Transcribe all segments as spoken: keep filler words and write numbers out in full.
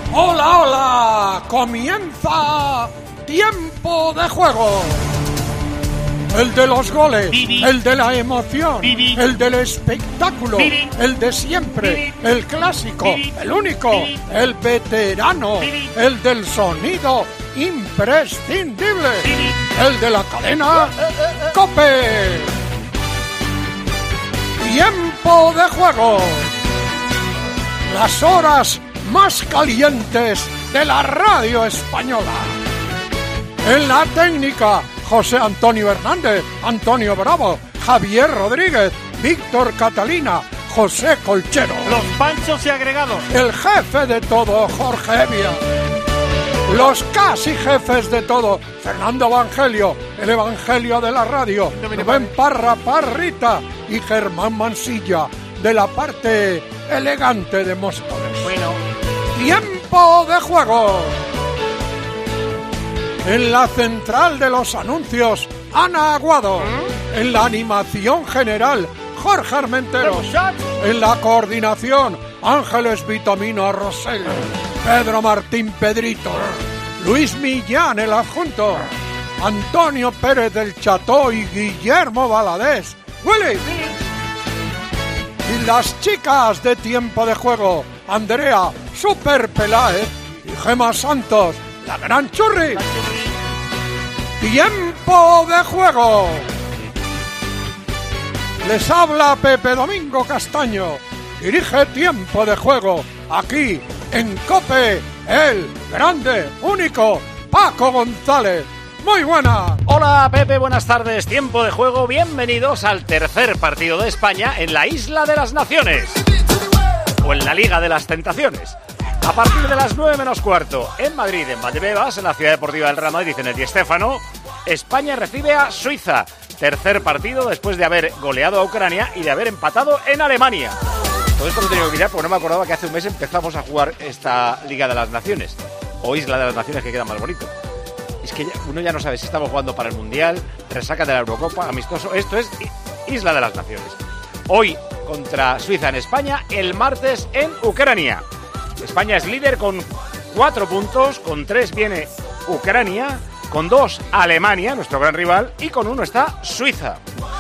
Hola, hola, comienza Tiempo de Juego. El de los goles, Bibi. El de la emoción, Bibi. El del espectáculo, Bibi. El de siempre, Bibi. El clásico, Bibi. El único, Bibi. El veterano, Bibi. El del sonido imprescindible, Bibi. El de la cadena COPE. Tiempo de Juego. Las horas más calientes de la radio española. En la técnica, José Antonio Hernández, Antonio Bravo, Javier Rodríguez, Víctor Catalina, José Colchero. Los panchos y agregados. El jefe de todo, Jorge Evia. Los casi jefes de todo, Fernando Evangelio, el Evangelio de la radio, Rubén Parra Parrita y Germán Mansilla, de la parte elegante de Móstoles. Bueno. Tiempo de Juego. En la central de los anuncios, Ana Aguado. ¿Mm? En la animación general, Jorge Armenteros. En la coordinación, Ángeles Vitamino Rosell. Pedro Martín Pedrito. Luis Millán, el adjunto. Antonio Pérez del Cható y Guillermo Valadés. ¡Willy! Y las chicas de Tiempo de Juego, Andrea Super Peláez y Gema Santos, la gran churri. Tiempo de Juego. Les habla Pepe Domingo Castaño. Dirige Tiempo de Juego aquí en COPE, el grande, único Paco González. Muy buena. Hola Pepe, buenas tardes. Tiempo de Juego. Bienvenidos al tercer partido de España en la Isla de las Naciones o en la Liga de las Tentaciones. A partir de las nueve menos cuarto en Madrid, en Valdebebas, en la Ciudad Deportiva del Real Madrid, en el Di Stéfano, España recibe a Suiza. Tercer partido después de haber goleado a Ucrania y de haber empatado en Alemania. Todo esto lo he tenido que mirar porque no me acordaba que hace un mes empezamos a jugar esta Liga de las Naciones o Isla de las Naciones, que queda más bonito. Es que ya, uno ya no sabe si estamos jugando para el Mundial, resaca de la Eurocopa, amistoso. Esto es Isla de las Naciones. Hoy contra Suiza en España, el martes en Ucrania. España es líder con cuatro puntos, con tres viene Ucrania, con dos Alemania, nuestro gran rival, y con uno está Suiza.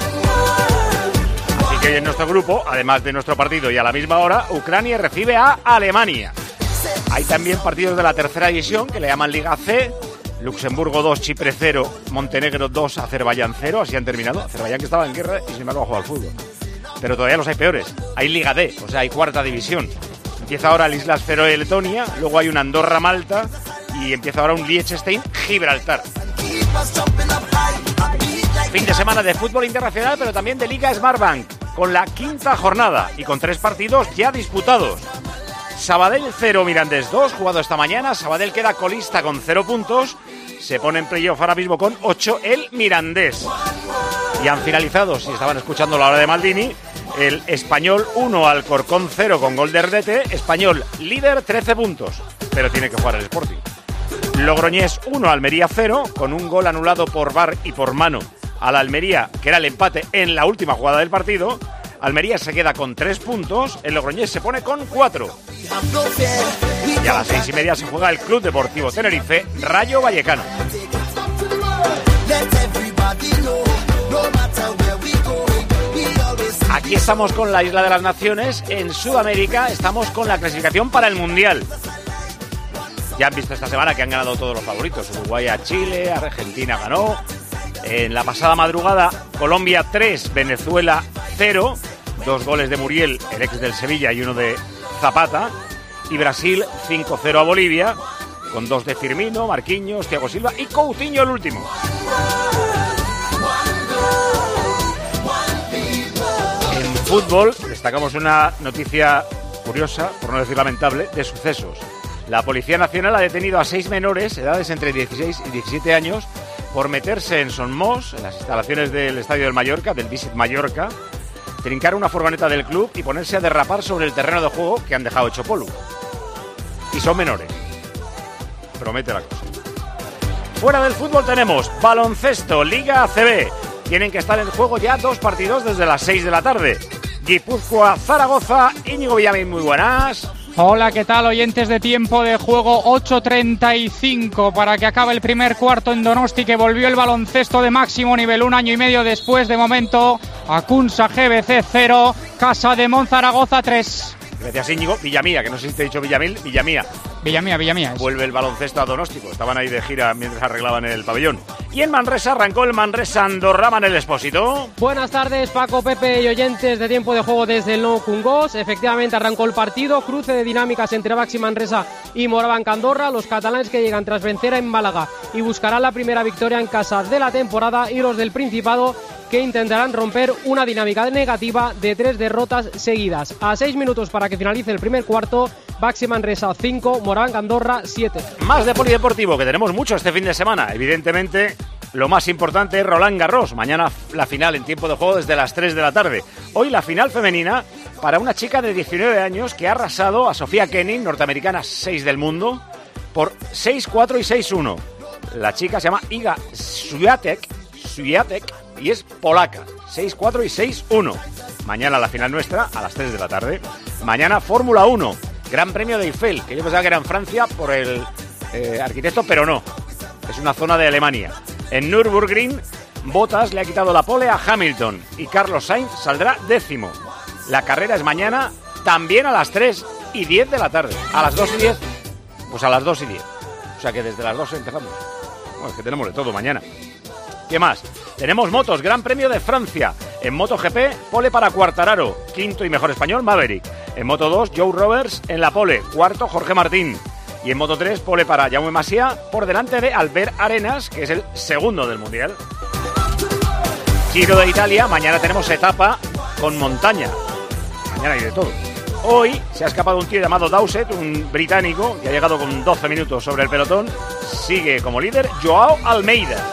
Así que en nuestro grupo, además de nuestro partido y a la misma hora, Ucrania recibe a Alemania. Hay también partidos de la tercera división que le llaman Liga C. Luxemburgo dos, Chipre cero, Montenegro dos, Azerbaiyán cero, así han terminado. Azerbaiyán, que estaba en guerra y sin embargo ha jugado al fútbol. Pero todavía los hay peores. Hay Liga D, o sea, hay cuarta división. Empieza ahora el Islas Feroe, Letonia, luego hay un Andorra-Malta y empieza ahora un Liechtenstein-Gibraltar. Fin de semana de fútbol internacional, pero también de Liga Smartbank, con la quinta jornada y con tres partidos ya disputados. Sabadell cero, Mirandés dos, jugado esta mañana. Sabadell queda colista con cero puntos. Se pone en playoff ahora mismo con ocho el Mirandés. Y han finalizado, si estaban escuchando la hora de Maldini, el Español uno, Alcorcón cero con gol de Erdete. Español líder, trece puntos, pero tiene que jugar el Sporting. Logroñés uno, Almería cero, con un gol anulado por V A R y por mano a la Almería, que era el empate en la última jugada del partido. Almería se queda con tres puntos, el Logroñés se pone con cuatro. Y a las seis y media se juega el Club Deportivo Tenerife, Rayo Vallecano. Aquí estamos con la Isla de las Naciones. En Sudamérica estamos con la clasificación para el Mundial. Ya han visto esta semana que han ganado todos los favoritos. Uruguay a Chile, Argentina ganó. En la pasada madrugada, Colombia tres, Venezuela cero. Dos goles de Muriel, el ex del Sevilla, y uno de Zapata. Y Brasil cinco cero a Bolivia, con dos de Firmino, Marquinhos, Thiago Silva y Coutinho el último. En fútbol destacamos una noticia curiosa, por no decir lamentable, de sucesos. La Policía Nacional ha detenido a seis menores, edades entre dieciséis y diecisiete años, por meterse en Son Mos, en las instalaciones del Estadio del Mallorca, del Visit Mallorca, trincar una furgoneta del club y ponerse a derrapar sobre el terreno de juego que han dejado hecho polvo. Y son menores. Promete la cosa. Fuera del fútbol tenemos baloncesto, Liga A C B. Tienen que estar en juego ya dos partidos desde las seis de la tarde. Guipúzcoa, Zaragoza. Íñigo Villamil, muy buenas. Hola, ¿qué tal, oyentes de Tiempo de Juego? Ocho treinta y cinco para que acabe el primer cuarto en Donosti, que volvió el baloncesto de máximo nivel un año y medio después. De momento, Acunsa G B C cero, Casa de Monzaragoza tres. Gracias, Íñigo. Villamía, que no sé si te he dicho Villamil, Villamía. Villamía, Villamía. Es. Vuelve el baloncesto a Donóstico. Estaban ahí de gira mientras arreglaban el pabellón. Y en Manresa arrancó el Manresa Andorrama en el Expósito. Buenas tardes, Paco, Pepe y oyentes de Tiempo de Juego desde el Nou Cungós. Efectivamente arrancó el partido, cruce de dinámicas entre Baxi Manresa y Morabanc Andorra. Los catalanes que llegan tras vencer en Málaga y buscarán la primera victoria en casa de la temporada, y los del Principado, que intentarán romper una dinámica negativa de tres derrotas seguidas. A seis minutos para que finalice el primer cuarto, Baxi Manresa cinco, Morabanc Andorra siete. Más de polideportivo, que tenemos mucho este fin de semana. Evidentemente, lo más importante es Roland Garros. Mañana la final en Tiempo de Juego desde las tres de la tarde. Hoy la final femenina para una chica de diecinueve años que ha arrasado a Sofía Kenin, norteamericana seis del mundo, por seis cuatro y seis uno. La chica se llama Iga Swiatek, Swiatek y es polaca. seis cuatro y seis uno. Mañana la final nuestra a las tres de la tarde. Mañana Fórmula uno, Gran Premio de Eiffel, que yo pensaba que era en Francia por el eh, arquitecto, pero no. Es una zona de Alemania. En Nürburgring, Bottas le ha quitado la pole a Hamilton y Carlos Sainz saldrá décimo. La carrera es mañana también a las tres y diez de la tarde. A las dos y diez, pues a las dos y diez. O sea que desde las dos empezamos. Bueno, es que tenemos de todo mañana. ¿Qué más? Tenemos motos, Gran Premio de Francia. En MotoGP, pole para Quartararo, quinto y mejor español, Maverick. En Moto dos, Joe Roberts en la pole, cuarto, Jorge Martín. Y en Moto tres, pole para Jaume Masia, por delante de Albert Arenas, que es el segundo del Mundial. Giro de Italia, mañana tenemos etapa con montaña. Mañana hay de todo. Hoy se ha escapado un tío llamado Dowsett, un británico, que ha llegado con doce minutos sobre el pelotón. Sigue como líder Joao Almeida.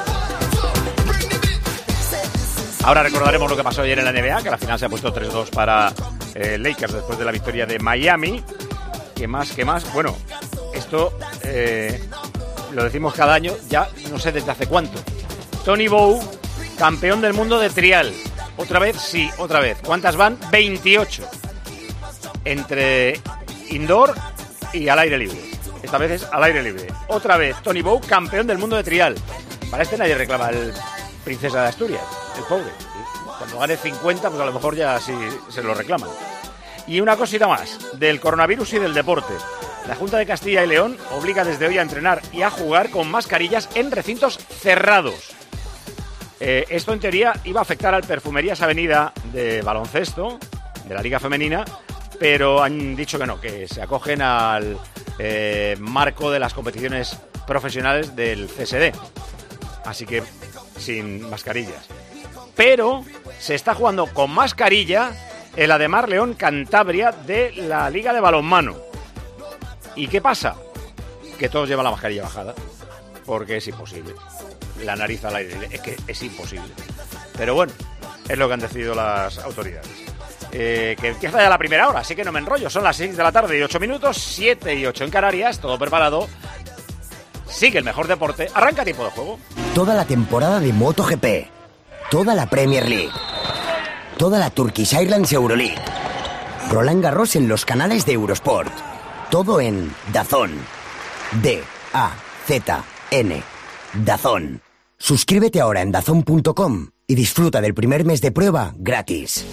Ahora recordaremos lo que pasó ayer en la N B A, que la final se ha puesto tres dos para eh, Lakers después de la victoria de Miami. ¿Qué más? ¿Qué más? Bueno, esto eh, lo decimos cada año, ya no sé desde hace cuánto. Tony Bow, campeón del mundo de trial. Otra vez, sí, otra vez. ¿Cuántas van? veintiocho. Entre indoor y al aire libre. Esta vez es al aire libre. Otra vez, Tony Bow, campeón del mundo de trial. Para este nadie reclama el Princesa de Asturias, el pobre. Cuando gane cincuenta, pues a lo mejor ya sí se lo reclaman. Y una cosita más, del coronavirus y del deporte. La Junta de Castilla y León obliga desde hoy a entrenar y a jugar con mascarillas en recintos cerrados. Eh, esto en teoría iba a afectar al Perfumerías Avenida de baloncesto, de la Liga Femenina, pero han dicho que no, que se acogen al eh, marco de las competiciones profesionales del C S D. Así que sin mascarillas. Pero se está jugando con mascarilla el Ademar León Cantabria de la Liga de Balonmano. ¿Y qué pasa? Que todos llevan la mascarilla bajada, porque es imposible. La nariz al aire, es que es imposible. Pero bueno, es lo que han decidido las autoridades. Eh, que empieza ya la primera hora, así que no me enrollo. Son las seis de la tarde y ocho minutos, siete y ocho en Canarias, todo preparado. Sigue el mejor deporte, arranca Tiempo de Juego. Toda la temporada de MotoGP, toda la Premier League, toda la Turkish Airlines Euroleague, Roland Garros en los canales de Eurosport, todo en DAZN. D A Z N. DAZN. Suscríbete ahora en dazn punto com y disfruta del primer mes de prueba gratis.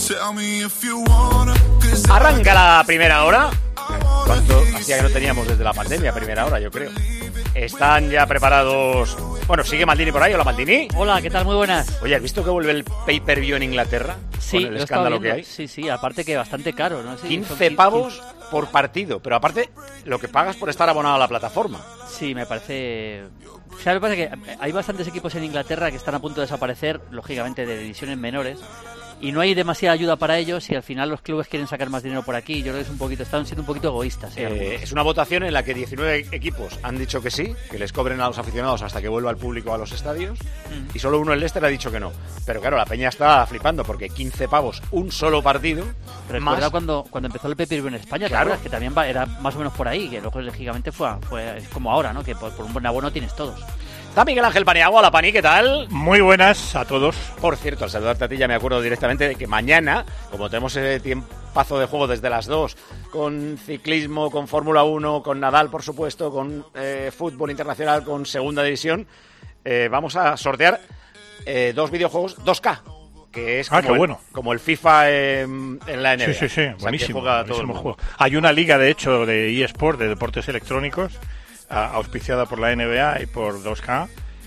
Arranca la primera hora. ¿Cuánto hacía que no teníamos desde la pandemia? Primera hora, yo creo. Están ya preparados. Bueno, sigue Maldini por ahí. Hola, Maldini. Hola, ¿qué tal? Muy buenas. Oye, ¿has visto que vuelve el pay-per-view en Inglaterra? Sí, con el lo he escándalo estado viendo. que hay. Sí, sí, aparte que bastante caro, ¿no? Sí, quince pavos por partido, pero aparte lo que pagas por estar abonado a la plataforma. Sí, me parece... O sea, lo que pasa es que hay bastantes equipos en Inglaterra que están a punto de desaparecer, lógicamente de divisiones menores, y no hay demasiada ayuda para ellos, y al final los clubes quieren sacar más dinero por aquí. Yo creo que es un poquito, están siendo un poquito egoístas. ¿eh? Eh, es una votación en la que diecinueve equipos han dicho que sí, que les cobren a los aficionados hasta que vuelva el público a los estadios, mm. y solo uno, el Leicester, ha dicho que no. Pero claro, la peña está flipando porque quince pavos, un solo partido. Recuerda más... cuando, cuando empezó el pay-per-view en España, claro, que también va, era más o menos por ahí, que luego lógicamente fue, fue es como ahora, ¿no? Que por, por un buen abono tienes todos. Está Miguel Ángel Paniagua. Hola, Pani, ¿qué tal? Muy buenas a todos. Por cierto, al saludarte a ti ya me acuerdo directamente de que mañana, como tenemos ese tiempazo de juego desde las dos, con ciclismo, con Fórmula uno, con Nadal, por supuesto, con eh, fútbol internacional, con segunda división, eh, vamos a sortear eh, dos videojuegos dos K. Que es como, ah, qué bueno. el, como el FIFA en, en la N B A. Sí, sí, sí, o sea, buenísimo, juega buenísimo todo el juego. Hay una liga, de hecho, de eSport, de deportes electrónicos, a, auspiciada por la N B A y por dos K,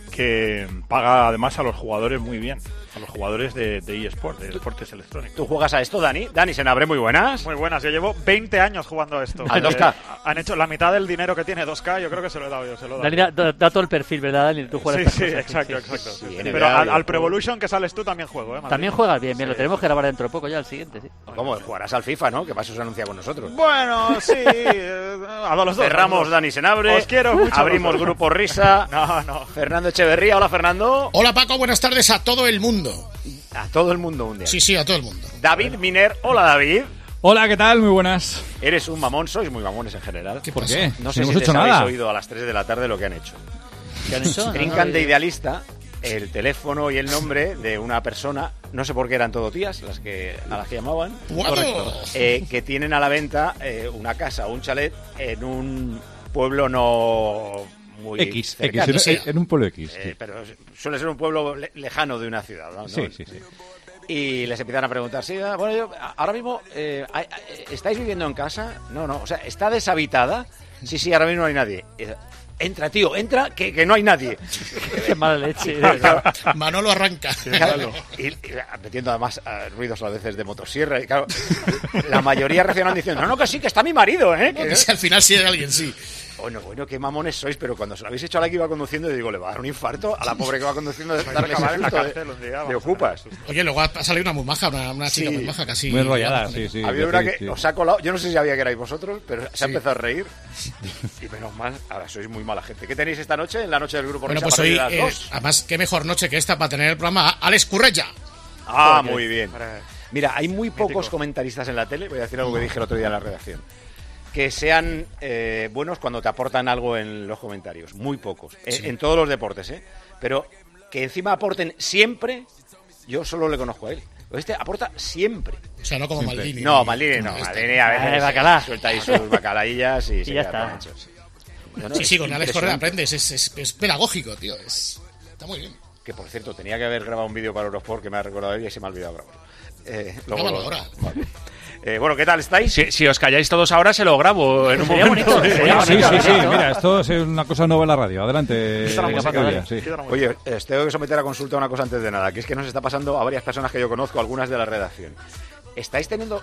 que paga además a los jugadores muy bien, a los jugadores de, de eSport, de deportes electrónicos. ¿Tú juegas a esto, Dani? Dani Senabre, muy buenas. Muy buenas, yo llevo veinte años jugando a esto. ¿Al dos K? Eh, han hecho la mitad del dinero que tiene dos K, yo creo que se lo he dado yo. Se lo he dado. Dani, da, da todo el perfil, ¿verdad, Dani? Tú juegas sí, sí, cosas, exacto, sí, exacto. Sí, sí, Pero N B A, al, al juego. Pro Evolution que sales tú también juego, ¿eh? Madrid. También juegas bien, bien, Sí. lo tenemos que grabar dentro de poco ya, el siguiente, sí. ¿Cómo? Jugarás al FIFA, ¿no? Que para eso se anuncia con nosotros. Bueno, sí, eh, a los dos. Cerramos a los dos. Dani Senabre. Os quiero mucho. Abrimos los dos. Grupo Risa. No, no. Fernando Echeverría. Hola, Fernando. Hola Paco, buenas tardes a todo el mundo. A todo el mundo un día. Sí, sí, a todo el mundo. David Miner. Hola, David. Hola, ¿qué tal? Muy buenas. Eres un mamón, sois muy mamones en general. ¿Qué ¿Por pasa? qué? No Si sé no si hemos les hecho habéis nada. oído a las tres de la tarde lo que han hecho. ¿Qué han hecho? Trincan No, de no, idealista el teléfono y el nombre de una persona, no sé por qué eran todo tías las que a las que llamaban, ¡Guau! eh, que tienen a la venta eh, una casa o un chalet en un pueblo no muy X, cercano. X, sí. en, en un pueblo X. Eh, sí. pero suele ser un pueblo le- lejano de una ciudad, ¿no? Sí, sí, sí. Y les empiezan a preguntar, sí, ah, bueno, yo, ahora mismo, eh, hay- hay- ¿estáis viviendo en casa? No, no, o sea, ¿está deshabitada? Sí, sí, ahora mismo no hay nadie. Eh, Entra, tío, entra, que, que no hay nadie. Qué mala leche. de verdad. Manolo arranca. Claro, y, y metiendo además eh, ruidos a veces de motosierra. Y claro, la mayoría reaccionan diciendo, no, no, que sí, que está mi marido, ¿eh? Que- Que si al final sí hay alguien, sí. Bueno, bueno, qué mamones sois, pero cuando se lo habéis hecho a la que iba conduciendo, yo digo, le va a dar un infarto a la pobre que va conduciendo de darle ese acabar en la susto de, cárcel un día, de vamos, ocupas. Oye, luego ha salido una muy maja, una, una chica Sí. muy maja casi. Muy enrollada, sí, sí. Ha habido yo una sí, que sí. os ha colado, yo no sé si sabía que erais vosotros, pero se ha Sí. empezado a reír. Y menos mal, ahora sois muy mala gente. ¿Qué tenéis esta noche en la noche del Grupo Bueno, Risa pues a hoy, partir de eh, las dos? además, qué mejor noche que esta para tener el programa a Alex Currella. Ah, Joder. muy bien. Para- Mira, hay muy pocos Mítico. comentaristas en la tele, voy a decir algo que dije el otro día en la redacción, que sean eh, buenos cuando te aportan algo en los comentarios. Muy pocos. Eh, Sí. en todos los deportes, ¿eh? Pero que encima aporten siempre, yo solo le conozco a él. Este aporta siempre. O sea, no como Maldini. No, Maldini no. este. Maldini a veces Eh, bacalá. suelta ahí sus bacalaillas y, se ya queda está. tan hecho. No, no, Sí, es sí, con Alex Currella impresionante. aprendes. Es, es, es pedagógico, tío. Es, está muy bien. Que por cierto, tenía que haber grabado un vídeo para Eurosport que me ha recordado él y se me ha olvidado grabarlo. Eh, luego Grábalo lo- ahora. Vale. Eh, bueno, ¿qué tal estáis? Si, si os calláis todos ahora, se lo grabo en un Sería momento. bonito, sería Sí, bonito. sí, sí. bonito. Mira, esto es una cosa nueva en la radio. Adelante. Venga, José Paco, Cabría, dale. sí. Queda muy Oye, eh, os tengo que someter a consulta una cosa antes de nada, que es que nos está pasando a varias personas que yo conozco, algunas de la redacción. ¿Estáis teniendo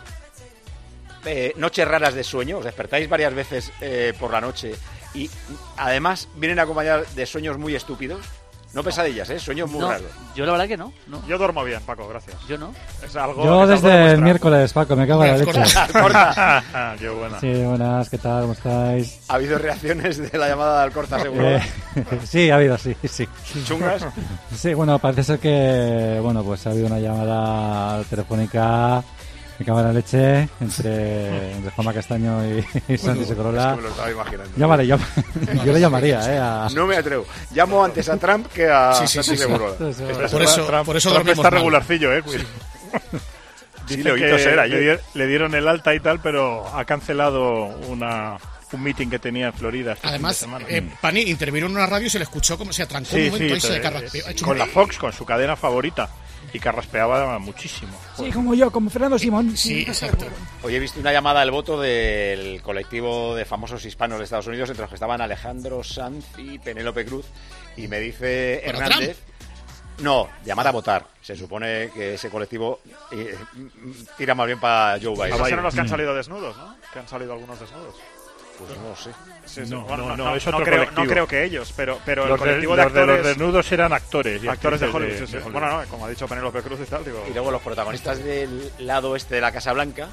eh, noches raras de sueño? ¿Os despertáis varias veces eh, por la noche y además vienen acompañadas de sueños muy estúpidos? No pesadillas, ¿eh? Sueños muy No, raros. yo la verdad que no. no. Yo duermo bien, Paco, gracias. Yo no. Es algo, Yo es algo de desde el vuestra- miércoles, Paco, me cago en la leche. Corta. Ah, qué buena. Sí, buenas, ¿qué tal? ¿Cómo estáis? ¿Ha habido reacciones de la llamada de Alcorta, seguro? Eh, sí, ha habido, sí, sí. ¿Chungas? Sí, bueno, parece ser que, bueno, pues ha habido una llamada telefónica, me cago en la leche, entre, entre Juanma Castaño y, y Santi Es Segurola. que me lo estaba imaginando. Llámale, llámale. Yo le llamaría, ¿eh? A... No me atrevo. Llamo antes a Trump que a Sí, sí, Santi sí, sí. Segurola. Por eso, Trump- por eso Trump dormimos está mal. regularcillo, eh, cuidado. Sí, Dice le oí que toser ayer. le, di- le dieron el alta y tal, pero ha cancelado una, un meeting que tenía en Florida este Además, fin de semana. eh, Pani intervino en una radio y se le escuchó como se atrancó un sí, momento sí, y se eh, carraspeó. Ha hecho con un- la Fox, con su cadena favorita, y carraspeaba muchísimo. Sí, como yo, como Fernando Simón. Sí, exacto. Hoy he visto una llamada al voto del colectivo de famosos hispanos de Estados Unidos, entre los que estaban Alejandro Sanz y Penélope Cruz, y me dice ¿Para Hernández... No, llamar a votar. Se supone que ese colectivo eh, tira más bien para Joe Biden. Esos eran los que han salido desnudos, ¿no? Que han salido algunos desnudos. Pues no sé. Sí, sí. No, Bueno, no, no, no, es no otro creo, colectivo. no creo que ellos, pero, pero el Los, de, colectivo de los de los actores, desnudos eran actores. y actores de actrices Hollywood. sí, sí. de Hollywood. Bueno, no, como ha dicho Penélope Cruz y tal, digo... Y luego los protagonistas del lado este de la Casa Blanca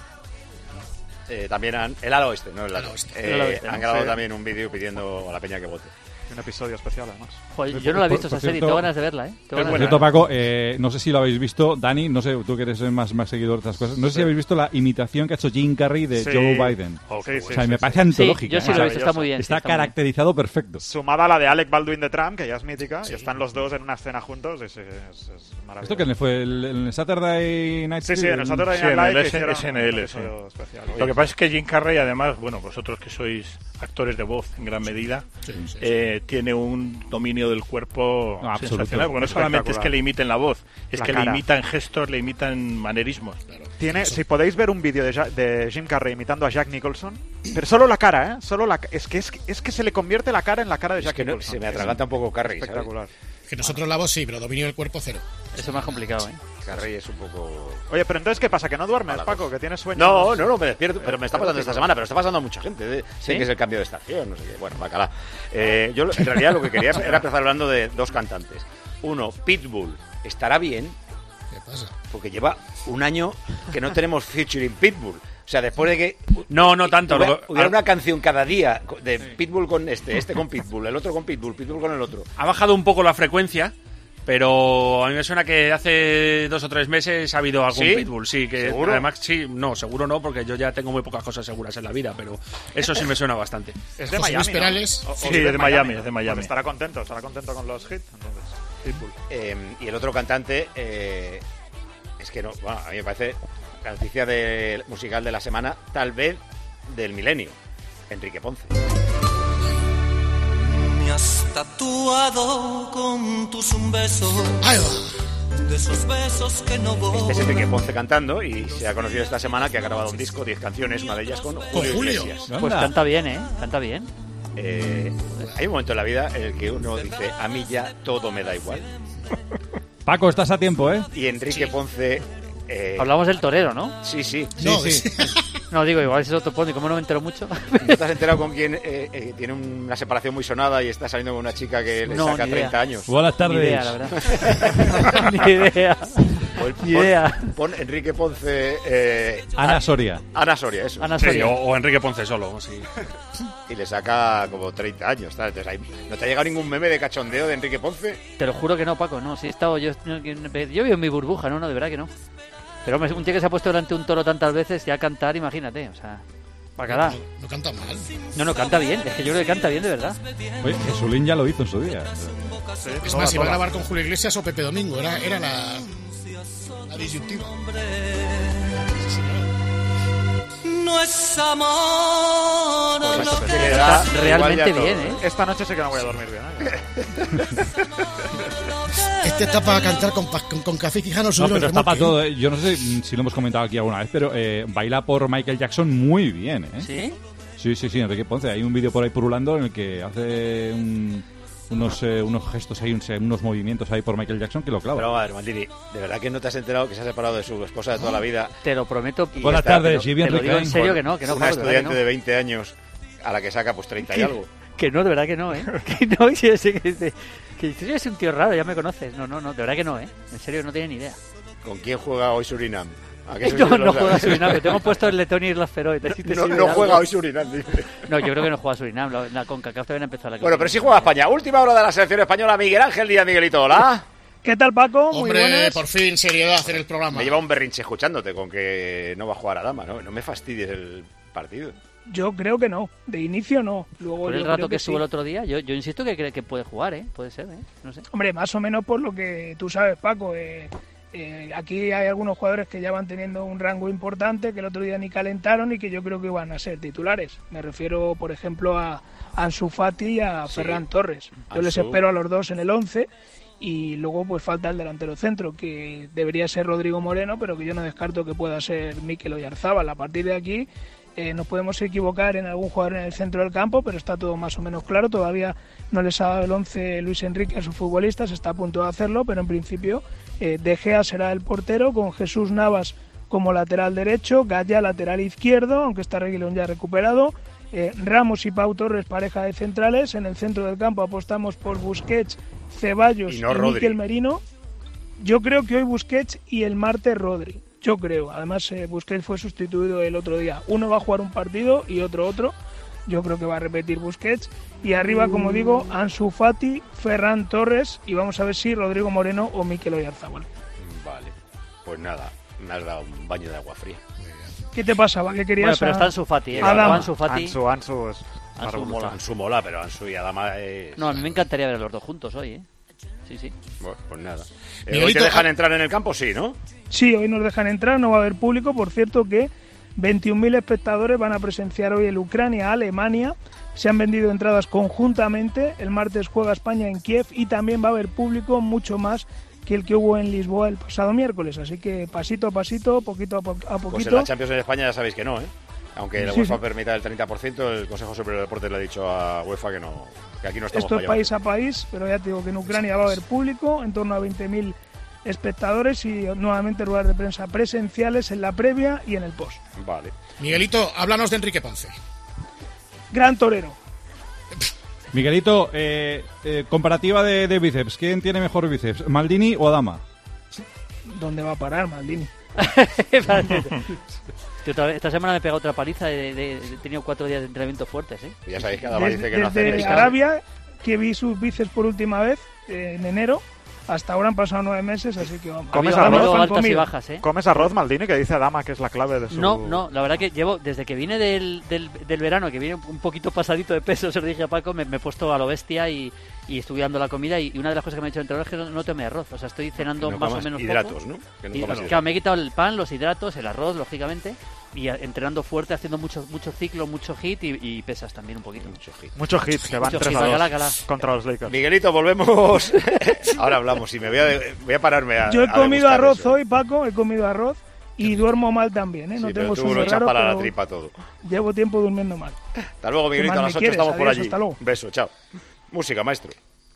eh, también han... El ala oeste, no el lado Ala oeste. eh, El ala oeste, han ¿no? grabado Sí. también un vídeo pidiendo a la peña que vote. Un episodio especial, además. Joder, yo no la he visto esa serie, tengo ganas de verla, ¿eh? Tengo Por cierto, Paco, eh, no sé si lo habéis visto, Dani, no sé, tú que eres más, más seguidor de estas cosas, no sé si habéis visto la imitación que ha hecho Jim Carrey de Sí. Joe Biden. Oh, sí, sí, o sea, sí, me sí, parece sí. antológica. Sí, yo sí lo he visto, está muy bien. Está sí, está muy bien. caracterizado perfecto. Sumada a la de Alec Baldwin de Trump, que ya es mítica, y están los dos en una escena juntos, es, es, es maravilloso. ¿Esto que fue el, el Saturday Night Sí, sí, en el Saturday Sí, Night en el Live S- hicieron S N L, un sí. episodio especial. Lo que pasa es que Jim Carrey, además, bueno, vosotros que sois actores de voz en gran medida, Sí, sí, sí. eh, tiene un dominio del cuerpo No, absoluto. sensacional, porque no solamente es que le imiten la voz, es La que cara. le imitan gestos, le imitan manerismos. Tiene, si podéis ver un vídeo de, Ja- de Jim Carrey imitando a Jack Nicholson, pero solo la cara, ¿eh? Solo la, ca- es, que es, que- es que se le convierte la cara en la cara de Es Jack que no- Nicholson. se me atraganta un poco Carrey, ¿sabes? Espectacular. Que nosotros la voz sí, pero dominio del cuerpo cero. Eso es más complicado, ¿eh? Carrey es un poco... Oye, pero entonces, ¿qué pasa? ¿Que no duermes, Paco? ¿Que tienes sueño? No, no, no, me despierto, pero me está pasando esta semana, pero está pasando a mucha gente. de- Sé ¿Sí? que es el cambio de estación, no sé qué. Bueno, bacala. Eh, yo en realidad lo que quería era empezar hablando de dos cantantes. Uno, Pitbull, estará bien, ¿Qué pasa? porque lleva un año que no tenemos featuring Pitbull. O sea, después de que No, no tanto. hubiera, lo- hubiera ha, una canción cada día de Pitbull con este, este con Pitbull, el otro con Pitbull, Pitbull con el otro. ha bajado un poco la frecuencia, pero a mí me suena que hace dos o tres meses ha habido algún ¿Sí? Pitbull. Sí, que ¿Seguro? además sí, no, seguro no, porque yo ya tengo muy pocas cosas seguras en la vida, pero eso sí me suena bastante. Es de José Miami, Luis ¿no? Perales. O- o Sí, vive es en de Miami, es de ¿no? Miami. Pues estará contento, estará contento con los hits, entonces. Pitbull. Eh, y el otro cantante, eh, es que no, bueno, a mí me parece la noticia de, musical de la semana, tal vez del milenio, Enrique Ponce. Me has tatuado con tus un beso, Ahí va. de esos besos que no voy. Este es Enrique Ponce cantando y se ha conocido esta semana que ha grabado un disco, diez canciones, una de ellas con Julio, Julio. Iglesias. Pues canta bien, ¿eh? Canta bien. Eh, hay un momento en la vida en el que uno dice, a mí ya todo me da igual. Paco, estás a tiempo, ¿eh? Y Enrique Ponce... eh, Hablamos del torero, ¿no? Sí, sí. No, sí. sí. No, digo, igual es otro pony, como no me entero mucho. ¿No te has enterado con quién eh, eh, tiene una separación muy sonada y está saliendo con una chica que le No, saca ni idea. treinta años? Buenas Ni tardes. idea, la verdad. Ni idea. Pon, Ni pon- idea. pon Enrique Ponce... eh, Ana a- Soria. Ana Soria, eso. Ana Sí, Soria. o, o Enrique Ponce solo, sí. Y le saca como treinta años. ¿Sabes? Entonces, ahí- ¿no te ha llegado ningún meme de cachondeo de Enrique Ponce? Te lo juro que no, Paco, no. Si he estado yo, yo, yo vivo en mi burbuja, no, no, de verdad que no. Pero hombre, un tío que se ha puesto delante de un toro tantas veces, ya cantar, imagínate, o sea, bacala. No, no canta mal. No, no, canta bien, es que yo creo que canta bien de verdad. Oye, Jesulín ya lo hizo en su día. Es más, iba a grabar con Julio Iglesias o Pepe Domingo. Era, era la, la disyuntiva. Sí, señor. No es amor Pues lo eso, que que le Está da igual realmente ya todo. bien, ¿eh? Esta noche sé que no voy a dormir bien, ¿eh? Este está para cantar con, pa- con, con Café Quijano No, sobre pero el está para remolque, todo. ¿eh? Yo no sé mm, si lo hemos comentado aquí alguna vez, pero eh, baila por Michael Jackson muy bien, ¿eh? ¿Sí? Sí, sí, sí, Enrique Ponce. Hay un vídeo por ahí purulando en el que hace un- unos, eh, unos gestos ahí, un- unos movimientos ahí por Michael Jackson que lo clava. Pero a ver, Maldini, ¿de verdad que no te has enterado que se ha separado de su esposa de toda la vida? Te lo prometo. Y Buenas está- tardes, te y lo, bien te lo digo en Ricain. serio que no, que no, Una Pablo, de verdad estudiante que de no. veinte años a la que saca pues treinta y algo. Que no, de verdad que no, ¿eh? Que no, sí, sí, que, que, que tú eres un tío raro, ya me conoces. No, no, no, de verdad que no, ¿eh? En serio, no tiene ni idea. ¿Con quién juega hoy Surinam? ¿A qué eso sí No, que lo no sabes? juega Surinam, que tengo puesto el Letonia y las Feroe. te- si te No, sirve no de juega algo. hoy Surinam, dice. No, yo creo que no juega Surinam. La, la CONCACAF todavía no ha empezado la Bueno, pero sí juega España. Última hora de la selección española. Miguel Ángel Díaz, Miguelito, hola. ¿Qué tal, Paco? Muy Hombre, buenas. por fin, seriedad, hacer el programa. Me lleva un berrinche escuchándote con que no va a jugar a Dama, ¿no? No me fastidies el partido. Yo creo que no. De inicio no. Luego Por yo el rato creo que, sí. estuvo el otro día, yo, yo insisto que cree que puede jugar, ¿eh? Puede ser, ¿eh? No sé. Hombre, más o menos por lo que tú sabes, Paco. Eh, eh, aquí hay algunos jugadores que ya van teniendo un rango importante, que el otro día ni calentaron y que yo creo que van a ser titulares. Me refiero, por ejemplo, a Ansu Fati y a Sí. Ferran Torres. Yo les Ansu. espero a los dos en el once. Y luego pues falta el delantero centro, que debería ser Rodrigo Moreno, pero que yo no descarto que pueda ser Mikel Oyarzabal. A partir de aquí eh, nos podemos equivocar en algún jugador en el centro del campo, pero está todo más o menos claro. Todavía no les ha dado el once Luis Enrique a sus futbolistas, está a punto de hacerlo, pero en principio eh, De Gea será el portero, con Jesús Navas como lateral derecho, Gaya lateral izquierdo, aunque está Reguilón ya recuperado, eh, Ramos y Pau Torres pareja de centrales. En el centro del campo apostamos por Busquets, Ceballos Y y, no Rodri. Mikel Merino. Yo creo que hoy Busquets y el martes Rodri. Yo creo. Además, eh, Busquets fue sustituido el otro día. Uno va a jugar un partido y otro otro. yo creo que va a repetir Busquets. Y arriba, como digo, Ansu Fati, Ferran Torres y vamos a ver si Rodrigo Moreno o Mikel Oyarzabal. Vale, pues nada, me has dado un baño de agua fría. ¿Qué te pasaba? ¿Qué querías? Bueno, pero a... está Ansu Fati, ¿eh? Adama. Ansu Fati. Ansu, Ansu es... Ansu mola. Ansu mola, pero Ansu y Adama es... No, a mí me encantaría ver a los dos juntos hoy, ¿eh? Sí, sí. Bueno, pues nada. Eh, ¿Hoy te dejan entrar en el campo? Sí, ¿no? Sí, hoy nos dejan entrar, no va a haber público. Por cierto que veintiún mil espectadores van a presenciar hoy el Ucrania-Alemania. Se han vendido entradas conjuntamente. El martes juega España en Kiev y también va a haber público mucho más que el que hubo en Lisboa el pasado miércoles. Así que pasito a pasito, poquito a, po a poquito. Pues en la Champions en España ya sabéis que no, ¿eh? Aunque la sí, UEFA sí. permita el treinta por ciento, el Consejo Superior de Deportes le ha dicho a UEFA que no, que aquí no estamos. Esto es país a país, pero ya te digo que en Ucrania va a haber público, en torno a veinte mil espectadores y nuevamente ruedas de prensa presenciales en la previa y en el post. Vale. Miguelito, háblanos de Enrique Ponce. Gran torero. Miguelito, eh, eh, comparativa de, de bíceps. ¿Quién tiene mejor bíceps, Maldini o Adama? ¿Dónde va a parar Maldini? Esta semana me he pegado otra paliza, de, de, he tenido cuatro días de entrenamiento fuertes, ¿eh? Ya sabéis que Adama Desde, dice que no hace desde pesca. Arabia, que vi sus bíceps por última vez eh, en enero, hasta ahora han pasado nueve meses, así que vamos. ¿Comes Ha habido arroz? altas y bajas, ¿eh? ¿Comes arroz, Maldini? Que dice Adama que es la clave de su... No, no, la verdad que llevo, desde que vine del, del, del verano, que vine un poquito pasadito de peso, se lo dije a Paco, me, me he puesto a lo bestia y, y estoy dando la comida y, y una de las cosas que me ha dicho el entrenador es que no, no tome arroz, o sea, estoy cenando No más o comas menos hidratos, poco. ¿no? Que no Y, comas claro, me he quitado el pan, los hidratos, el arroz, lógicamente, y a, entrenando fuerte, haciendo mucho, mucho ciclo, mucho hit y, y pesas también un poquito. Mucho hit. Muchos hits que van Mucho tres hit, a dos cala, cala. contra los Lakers. Miguelito, volvemos. Ahora hablamos y me voy a, voy a pararme a. Yo he a comido degustar arroz eso. hoy, Paco, he comido arroz y duermo mal también, ¿eh? No Sí, tengo pero tú sueño lo echas raro, para la pero tripa todo. llevo tiempo durmiendo mal. Hasta luego, Miguelito. ¿Qué A más las me ocho quieres? estamos por Adiós, allí. hasta luego. Beso, chao. Música, maestro.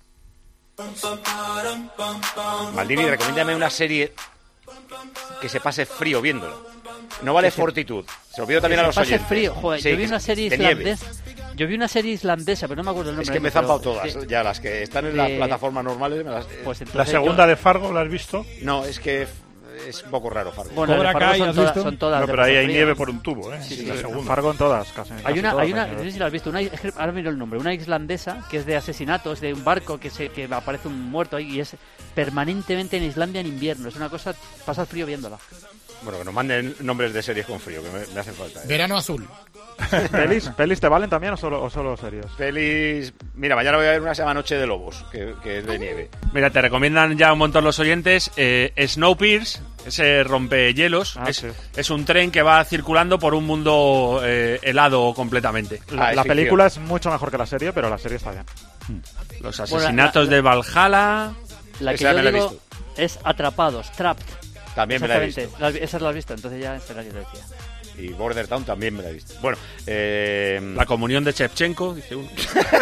Maldini, recomiéndame una serie que se pase frío viéndola. No vale Que se- Fortitud. Se lo pido también Que a los se pase oyentes. frío, joder, Sí, yo vi que una se- serie de nieve. islandesa. Yo vi una serie islandesa, pero no me acuerdo el nombre. Es que me he pero- zampado todas, sí. ya las que están en las Eh, plataformas normales. Me las, Pues eh, entonces La segunda yo- de Fargo, ¿la has visto? No, es que es un poco raro, Fargo. Bueno, Cobra las de Fargo Kai, son ¿has todas, visto? son todas No, de pero ahí hay paso frío. nieve por un tubo, ¿eh? Sí, Es sí, la sí. segunda. Fargo en todas, casi. Hay casi una, todas hay una, nieve. no sé si la has visto, una, es que ahora miro el nombre, una islandesa que es de asesinatos, de un barco que se que aparece un muerto ahí y es permanentemente en Islandia en invierno. Es una cosa, pasas frío viéndola. Bueno, que nos manden nombres de series con frío, que me, me hacen falta. ¿eh? Verano azul. ¿Pelis, ¿Pelis te valen también o solo, o solo series? Pelis. Mira, mañana voy a ver una que se llama Noche de Lobos, que, que es de nieve. Mira, te recomiendan ya un montón los oyentes eh, Snowpiercer, ese rompehielos. Ah, es, sí. es un tren que va circulando por un mundo eh, helado completamente. La, Ah, es la ficción. película es mucho mejor que la serie, pero la serie está bien. Los Bueno, asesinatos la- de Valhalla. La que Esa yo me la he digo visto. es Atrapados, Trapped. También me la he Exactamente. visto. La- Esa la has visto, entonces ya esta es la que te decía. Y Border Town también me la he visto. Bueno, eh, La comunión de Shevchenko, dice uno.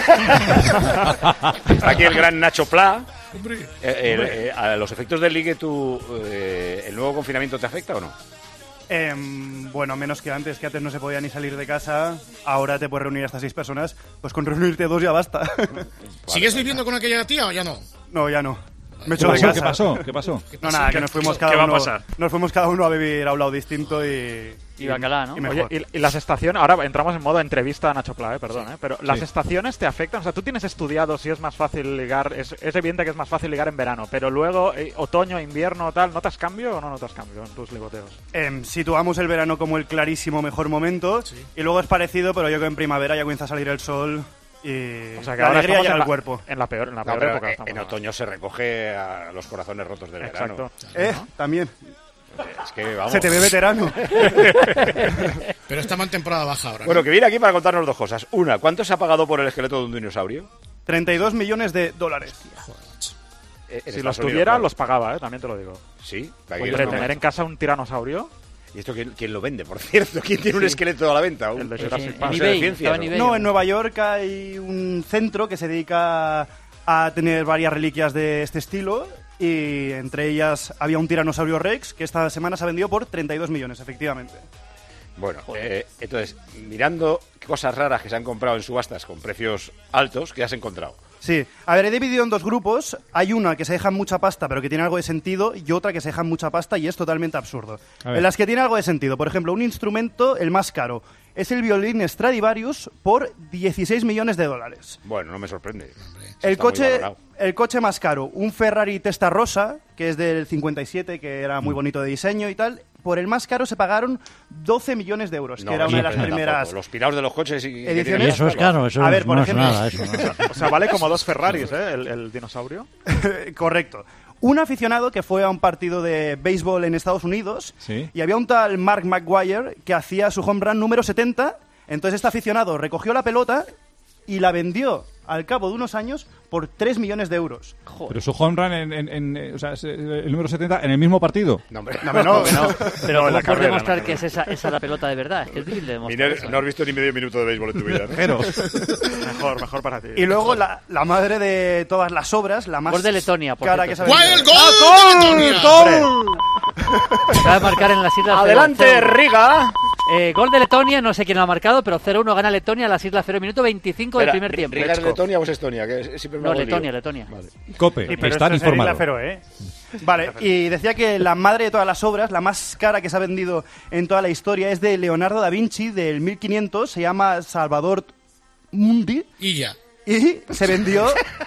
está aquí el gran Nacho Pla. Hombre, Eh, eh, eh, ¿A los efectos del ligue tú, eh, el nuevo confinamiento te afecta o no? Em, bueno, menos que antes, que antes no se podía ni salir de casa, ahora te puedes reunir hasta seis personas, pues con reunirte dos ya basta. ¿sigues viviendo con aquella tía o ya no? No, ya no. Me ¿Qué echo de pasó? casa. ¿Qué pasó? ¿Qué pasó? No, nada, que nos fuimos cada ¿Qué va a uno, pasar? nos fuimos cada uno a vivir a un lado distinto y... Y bacalá, ¿no? y mejor. Oye, y, y las estaciones, ahora entramos en modo entrevista a Nacho Pla, eh, perdón, eh, pero las Sí. estaciones te afectan, o sea, tú tienes estudiado si es más fácil ligar, es, es evidente que es más fácil ligar en verano, pero luego eh, otoño, invierno, tal, ¿notas cambio o no notas cambio en tus ligoteos? Em, situamos el verano como el clarísimo mejor momento y luego es parecido, pero yo que en primavera ya comienza a salir el sol y O sea, que la ahora alegría estamos llega en al la, cuerpo. en la peor, en la No, peor pero época. en, estamos en ahora. otoño se recoge a los corazones rotos del Exacto. verano. Eh, también. Es que vamos. Se te ve veterano. Pero estamos en temporada baja ahora. ¿no? Bueno, que viene aquí para contarnos dos cosas. Una, ¿cuánto se ha pagado por el esqueleto de un dinosaurio? treinta y dos millones de dólares. Eh, en Si Estados los Unidos, tuviera, claro. los pagaba, eh, también te lo digo. Sí. Aquí Oye, los no. tener en casa un tiranosaurio. ¿Y esto quién, quién lo vende, por cierto? ¿Quién tiene un esqueleto a la venta? Un, El de Eh, Jurassic en Park. museo de eBay, ciencias, estaba en ¿no? eBay. No, en Nueva York hay un centro que se dedica a tener varias reliquias de este estilo y entre ellas había un tiranosaurio Rex que esta semana se ha vendido por treinta y dos millones, efectivamente. Bueno, eh, entonces, mirando qué cosas raras que se han comprado en subastas con precios altos, ¿qué has encontrado? Sí, a ver, he dividido en dos grupos. Hay una que se deja mucha pasta pero que tiene algo de sentido y otra que se deja mucha pasta y es totalmente absurdo. A ver. En las que tiene algo de sentido, por ejemplo, un instrumento, el más caro, es el violín Stradivarius por dieciséis millones de dólares. Bueno, no me sorprende. El Está muy coche, valorado. el coche más caro, un Ferrari Testarossa, que es del cincuenta y siete, que era muy bonito de diseño y tal. Por el más caro se pagaron doce millones de euros, No, que era una de las sorprende primeras tampoco. Los pirados de los coches y ediciones. Y eso es caro, eso A ver, es- por no es ejemplo, nada, eso no. O sea, vale como dos Ferraris, ¿eh? El, el dinosaurio. Correcto. Un aficionado que fue a un partido de béisbol en Estados Unidos Sí. y había un tal Mark McGwire que hacía su home run número setenta. Entonces este aficionado recogió la pelota y la vendió al cabo de unos años por tres millones de euros. Pero su home run en, en- en, eh, o sea, es, eh, el número setenta en el mismo partido. No, hombre, No, no, no. Pero No, en la ¿cómo puedes carrera, demostrar en la que es esa, esa la pelota de verdad? Es que es difícil de demostrar. Miner, eso. no has visto ni medio minuto de béisbol en tu vida, ¿no? Pero, Mejor, mejor para ti. Y luego la, la madre de todas las obras, la más Gol de Letonia, por cara cierto. que se ha ¡Guay, vendido. el gol de Letonia! Acaba de marcar en las Islas Adelante, cero uno. Riga. Eh, gol de Letonia, no sé quién lo ha marcado, pero cero uno gana Letonia a las Islas cero, minuto veinticinco del Espera, primer tiempo. ¿Riga es Letonia o es Estonia? Que es- siempre me No, hago lío. Letonia, Letonia. Vale. Cope, Sí, pero están esto es en Isla informados. Feroe, ¿eh? Vale, y decía que la madre de todas las obras, la más cara que se ha vendido en toda la historia, es de Leonardo da Vinci, del mil quinientos, se llama Salvador Mundi, Y ya. y se vendió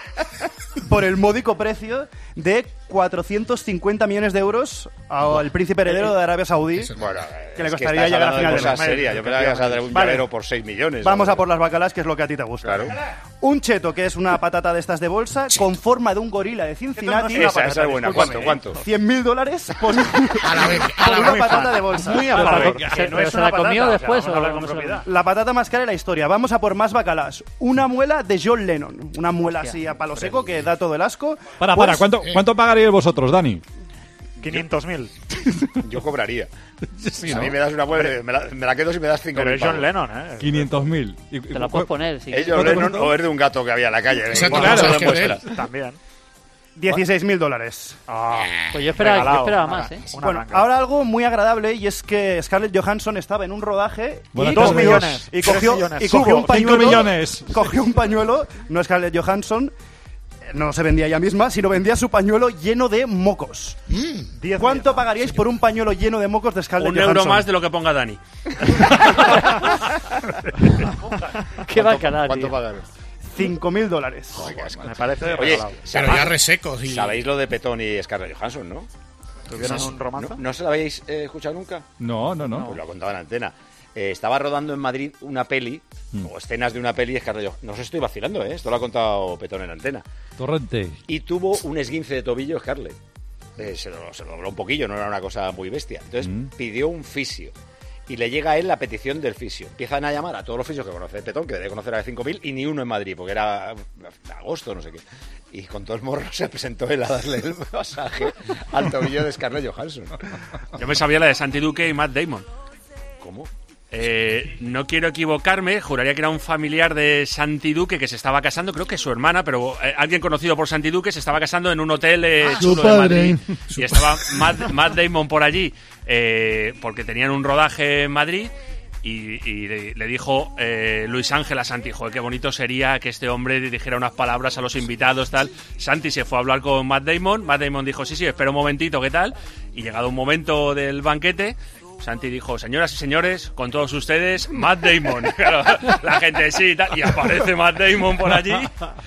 por el módico precio de cuatrocientos cincuenta millones de euros al príncipe heredero de Arabia Saudí. Bueno, Que le es costaría estás llegar a hablando final de de cosas mes. serias. Yo pensaba que ibas a dar un Vale. llavero por seis millones. Vamos o- a por las bacalas, que es lo que a ti te gusta. Claro. Un cheto, que es una patata de estas de bolsa, con forma de un gorila de Cincinnati. Esa, esa es buena. ¿Cuánto? ¿Cuánto? cien mil dólares por, A la vez. A por la una vez. patata de bolsa. Muy a Pero, favor. que- Se- Que no pero es se una la comió patata, después, o sea, vamos a ¿o hablar con cómo se la propiedad. La patata más cara de la historia. Vamos a por más bacalas. Una muela de John Lennon. Una muela así a palo seco que da todo el asco. Para, Pues, para, ¿cuánto, ¿cuánto pagaríais vosotros, Dani? quinientos mil. Yo cobraría. Sí, a ¿no? mí me das una muerte, me la, me la quedo si me das cinco Pero mil es John pavos. Lennon, ¿eh? quinientos mil. Y- y- Te la puedes poner, sí. ¿Es John ¿Cuánto Lennon costó? o es de un gato que había en la calle? Exacto, Bueno, claro, eso es que demuestra. También. dieciséis mil dólares. Ah, Pues yo esperaba, yo regalado. esperaba Una- más, ¿eh? una Bueno, manga. ahora algo muy agradable, y es que Scarlett Johansson estaba en un rodaje Bueno, y dos cogió- millones, y tres cogió, millones. y cogió Subo, un pañuelo, cinco millones. cogió un pañuelo, no Scarlett Johansson, no se vendía ella misma, sino vendía su pañuelo lleno de mocos. diez ¿Cuánto mil. pagaríais por un pañuelo lleno de mocos de Scarlett Un Johansson? euro más de lo que ponga Dani. Qué bacala, ¿Cuánto tío. pagaron? cinco mil dólares. Me parece Oye, regalado. Pero ya resecos. Y... sabéis lo de Petón y Scarlett Johansson, ¿no? ¿Tuvieron un romance? ¿No, ¿no se lo habéis eh, escuchado nunca? No, no, no. Pues lo ha contado en antena. Eh, estaba rodando en Madrid una peli, o escenas de una peli, Scarlett Johansson. No os estoy vacilando, ¿eh? Esto lo ha contado Petón en antena. Torrente. Y tuvo un esguince de tobillo Scarlett. Eh, se, lo, se lo dobló un poquillo, no era una cosa muy bestia. Entonces Mm. pidió un fisio. Y le llega a él la petición del fisio. Empiezan a llamar a todos los fisios que conoce Petón, que debe conocer a cinco mil, y ni uno en Madrid, porque era agosto, no sé qué. Y con todo el morro se presentó él a darle el masaje al tobillo de Scarlett Johansson. Yo me sabía la de Santi Duque y Matt Damon. ¿Cómo? Eh, no quiero equivocarme, juraría que era un familiar de Santi Duque que se estaba casando, creo que su hermana, pero eh, alguien conocido por Santi Duque se estaba casando en un hotel eh, Ah, chulo su de padre. Madrid. Su Y estaba Matt, Matt Damon por allí, eh, porque tenían un rodaje en Madrid. Y, y le, le dijo eh, Luis Ángel a Santi, joder, qué bonito sería que este hombre dijera unas palabras a los invitados, tal. Santi se fue a hablar con Matt Damon. Matt Damon dijo, sí, sí, espera un momentito, ¿qué tal? Y llegado un momento del banquete, Santi dijo, señoras y señores, con todos ustedes, Matt Damon. Claro, la gente sí, tal, y aparece Matt Damon por allí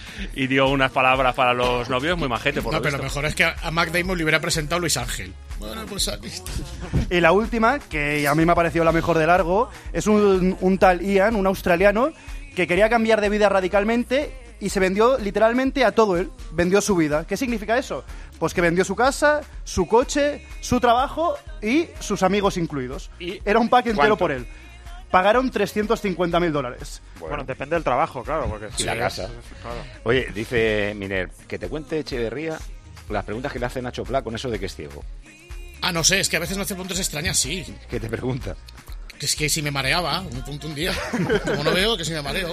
y dio unas palabras para los novios, muy majete, por No, lo pero lo visto. mejor es que a Mac Damon le hubiera presentado Luis Ángel. Bueno, pues aquí está. Y la última, que a mí me ha parecido la mejor de largo, es un, un tal Ian, un australiano, que quería cambiar de vida radicalmente y se vendió literalmente a todo él. Vendió su vida. ¿Qué significa eso? Pues que vendió su casa, su coche, su trabajo y sus amigos incluidos. ¿Y Era un pack entero cuánto? por él. Pagaron trescientos cincuenta mil dólares. Bueno, depende del trabajo, claro. Porque Y si la es- casa. claro. Oye, dice Miner, que te cuente Echeverría las preguntas que le hace Nacho Pla con eso de que es ciego. Ah, no sé, es que a veces no hace puntos extrañas, sí. ¿Qué te pregunta? Que es que si me mareaba, un punto un día. Como no veo, que si me mareo.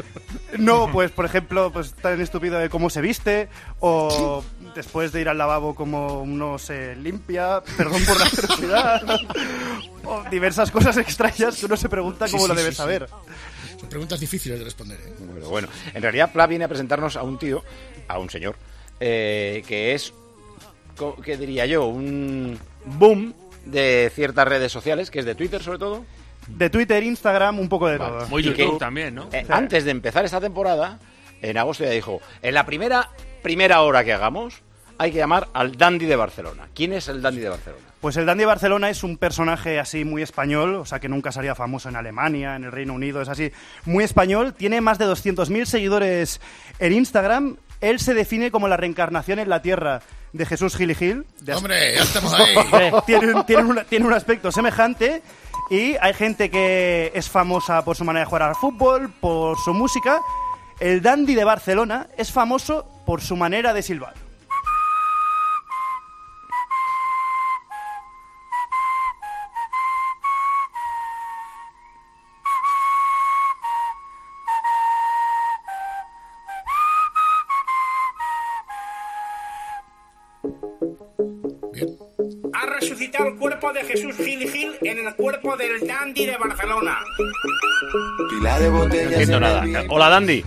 No, pues por ejemplo, pues tan estúpido de cómo se viste, o después de ir al lavabo cómo uno se limpia, perdón por la curiosidad, o diversas cosas extrañas que uno se pregunta Sí, cómo sí, lo debe sí, sí. saber. Son preguntas difíciles de responder, ¿eh? Bueno, bueno, en realidad Pla viene a presentarnos a un tío, a un señor, eh, que es, co- ¿qué diría yo? Un boom de ciertas redes sociales, que es de Twitter sobre todo. De Twitter, Instagram, un poco de Vale. todo. Muy Y YouTube que, también, ¿no? eh, Sí. Antes de empezar esta temporada, en agosto ya dijo, en la primera, primera hora que hagamos, hay que llamar al Dandy de Barcelona. ¿Quién es el Dandy de Barcelona? Pues el Dandy de Barcelona es un personaje así muy español, o sea que nunca sería famoso en Alemania, en el Reino Unido, es así muy español. Tiene más de doscientos mil seguidores en Instagram. Él se define como la reencarnación en la Tierra de Jesús Gil y Gil. De Hombre, ya estamos ahí. tiene, un, tiene, una- tiene un aspecto semejante y hay gente que es famosa por su manera de jugar al fútbol, por su música. El Dandy de Barcelona es famoso por su manera de silbar. Ha resucitado el cuerpo de Jesús Gil y Gil en el cuerpo del Dandy de Barcelona. No entiendo nada. Hola, Dandy.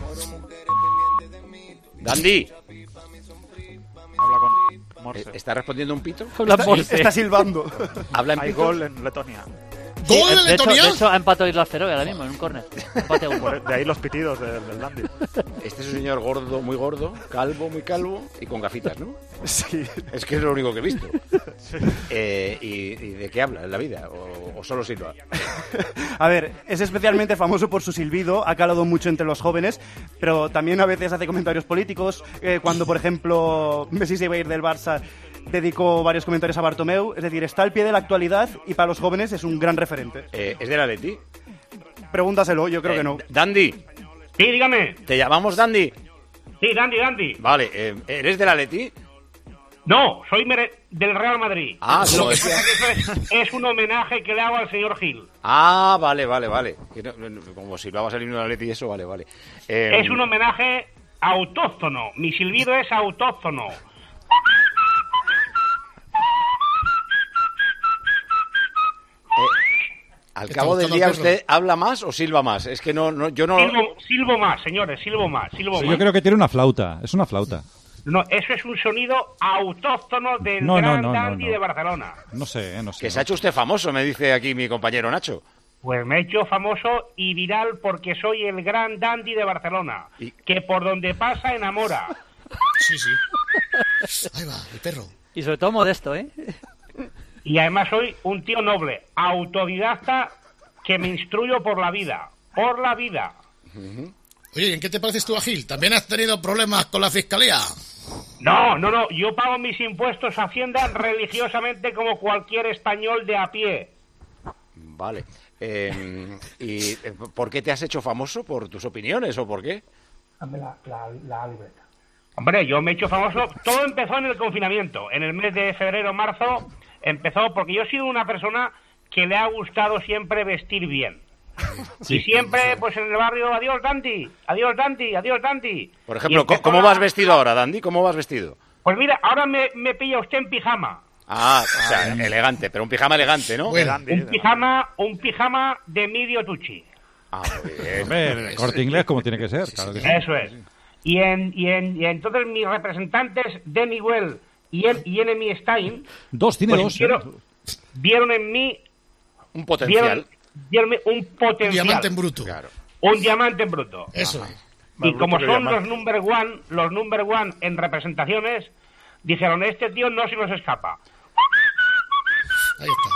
Dandy. Habla con Morse. ¿Está respondiendo un pito? Habla Está- Morse. está silbando. Habla en Hay pito. gol en Letonia. Sí, de, hecho, de hecho, ha empatado Isla Feroe ahora mismo en un córner. Empate a uno. Por- De ahí los pitidos del, del Dandy. Este es un señor gordo, muy gordo, calvo, muy calvo y con gafitas, ¿no? Sí. Es que es lo único que he visto. Eh, y, ¿Y de qué habla en la vida? ¿O, o solo silba? A ver, es especialmente famoso por su silbido, ha calado mucho entre los jóvenes, pero también a veces hace comentarios políticos. Eh, cuando, por ejemplo, Messi se iba a ir del Barça, dedicó varios comentarios a Bartomeu. Es decir, está al pie de la actualidad y para los jóvenes es un gran referente. Eh, ¿Es del Atleti? Pregúntaselo, yo creo Eh, que no. Dandy. Sí, dígame. ¿Te llamamos Dandy? Sí, Dandy, Dandy. Vale, eh, ¿eres del Atleti? No, soy mere- del Real Madrid. Ah, Lo como que decía. pasa que eso es, es un homenaje que le hago al señor Gil. Ah, vale, vale, vale. Que no- no- Como si lo vas al himno del Atleti y eso, vale, vale. Eh, Es un homenaje autóctono. Mi silbido es autóctono. Al ¿Qué cabo está del buscando día, perro? ¿usted habla más o silba más? Es que no, no yo no... Silbo, silbo más, señores, silbo más, silbo Sí, más. yo creo que tiene una flauta. Es una flauta. No, eso es un sonido autóctono del No, no, gran no, no, dandy no. de Barcelona. No sé, eh, no sé. Que se ha hecho usted famoso, me dice aquí mi compañero Nacho. Pues me he hecho famoso y viral porque soy el gran dandy de Barcelona, que por donde pasa enamora. Sí, sí. Ahí va, el perro. Y sobre todo modesto, ¿eh? Y además soy un tío noble, autodidacta, que me instruyo por la vida, por la vida. Oye, ¿y en qué te pareces tú a Gil? ¿También has tenido problemas con la fiscalía? No, no, no, yo pago mis impuestos a Hacienda religiosamente como cualquier español de a pie. Vale. Eh, ¿Y eh, por qué te has hecho famoso? ¿Por tus opiniones o por qué? Dame la, la, la libreta. Hombre, yo me he hecho famoso. Todo empezó en el confinamiento. En el mes de febrero, marzo, empezó porque yo he sido una persona que le ha gustado siempre vestir bien. Sí. Y siempre, pues en el barrio, adiós Dandy, adiós Dandy, adiós Dandy. Por ejemplo, Y empezó ¿cómo la- vas vestido ahora, Dandy? ¿Cómo vas vestido? Pues mira, ahora me, me pilla usted en pijama. Ah, o sea, elegante, pero un pijama elegante, ¿no? Un pijama, un pijama de medio tuchi. Ah, muy bien. Hombre, el Corte Inglés como tiene que ser, claro que sí. Eso es. Y, en, y, en, y entonces mis representantes, Danny Well y, el, y Enemy Stein, Dos, tiene pues dos. vieron, vieron en mí un potencial. Vieron, vieron un potencial. Un diamante en bruto. Claro. Un diamante en bruto. Eso es. Y Más como bruto que son diamante. los number one, los number one en representaciones, dijeron, este tío no se nos escapa. Ahí está.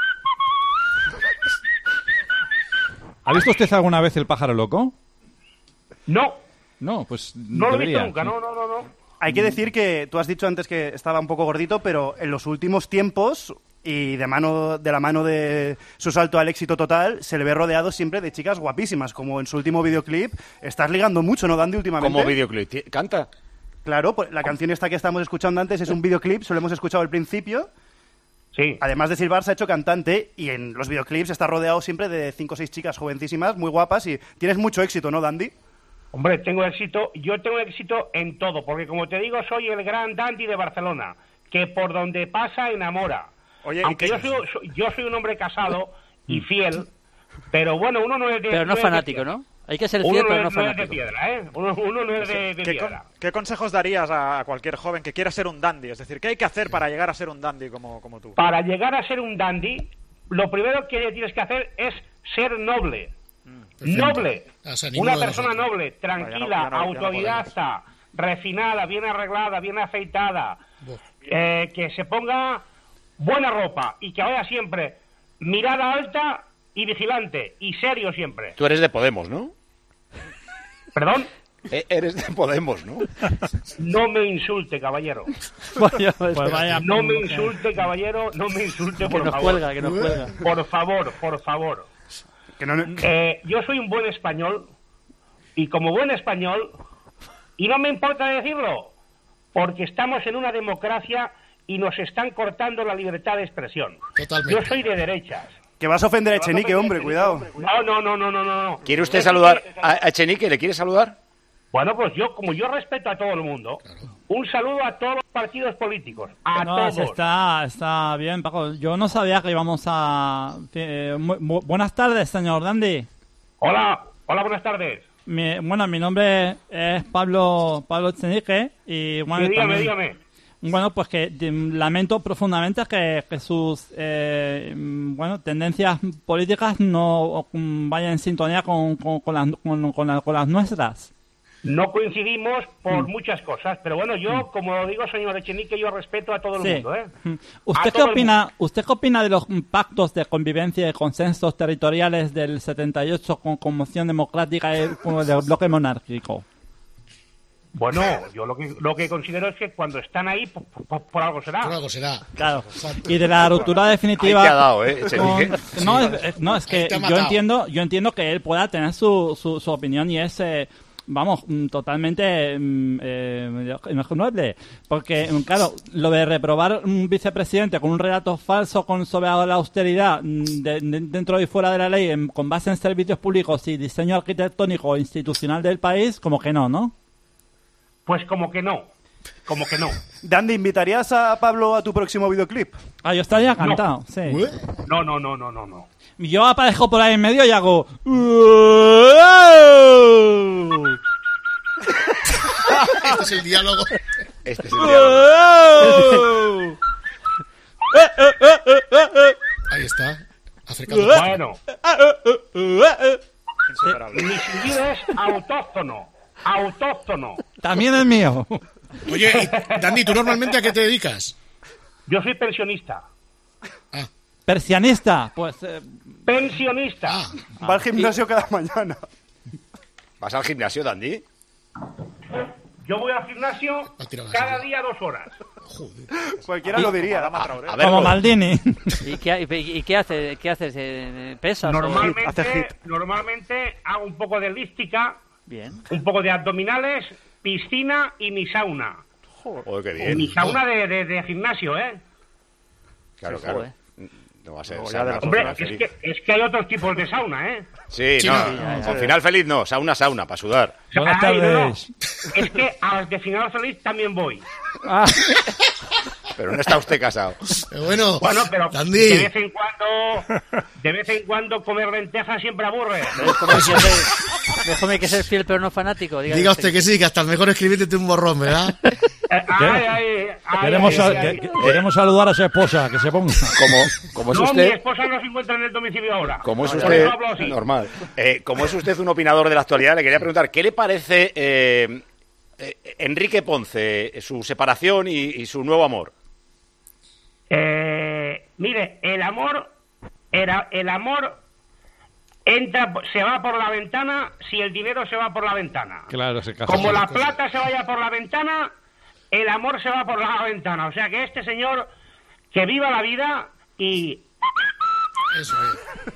¿Ha visto usted alguna vez el pájaro loco? No. No, pues No lo he visto debería. nunca, no, no, no, no. Hay que decir que tú has dicho antes que estaba un poco gordito, pero en los últimos tiempos y de mano de la mano de su salto al éxito total, se le ve rodeado siempre de chicas guapísimas, como en su último videoclip. Estás ligando mucho, ¿no, Dandy, últimamente? ¿Cómo videoclip? ¿Ti- ¿Canta? Claro, pues la canción esta que estamos escuchando antes es un videoclip, solo hemos escuchado al principio. Sí. Además de silbar, se ha hecho cantante y en los videoclips está rodeado siempre de cinco o seis chicas jovencísimas, muy guapas, y tienes mucho éxito, ¿no, Dandy? Hombre, tengo éxito, yo tengo éxito en todo, porque como te digo, soy el gran dandy de Barcelona, que por donde pasa enamora. Oye, Aunque ¿y yo qué- soy, soy- yo soy un hombre casado y fiel, pero bueno, uno no es de... Pero no es de fanático, piedra. ¿no? Hay que ser Uno fiel, no pero es, no no es de fanático. piedra, ¿eh? Uno, uno no es de, de ¿Qué, con- piedra. qué consejos darías a, a cualquier joven que quiera ser un dandy? Es decir, ¿qué hay que hacer para llegar a ser un dandy como, como tú? Para llegar a ser un dandy, lo primero que tienes que hacer es ser noble. Perfecto. Noble. O sea, ninguno Una de persona nosotros. noble, tranquila, Ya no- ya no- ya no autodidacta, refinada, bien arreglada, bien afeitada, eh, que se ponga buena ropa y que vaya siempre mirada alta y vigilante y serio siempre. Tú eres de Podemos, ¿no? ¿Perdón? Eh, eres de Podemos, ¿no? No me insulte, caballero. Vaya, Pues vaya, no me mujer. insulte, caballero, no me insulte, Que por nos favor. cuelga, que nos cuelga. Por favor, por favor. Eh, yo soy un buen español y como buen español, y no me importa decirlo, porque estamos en una democracia y nos están cortando la libertad de expresión. Totalmente. Yo soy de derechas. Que vas a ofender a Echenique, hombre, cuidado. No, no, no, no, no, no. ¿Quiere usted saludar a a Echenique? ¿Le quiere saludar? Bueno, pues yo, como yo respeto a todo el mundo, un saludo a todos los partidos políticos, a No, todos. sí, está, está bien, Paco. Yo no sabía que íbamos a... eh, mu- bu- buenas tardes, señor Dandy. Hola, hola, buenas tardes. Mi- bueno, mi nombre es Pablo Pablo Echenique y bueno, Sí, dígame, también- dígame. Bueno, pues que de- lamento profundamente que, que sus eh, mm, bueno tendencias políticas no mm, vayan en sintonía con, con, con las, con, con la- con las nuestras. No coincidimos por Mm. muchas cosas, pero bueno, yo, como digo, señor Echenique, yo respeto a todo el Sí. mundo, ¿eh? Mm. A ¿Usted qué todo el opina? ¿Usted qué opina de los mm, pactos de convivencia y consensos territoriales del setenta y ocho con conmoción democrática y como del bloque monárquico? Bueno, yo lo que, lo que considero es que cuando están ahí, por, por- por algo será. Por algo será. Claro. Y de la ruptura definitiva. Ahí te ha dado, ¿eh, con- Echenique? no, Sí. es, es- no, es Ahí que te ha yo matado. entiendo, yo entiendo que él pueda tener su, su, su opinión y es, eh, vamos, mm, totalmente mm, eh, inexpugnable. Porque, mm, claro, lo de reprobar un vicepresidente con un relato falso con sobre la austeridad mm, de- de- dentro y fuera de la ley, en- con base en servicios públicos y diseño arquitectónico e institucional del país, como que no, ¿no? Pues como que no, como que no. Dandy, ¿invitarías a Pablo a tu próximo videoclip? Ah, yo estaría encantado, sí. No, no, no, no, no, no. Yo aparezco por ahí en medio y hago... Este es el diálogo. Este es el diálogo. Ahí está. Acercando. Bueno. Insuperable. Mi silbido es autóctono, autóctono. También es mío. Oye, y, Dandy, ¿tú normalmente a qué te dedicas? Yo soy pensionista. Persianista, pues... eh, Pensionista. Va al gimnasio cada mañana. ¿Vas al gimnasio, Dandy? Yo voy al gimnasio cada día dos horas. Cualquiera lo diría. A ver, como lo- Maldini. ¿Y qué, y, y qué hace? ¿Qué haces? Eh, ¿Pesas? o- Normalmente, normalmente hago un poco de elíptica, Bien. un poco de abdominales, piscina y mi sauna. Joder, qué bien. Mi sauna de, de, de gimnasio, ¿eh? Claro, Sí, claro. joder. No va a ser Luego sauna ya de- con Hombre, final es feliz. que, es que hay otros tipos de sauna, ¿eh? Sí, Sí, no, no. Ya, ya, con ya. final feliz no, sauna, sauna, para sudar. Buenas Ay, no, no. tardes. Es que a las de final feliz también voy. Pero no está usted casado. Pero bueno, Bueno, pero Dandy. de vez en cuando, de vez en cuando comer lentejas siempre aburre. Déjame que ser, déjame que ser fiel pero no fanático. Diga, Diga usted que sí, que hasta el mejor escribiente tiene un borrón, ¿verdad? Ay, ay, ay, Queremos, ay, a- ay, que- ay. queremos saludar a su esposa, que se ponga. Como, como es No, mi usted, esposa no se encuentra en el domicilio ahora. como es Por usted, eso hablo así. normal. Eh, como es usted un opinador de la actualidad, le quería preguntar, ¿qué le parece eh, eh, Enrique Ponce, su separación y, y su nuevo amor? Eh, mire, el amor, era, el amor entra, se va por la ventana si el dinero se va por la ventana. Claro, se casa. Como la plata se vaya por la ventana, el amor se va por la ventana. O sea que este señor, que viva la vida y... Eso es.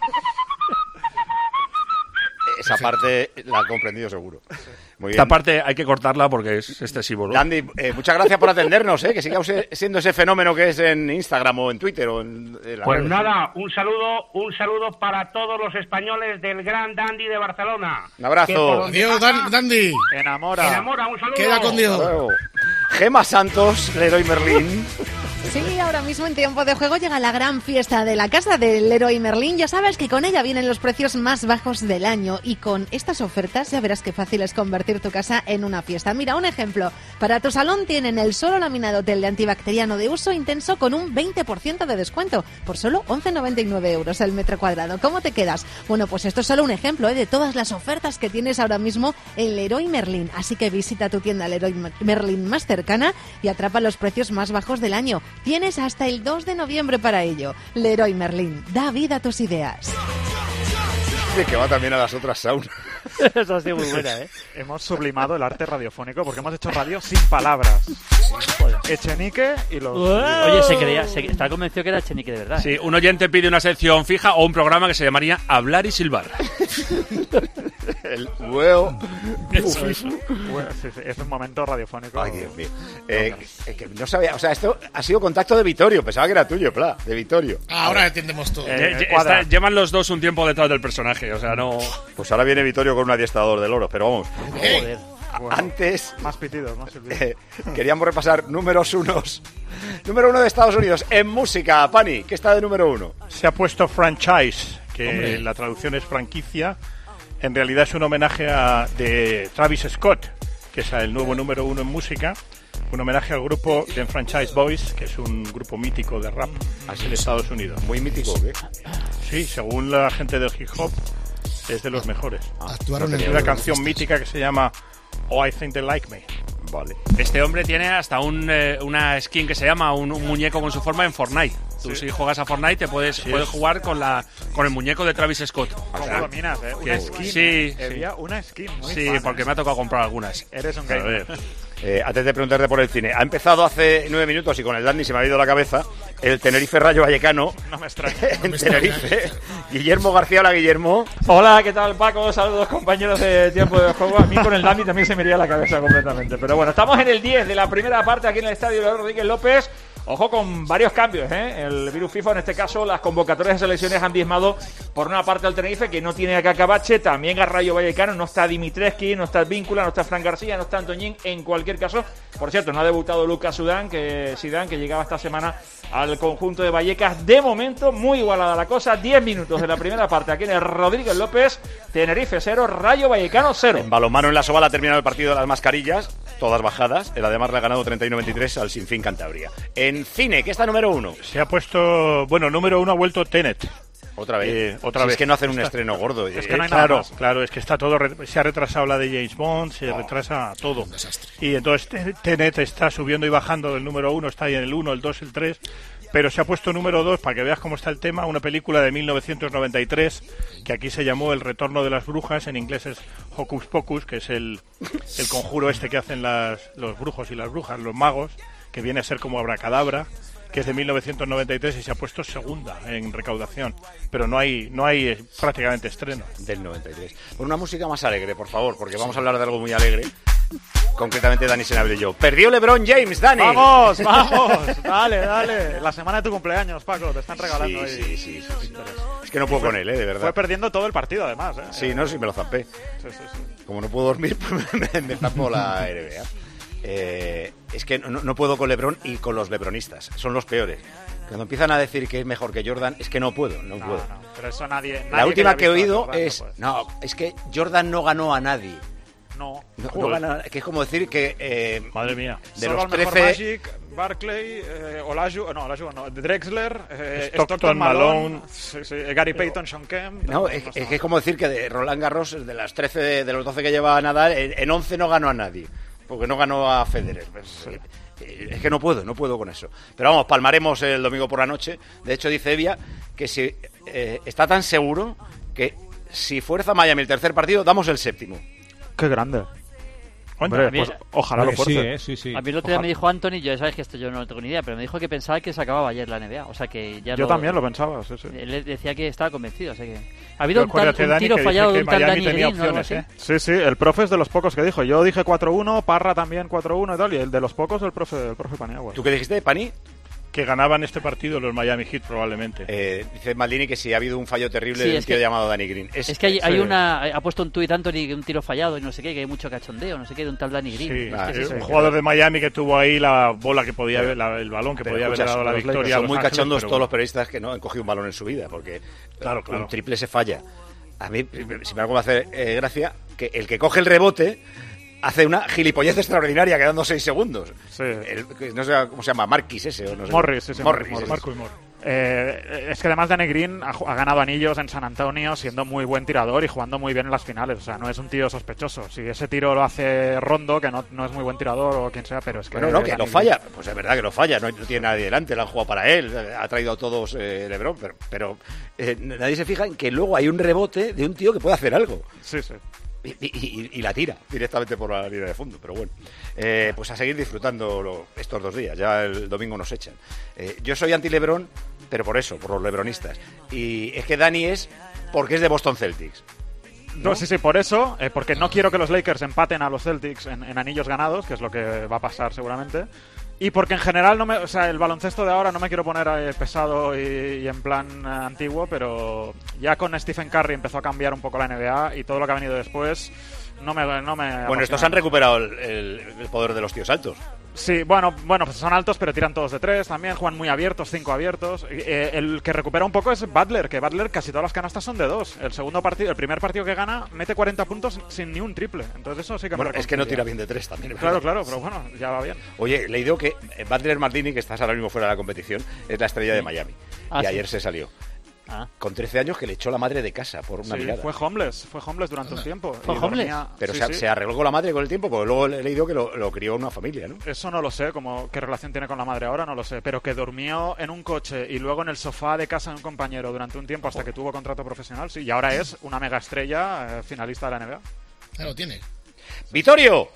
Esa parte la ha comprendido seguro. Muy bien. Esta parte hay que cortarla porque es excesivo, ¿no? Dandy, eh, muchas gracias por atendernos, eh, que siga use- siendo ese fenómeno que es en Instagram o en Twitter o en, en las Pues redes. nada, un saludo, un saludo para todos los españoles del Gran Dandy de Barcelona. Un abrazo. Que por donde Adiós, pasa, Dan- Dandy. Enamora. enamora, un saludo. Queda con Dios. Hasta luego. Gema Santos, Leroy Merlín. Sí, ahora mismo en Tiempo de Juego llega la gran fiesta de la casa del Leroy Merlin. Ya sabes que con ella vienen los precios más bajos del año y con estas ofertas ya verás qué fácil es convertir tu casa en una fiesta. Mira, un ejemplo. Para tu salón tienen el solo laminado tele antibacteriano de uso intenso con un veinte por ciento de descuento por solo once noventa y nueve euros el metro cuadrado. ¿Cómo te quedas? Bueno, pues esto es solo un ejemplo ¿eh? de todas las ofertas que tienes ahora mismo en Leroy Merlin. Así que visita tu tienda Leroy Merlin más cercana y atrapa los precios más bajos del año. Tienes hasta el dos de noviembre para ello. Leroy Merlin, da vida a tus ideas. De que va también a las otras saunas. Eso ha sido muy buena, ¿eh? Hemos sublimado el arte radiofónico porque hemos hecho radio sin palabras. Echenique y los... Oye, se creía, se, estaba convencido que era Echenique de verdad. Sí, un oyente pide una sección fija o un programa que se llamaría Hablar y Silbar. El huevo. Eso, eso. Bueno, sí, sí, es un momento radiofónico. Ay, Dios mío. Eh, que, que no sabía, o sea, esto ha sido contacto de Vittorio. Pensaba que era tuyo, Pla, de Vittorio. Ahora entendemos todo. Eh, eh, está, llevan los dos un tiempo detrás del personaje, o sea, no... Pues ahora viene Vittorio con un adiestrador del oro, pero vamos. Joder. Bueno, antes... Más pitidos, más silbidos. Eh, queríamos repasar números unos. Número uno de Estados Unidos en música. Pani, ¿qué está de número uno? Se ha puesto franchise, que Hombre. la traducción es franquicia. En realidad es un homenaje a de Travis Scott, que es el nuevo número uno en música. Un homenaje al grupo The Franchise Boys, que es un grupo mítico de rap así de Estados Unidos. ¿Muy mítico o qué? Sí, según la gente del hip hop, es de los mejores. Actuaron en Hay el una Euro canción Fest. mítica que se llama Oh, I Think They Like Me. Vale. Este hombre tiene hasta un, eh, una skin que se llama un, un muñeco con su forma en Fortnite. Tú Sí. si juegas a Fortnite te puedes, Sí, puedes es. jugar con la con el muñeco de Travis Scott. O ¿Cómo sea, dominas, eh? que- Una skin. Sí, eh. sí. Había una skin muy Sí, fan, porque eh. me ha tocado comprar algunas. Eres un A gamer. ver, eh, antes de preguntarte por el cine, ha empezado hace nueve minutos y con el Dandy se me ha ido la cabeza el Tenerife Rayo Vallecano. No me extraña. En Tenerife. Guillermo García, hola Guillermo. Hola, ¿qué tal Paco? Saludos compañeros de Tiempo de Juego. A mí con el Dani también se me iría la cabeza completamente. Pero bueno, estamos en el diez de la primera parte aquí en el estadio de Rodríguez López. Ojo con varios cambios, ¿eh? El virus FIFA, en este caso, las convocatorias de selecciones han diezmado por una parte al Tenerife, que no tiene a Cacabache, también a Rayo Vallecano, no está Dimitrescu, no está Víncula, no está Fran García, no está Antoñín. En cualquier caso, por cierto, no ha debutado Lucas Zidane, que, Zidane, que llegaba esta semana al conjunto de Vallecas. De momento, muy igualada la cosa. diez minutos de la primera parte aquí en el Rodríguez López. Tenerife cero, Rayo Vallecano cero. En balonmano en la Soval ha terminado el partido de las mascarillas, todas bajadas. El Ademar le ha ganado treinta y uno veintitrés al Sinfín Cantabria. En cine, ¿qué está número uno? Se ha puesto, bueno, número uno ha vuelto Tenet. Otra vez. Eh, otra Si vez. es que no hacen un Está- estreno gordo. Es eh, que no hay nada claro, claro, es que está todo, re- se ha retrasado la de James Bond, se retrasa todo. Y entonces Te- Tenet está subiendo y bajando del número uno, está ahí en el uno, el dos, el tres, pero se ha puesto número dos, para que veas cómo está el tema, una película de mil novecientos noventa y tres, que aquí se llamó El Retorno de las Brujas, en inglés es Hocus Pocus, que es el, el conjuro este que hacen las, los brujos y las brujas, los magos, que viene a ser como Abracadabra, que es de mil novecientos noventa y tres y se ha puesto segunda en recaudación, pero no hay no hay eh, prácticamente estreno. Del noventa y tres. Por una música más alegre, por favor, porque vamos a hablar de algo muy alegre. Concretamente, Dani Senabre y yo. Perdió LeBron James, Dani. ¡Vamos, vamos! Dale, dale. La semana de tu cumpleaños, Paco, te están regalando Sí, ahí. sí, sí, sí. Es que no puedo Fue- con él, eh, de verdad. Fue perdiendo todo el partido, además, ¿eh? Sí, no, sí, me lo zampé. Sí, sí, sí. Como no puedo dormir, pues me, me zampo la N B A. Eh, es que no, no puedo con LeBron y con los lebronistas. Son los peores. Cuando empiezan a decir que es mejor que Jordan, es que no puedo, no, No, puedo. no, pero eso nadie... La nadie última haya que he visto a oído Jordan, es... no puede. No, es que Jordan no ganó a nadie. No. No, no Joder. ganó a- que es como decir que... eh, Madre mía. De Solo los al mejor trece... Magic, Barclay, eh, Olaju, no, Olaju no, Drexler, eh, Stockton, Stockton, Malone, Malone. sí, sí, Gary Payton, Sean Kemp. No, es, es que es como decir que de Roland Garros, de las trece, de, de los doce que lleva Nadal, en, en once no ganó a nadie. Porque no ganó a Federer. Pues, eh, es que no puedo, no puedo con eso. Pero vamos, palmaremos el domingo por la noche. De hecho, dice Evia que si eh, está tan seguro que si fuerza Miami el tercer partido, damos el séptimo. Qué grande. Hombre, Hombre, pues ojalá Hombre, lo fuerce. sí, eh, sí, sí. A mí el otro día Ojalá. me dijo Anthony, yo sabes que esto yo no tengo ni idea, pero me dijo que pensaba que se acababa ayer la N B A. O sea que ya Yo lo- también lo pensaba, sí, sí. Él decía que estaba convencido, o sea que... Ha habido Yo un, tal- acuérdate, un Dani, tiro que fallado dice de un que tal Miami Dani tenía Green o algo opciones, así. ¿eh? Sí, sí, el profe es de los pocos que dijo. Yo dije cuatro uno, Parra también cuatro uno y tal, y el de los pocos el profe, el profe Paniagua. ¿Tú qué dijiste, Pani? que ganaban este partido los Miami Heat probablemente. Eh, dice Maldini que sí ha habido un fallo terrible Sí, de un es tío que- llamado Danny Green. Es, que hay, hay sí. una... Ha puesto un tuit Anthony que un tiro fallado y no sé qué, que hay mucho cachondeo, no sé qué, de un tal Danny Green. Sí, Es ah, que es un eso. jugador de Miami que tuvo ahí la bola que podía haber, la- el balón que Pero podía haber escucha, dado la los victoria. Lakers a Son Los muy Ángeles, cachondos pero todos los bueno. periodistas que no han cogido un balón en su vida, porque Claro, claro. un triple se falla. A mí, si me algo me hace eh, gracia, que el que coge el rebote hace una gilipollez extraordinaria quedando seis segundos. El- que no sé cómo se llama, Marquis ese o no sé. Morris, ese Morris, Morris. ese. Marcus Morris. Eh, es que además Danny Green ha, ju- ha ganado anillos en San Antonio siendo muy buen tirador y jugando muy bien en las finales. O sea, no es un tío sospechoso. Si ese tiro lo hace Rondo, que no, no es muy buen tirador o quien sea, pero es que... Bueno, no, que Danny lo Green- falla. Pues es verdad que lo falla. No, no tiene nadie delante, lo han jugado para él. Ha traído a todos eh, LeBron. Pero, pero eh, nadie se fija en que luego hay un rebote de un tío que puede hacer algo. Sí, sí. Y, y- y la tira directamente por la línea de fondo. Pero bueno, eh, pues a seguir disfrutando lo- estos dos días. Ya el domingo nos echan. Eh, yo soy anti-LeBron, pero por eso, por los lebronistas. Y es que Dani es porque es de Boston Celtics. No, sí, sí, por eso, eh, porque no quiero que los Lakers empaten a los Celtics en, en anillos ganados, que es lo que va a pasar seguramente. Y porque en general, no me, o sea, el baloncesto de ahora no me quiero poner eh, pesado y, y en plan eh, antiguo, pero ya con Stephen Curry empezó a cambiar un poco la N B A y todo lo que ha venido después no me, no me Bueno, apasiona. estos han recuperado el, el- el poder de los tíos altos. Sí, bueno, bueno, pues son altos, pero tiran todos de tres también, juegan muy abiertos, cinco abiertos. Y, eh, el que recupera un poco es Butler, que Butler casi todas las canastas son de dos. El segundo partido, el primer partido que gana, mete cuarenta puntos sin ni un triple. Entonces eso sí que Bueno, me es que no reconcilia. tira bien de tres también. Claro, ¿verdad? claro, pero bueno, ya va bien. Oye, he leído que eh, Butler Martini, que estás ahora mismo fuera de la competición, es la estrella de Miami. Ah, y sí. ayer se salió. Ah. Con trece años que le echó la madre de casa por una Sí, mirada. fue homeless, fue homeless durante un tiempo. y dormía- Pero sí, se, sí. se arregló con la madre con el tiempo, porque luego he leído que lo, lo crió una familia, ¿no? Eso no lo sé, como qué relación tiene con la madre ahora, no lo sé. Pero que durmió en un coche y luego en el sofá de casa de un compañero durante un tiempo hasta que tuvo contrato profesional, sí. Y ahora es una mega estrella, eh, finalista de la N B A. Ya lo tiene. ¡¡Vitorio!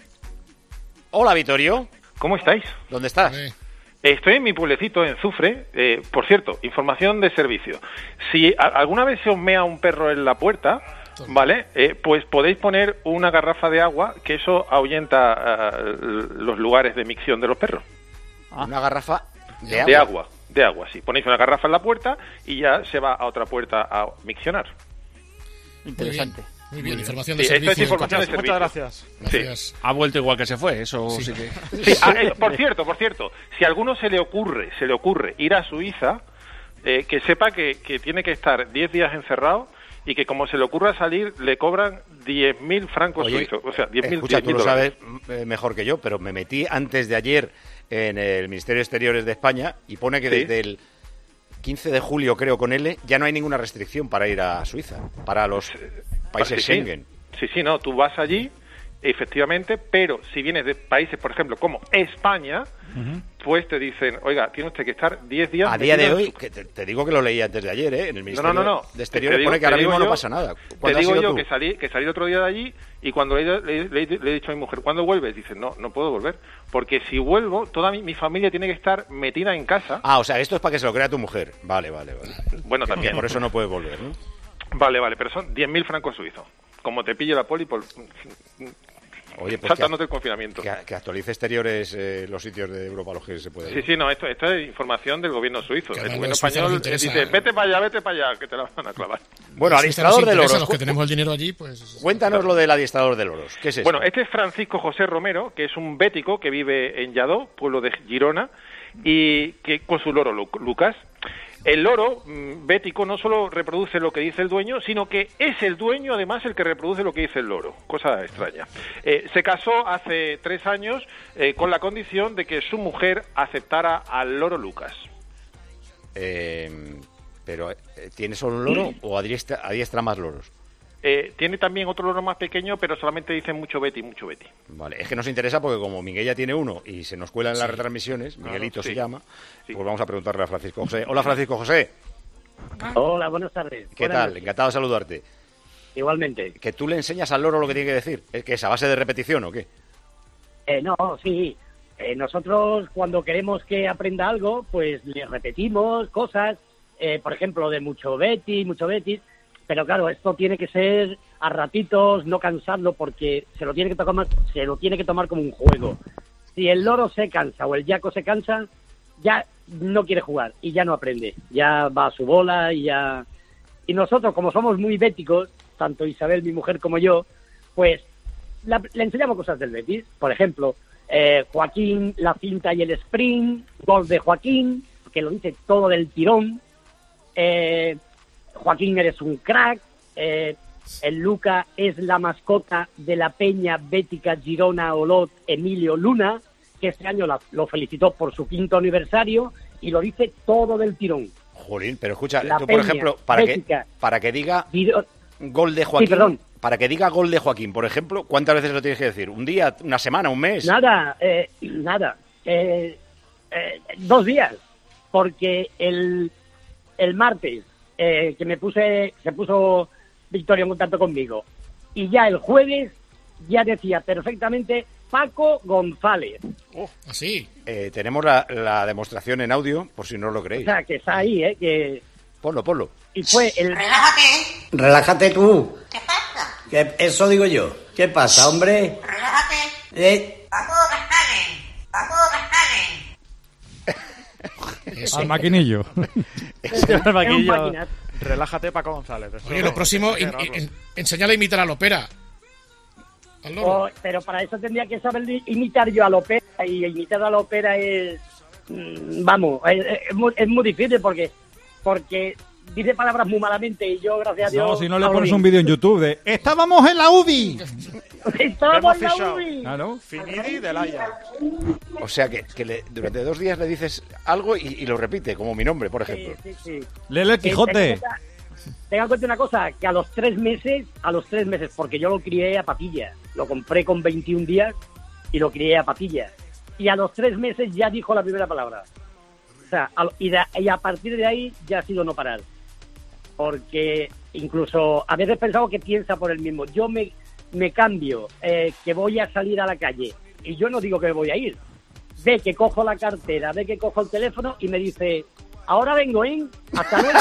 Hola, Vitorio. ¿Cómo estáis? ¿Dónde estás? Estoy en mi pueblecito, en Zufre. Eh, por cierto, información de servicio. Si a- alguna vez se os mea un perro en la puerta, ¿vale? Eh, pues podéis poner una garrafa de agua, que eso ahuyenta ah, los lugares de micción de los perros. Una garrafa de agua. De agua, de agua, sí. Ponéis una garrafa en la puerta y ya se va a otra puerta a miccionar. Interesante. Muy bien, información Sí, de esto servicio. es información de Muchas servicio. gracias. Sí. Ha vuelto igual que se fue, eso sí, que... Sí, ah, eh, por cierto, por cierto, si a alguno se le ocurre, se le ocurre ir a Suiza, eh, que sepa que, que tiene que estar diez días encerrado y que como se le ocurra salir, le cobran diez mil francos Oye, suizos, o sea, diez mil escucha, tú lo dólares. sabes eh, mejor que yo, pero me metí antes de ayer en el Ministerio de Exteriores de España y pone que Sí. desde el quince de julio, creo, con L, ya no hay ninguna restricción para ir a Suiza, para los países Sí, sí. Schengen. Sí, sí, no, tú vas allí, efectivamente, pero si vienes de países, por ejemplo, como España, pues te dicen, oiga, tiene usted que estar diez días... A día de metido en hoy, que te, te digo que lo leí antes de ayer, ¿eh? En el No, Ministerio no, no, no. de Exteriores Te digo- pone que te ahora digo mismo no yo- pasa nada. Te ¿Cuándo has digo ido yo tú? que salí, que salí el otro día de allí y cuando le, le- le- le he dicho a mi mujer, ¿cuándo vuelves? Dice, no, no puedo volver. Porque si vuelvo, toda mi, mi familia tiene que estar metida en casa. Ah, o sea, esto es para que se lo crea tu mujer. Vale, vale, vale. Bueno, Que también. Por eso no puedes volver, ¿no? Vale, vale, pero son diez mil francos suizos. Como te pille la poli por... Oye, pues saltándote el confinamiento. Que, que actualice Exteriores eh, los sitios de Europa a los que se puede Sí, ir. sí, no, esto, esto es información del gobierno suizo. El además gobierno los suizos español les eh, interesa- dice, vete para allá, vete para allá, que te la van a clavar. Bueno, Si esto nos adiestrador de interesa, loros. los que tenemos el dinero allí, pues... Cuéntanos lo del adiestrador de loros. ¿Qué es eso? Bueno, este es Francisco José Romero, que es un bético que vive en Lladó, pueblo de Girona, y que con su loro Lu- Lucas. El loro mm, bético no solo reproduce lo que dice el dueño, sino que es el dueño además el que reproduce lo que dice el loro. Cosa extraña. Eh, se casó hace tres años eh, con la condición de que su mujer aceptara al loro Lucas. Eh, pero, eh, ¿tiene solo un loro o adiestra, adiestra más loros? Eh, tiene también otro loro más pequeño, pero solamente dicen mucho Betty, mucho Betty. Vale, es que nos interesa porque como Miguel ya tiene uno y se nos cuela en las retransmisiones, Claro, Miguelito sí. se llama, pues vamos a preguntarle a Francisco José. Hola, Francisco José. Hola, buenas tardes. ¿Qué Buenas tal? noches. Encantado de saludarte. Igualmente. ¿Que tú le enseñas al loro lo que tiene que decir? ¿Es que es a base de repetición o qué? Eh, no, sí. Eh, nosotros cuando queremos que aprenda algo, pues le repetimos cosas, eh, por ejemplo, de mucho Betty, mucho Betty, pero claro, esto tiene que ser a ratitos, no cansarlo, porque se lo tiene que tomar, se lo tiene que tomar como un juego. Si el loro se cansa o el yaco se cansa, ya no quiere jugar y ya no aprende, ya va a su bola y ya... Y nosotros, como somos muy béticos, tanto Isabel, mi mujer, como yo, pues la, le enseñamos cosas del Betis. Por ejemplo, eh, Joaquín, la cinta y el sprint, gol de Joaquín, que lo dice todo del tirón. Eh, Joaquín, eres un crack. Eh, el Luca es la mascota de la Peña Bética Girona Olot Emilio Luna, que este año la, lo felicitó por su quinto aniversario y lo dice todo del tirón. Jolín, pero escucha, La tú, Peña por ejemplo, para que, Bética. para que diga Giro- gol de Joaquín, Sí, perdón. para que diga gol de Joaquín, por ejemplo, ¿cuántas veces lo tienes que decir? ¿Un día, una semana, un mes? Nada, eh, nada. Eh, eh, dos días, porque el, el martes eh, que me puse, se puso Victoria en contacto conmigo, y ya el jueves ya decía perfectamente Paco González. Así. Eh, tenemos la, la demostración en audio, por si no lo O creéis. sea, que está ahí, ¿eh? Que... Ponlo, ponlo. Y fue el... Relájate tú. ¿Qué pasa? ¿Qué, eso digo yo. ¿Qué pasa, hombre? Relájate. Eh, Paco González. Paco González. Al maquinillo. Al maquinillo. Relájate, Paco González. Eso- Oye, lo próximo, hay in- que grabarlo. in- enseñale a imitar a Lopera. Al loro. Oh, pero para eso tendría que saber li- imitar yo a la ópera, y imitar a la ópera es... mm, Vamos, es, es muy, es muy difícil porque porque dice palabras muy malamente y yo, gracias a Dios... No, si no le hablo pones bien. un vídeo en YouTube de ¡Estábamos en la U B I! ¡Estábamos en la fichado. U B I! Claro. Finidi del Ajax. O sea que, que le- durante dos días le dices algo y, y lo repite, como mi nombre, por ejemplo. Sí, sí, sí. Lele el Quijote. Eh, tenga- Tenga en cuenta una cosa, que a los tres meses, a los tres meses, porque yo lo crié a papilla, lo compré con veintiún días y lo crié a papilla. Y a los tres meses ya dijo la primera palabra. O sea, a, lo- y, de- y a partir de ahí ya ha sido no parar. Porque incluso a veces he pensado que piensa por él mismo. Yo me, me cambio, eh, que voy a salir a la calle y yo no digo que me voy a ir. Ve que cojo la cartera, ve que cojo el teléfono y me dice... Ahora vengo, ¿eh? Hasta luego.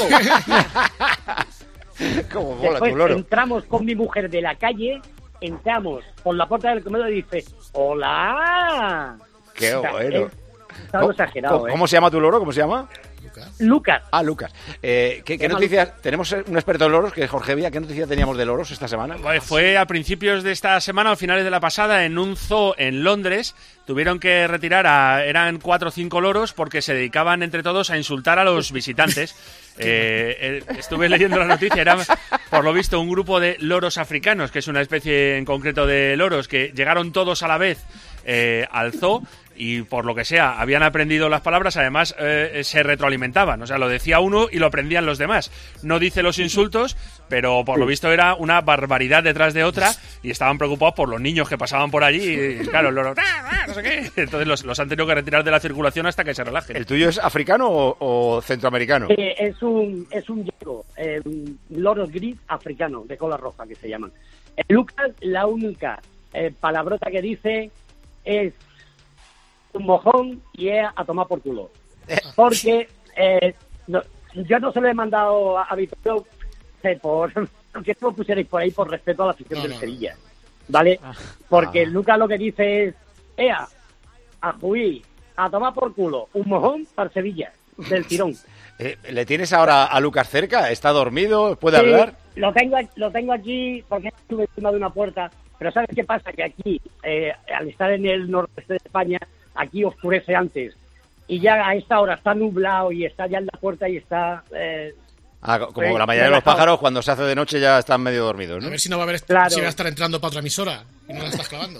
Como mola Después tu loro. entramos con mi mujer de la calle, entramos por la puerta del comedor y dice, ¡hola! Qué O sea, bueno. es- Está algo exagerado, ¿Cómo, ¿eh? cómo se llama tu loro? ¿Cómo se llama? Lucas. Ah, Lucas. Eh, ¿Qué, qué Se llama noticias? Tenemos un experto en loros, que es Jorge Vía. ¿Qué noticias teníamos de loros esta semana? Pues fue a principios de esta semana, o finales de la pasada, en un zoo en Londres. Tuvieron que retirar a... Eran cuatro o cinco loros porque se dedicaban entre todos a insultar a los visitantes. Eh, eh, estuve leyendo la noticia. Era, por lo visto, un grupo de loros africanos, que es una especie en concreto de loros, que llegaron todos a la vez eh, al zoo. Y por lo que sea, habían aprendido las palabras, además eh, se retroalimentaban. O sea, lo decía uno y lo aprendían los demás. No dice los insultos, pero por lo visto era una barbaridad detrás de otra y estaban preocupados por los niños que pasaban por allí. Y claro, el loro, "Ah, no sé qué". Entonces los, los han tenido que retirar de la circulación hasta que se relajen. ¿El tuyo es africano o, o centroamericano? Eh, es un es un yeco, eh, un loro gris africano, de cola roja, que se llaman. Eh, Lucas, la única eh, palabrota que dice es un mojón y es a tomar por culo. Porque eh, no- yo no se lo he mandado a, a Víctor eh, por que no lo pusierais por ahí por respeto a la afición No, del no, no. Sevilla, ¿vale? Porque Ah. Lucas lo que dice es ea, a juí, a tomar por culo, un mojón para el Sevilla, del tirón. Eh, ¿Le tienes ahora a Lucas cerca? ¿Está dormido? ¿Puede Sí, hablar? Lo tengo, lo tengo aquí porque estuve encima de una puerta, pero ¿sabes qué pasa? Que aquí, eh, al estar en el noroeste de España, aquí oscurece antes. Y ya a esta hora está nublado y está ya en la puerta y está... Eh, Ah, co- como Sí, la mayoría de los relajado. pájaros, cuando se hace de noche ya están medio dormidos, ¿no? A ver si no va a haber Claro. si va a estar entrando para otra emisora y no la estás clavando.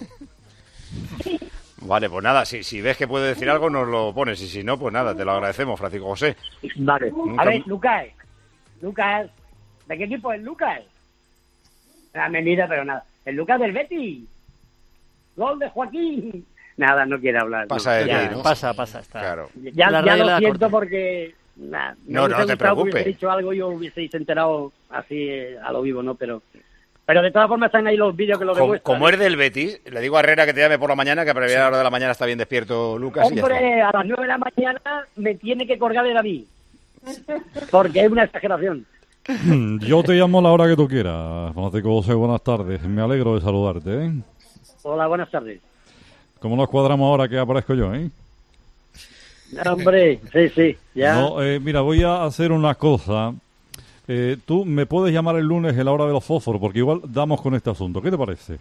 Vale, pues nada, si, si ves que puede decir algo, nos lo pones. Y si no, pues nada, te lo agradecemos, Francisco José. Vale. Nunca- A ver, Lucas. Lucas. ¿De qué equipo es Lucas? Ah, me mira, pero nada. El Lucas del Betis. Gol de Joaquín. Nada, no quiere hablar. Pasa de ya, ti, ¿no? Pasa, pasa. Está. Claro. Ya, La ya raya lo la siento corta. porque... nah, me No, no, hubiese no te gustado que preocupes. hubiese dicho algo y os hubieseis enterado así eh, a lo vivo, ¿no? Pero... Pero de todas formas están ahí los vídeos que lo Como, demuestran. como es del Betis, le digo a Herrera que te llame por la mañana, que a primera hora de la mañana está bien despierto Lucas. y ya está. Hombre, a las nueve de la mañana me tiene que colgar de David. Porque es una exageración. Yo te llamo a la hora que tú quieras. Francisco José, buenas tardes. Me alegro de saludarte, ¿eh? Hola, buenas tardes. ¿Cómo nos cuadramos ahora que aparezco yo, eh? No, hombre, sí, sí, ya. No, eh, mira, voy a hacer una cosa. Eh, tú me puedes llamar el lunes en la hora de los fósforos, porque igual damos con este asunto. ¿Qué te parece?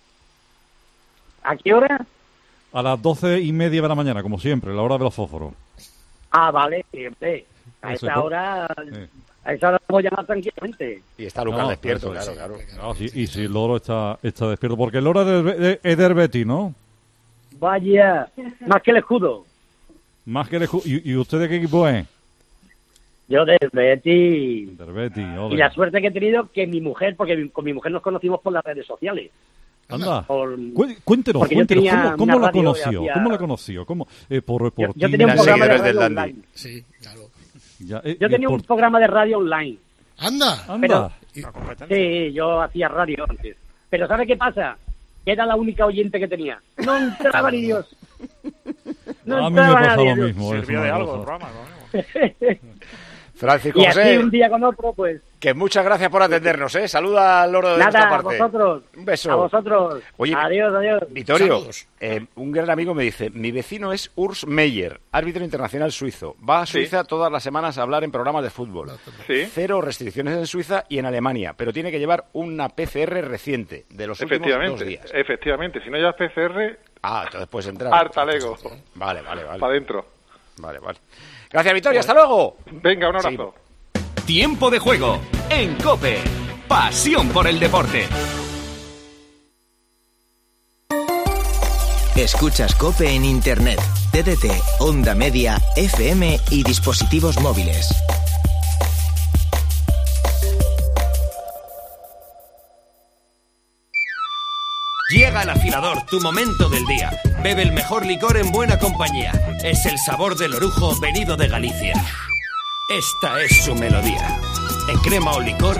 ¿A qué hora? A las doce y media de la mañana, como siempre, la hora de los fósforos. Ah, vale, siempre. A Eso, esa ¿no? hora, Sí. a esa hora puedo llamar tranquilamente. Y está Lucas No, despierto, eso claro, es. claro. Ah, sí, y si el loro está, está despierto, porque el loro es del, de- es del Betis, ¿no? Vaya, más que el escudo. Más que el escu- ¿Y, ¿Y usted de qué equipo es? Yo del Betis. Del Betis, ole. Y la suerte que he tenido que mi mujer, porque mi- con mi mujer nos conocimos por las redes sociales. Anda, Por- Cué- cuéntenos, porque yo cuéntenos, tenía ¿cómo, cómo una la radio conoció? y hacía- ¿Cómo la conoció? ¿Cómo? Eh, por, por Yo tenía un programa de radio online. Sí, claro. Ya, eh, Yo eh, tenía por- un programa de radio online. Anda. Anda. Sí, yo hacía radio antes. Pero ¿sabe qué pasa? Que era la única oyente que tenía. No entraba ni Dios. No A mí me entraba pasa nadie, lo Dios. mismo. es Sirvió una de algo cosa. el programa, ¿no? Francisco Y así José, un día con otro, pues... que muchas gracias por atendernos, ¿eh? Saluda al loro de nuestra Nada, a parte. vosotros. Un beso. A vosotros. Oye, adiós, adiós. Vittorio, Saludos. eh, un gran amigo me dice, mi vecino es Urs Meyer, árbitro internacional suizo. Va a Sí. Suiza todas las semanas a hablar en programas de fútbol. Sí. Cero restricciones en Suiza y en Alemania, pero tiene que llevar una P C R reciente, de los últimos dos Efectivamente, días. efectivamente. Si no llevas P C R, Ah, entonces puedes entrar. hartalego. Vale, vale, vale. Para adentro. Vale, vale. Gracias, Vittorio, hasta luego. Venga, un abrazo. Tiempo de juego en COPE. Pasión por el deporte. Escuchas COPE en Internet, T D T, onda media, F M y dispositivos móviles. Llega el afilador, tu momento del día. Bebe el mejor licor en buena compañía. Es el sabor del orujo venido de Galicia. Esta es su melodía. En crema o licor.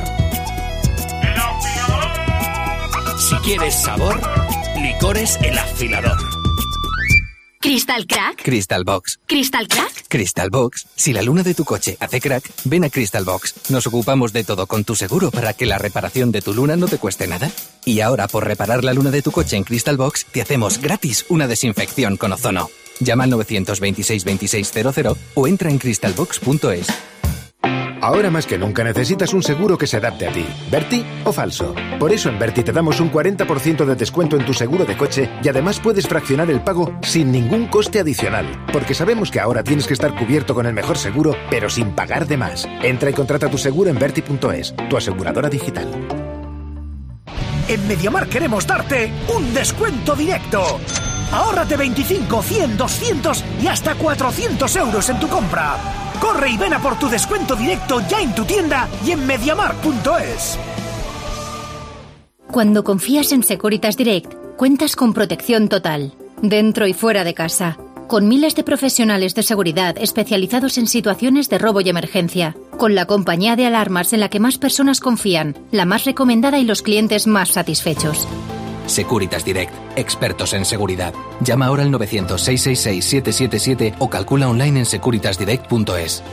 Si quieres sabor, licores El Afilador. ¿Crystal Crack? Crystal Box. ¿Crystal Crack? Crystal Box. Si la luna de tu coche hace crack, ven a Crystal Box. Nos ocupamos de todo con tu seguro para que la reparación de tu luna no te cueste nada. Y ahora, por reparar la luna de tu coche en Crystal Box, te hacemos gratis una desinfección con ozono. Llama al nueve dos seis, veintiséis cero cero o entra en crystal box punto es. Ahora más que nunca necesitas un seguro que se adapte a ti. ¿Berti o falso? Por eso en Berti te damos un cuarenta por ciento de descuento en tu seguro de coche y además puedes fraccionar el pago sin ningún coste adicional. Porque sabemos que ahora tienes que estar cubierto con el mejor seguro, pero sin pagar de más. Entra y contrata tu seguro en berti punto es, tu aseguradora digital. En MediaMarkt queremos darte un descuento directo. Ahórrate veinticinco, cien, doscientos y hasta cuatrocientos euros en tu compra. Corre y ven a por tu descuento directo ya en tu tienda y en mediamarkt punto es. Cuando confías en Securitas Direct, cuentas con protección total, dentro y fuera de casa, con miles de profesionales de seguridad especializados en situaciones de robo y emergencia, con la compañía de alarmas en la que más personas confían, la más recomendada y los clientes más satisfechos. Securitas Direct, expertos en seguridad. Llama ahora al nueve cero cero, seis seis seis, siete siete siete o calcula online en securitas direct punto es.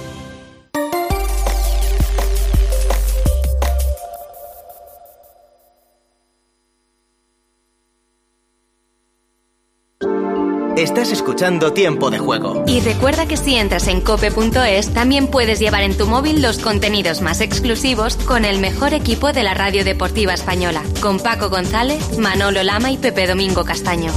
Estás escuchando Tiempo de Juego. Y recuerda que si entras en cope punto es, también puedes llevar en tu móvil los contenidos más exclusivos con el mejor equipo de la radio deportiva española, con Paco González, Manolo Lama y Pepe Domingo Castaño.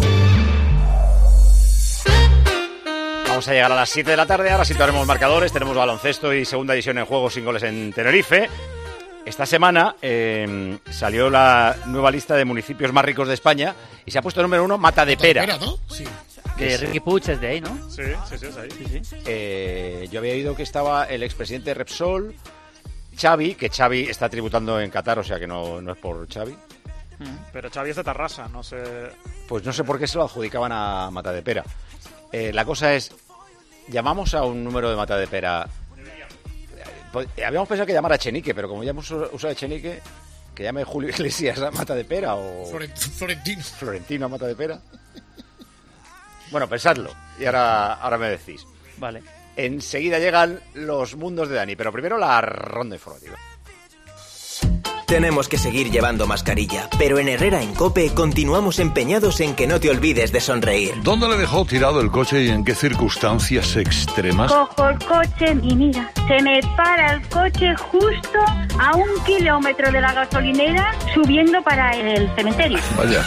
Vamos a llegar a las siete de la tarde, ahora situaremos marcadores, tenemos baloncesto y segunda división en juego sin goles en Tenerife. Esta semana eh, salió la nueva lista de municipios más ricos de España y se ha puesto número uno Matadepera. Matadepera, ¿no? Sí. Que Ricky Puig es de ahí, ¿no? Sí, sí, sí, es ahí. Sí, sí. Eh, yo había oído que estaba el expresidente Repsol, Xavi, que Xavi está tributando en Qatar, o sea que no, no es por Xavi. Pero Xavi es de Tarrasa, no sé... Pues no sé por qué se lo adjudicaban a Matadepera. Eh, la cosa es, llamamos a un número de Matadepera. Eh, habíamos pensado que llamar a Chenique, pero como ya hemos usado Chenique, que llame Julio Iglesias a Matadepera o... Florentino. Florentino a Matadepera. Bueno, pensadlo. Y ahora, ahora me decís. Vale. Enseguida llegan los mundos de Dani, pero primero la ronda informativa. tenemos que seguir llevando mascarilla, pero en Herrera en COPE continuamos empeñados en que no te olvides de sonreír. ¿Dónde le dejó tirado el coche y en qué circunstancias extremas? Cojo el coche y mira, se me para el coche justo a un kilómetro de la gasolinera subiendo para el cementerio. Vaya.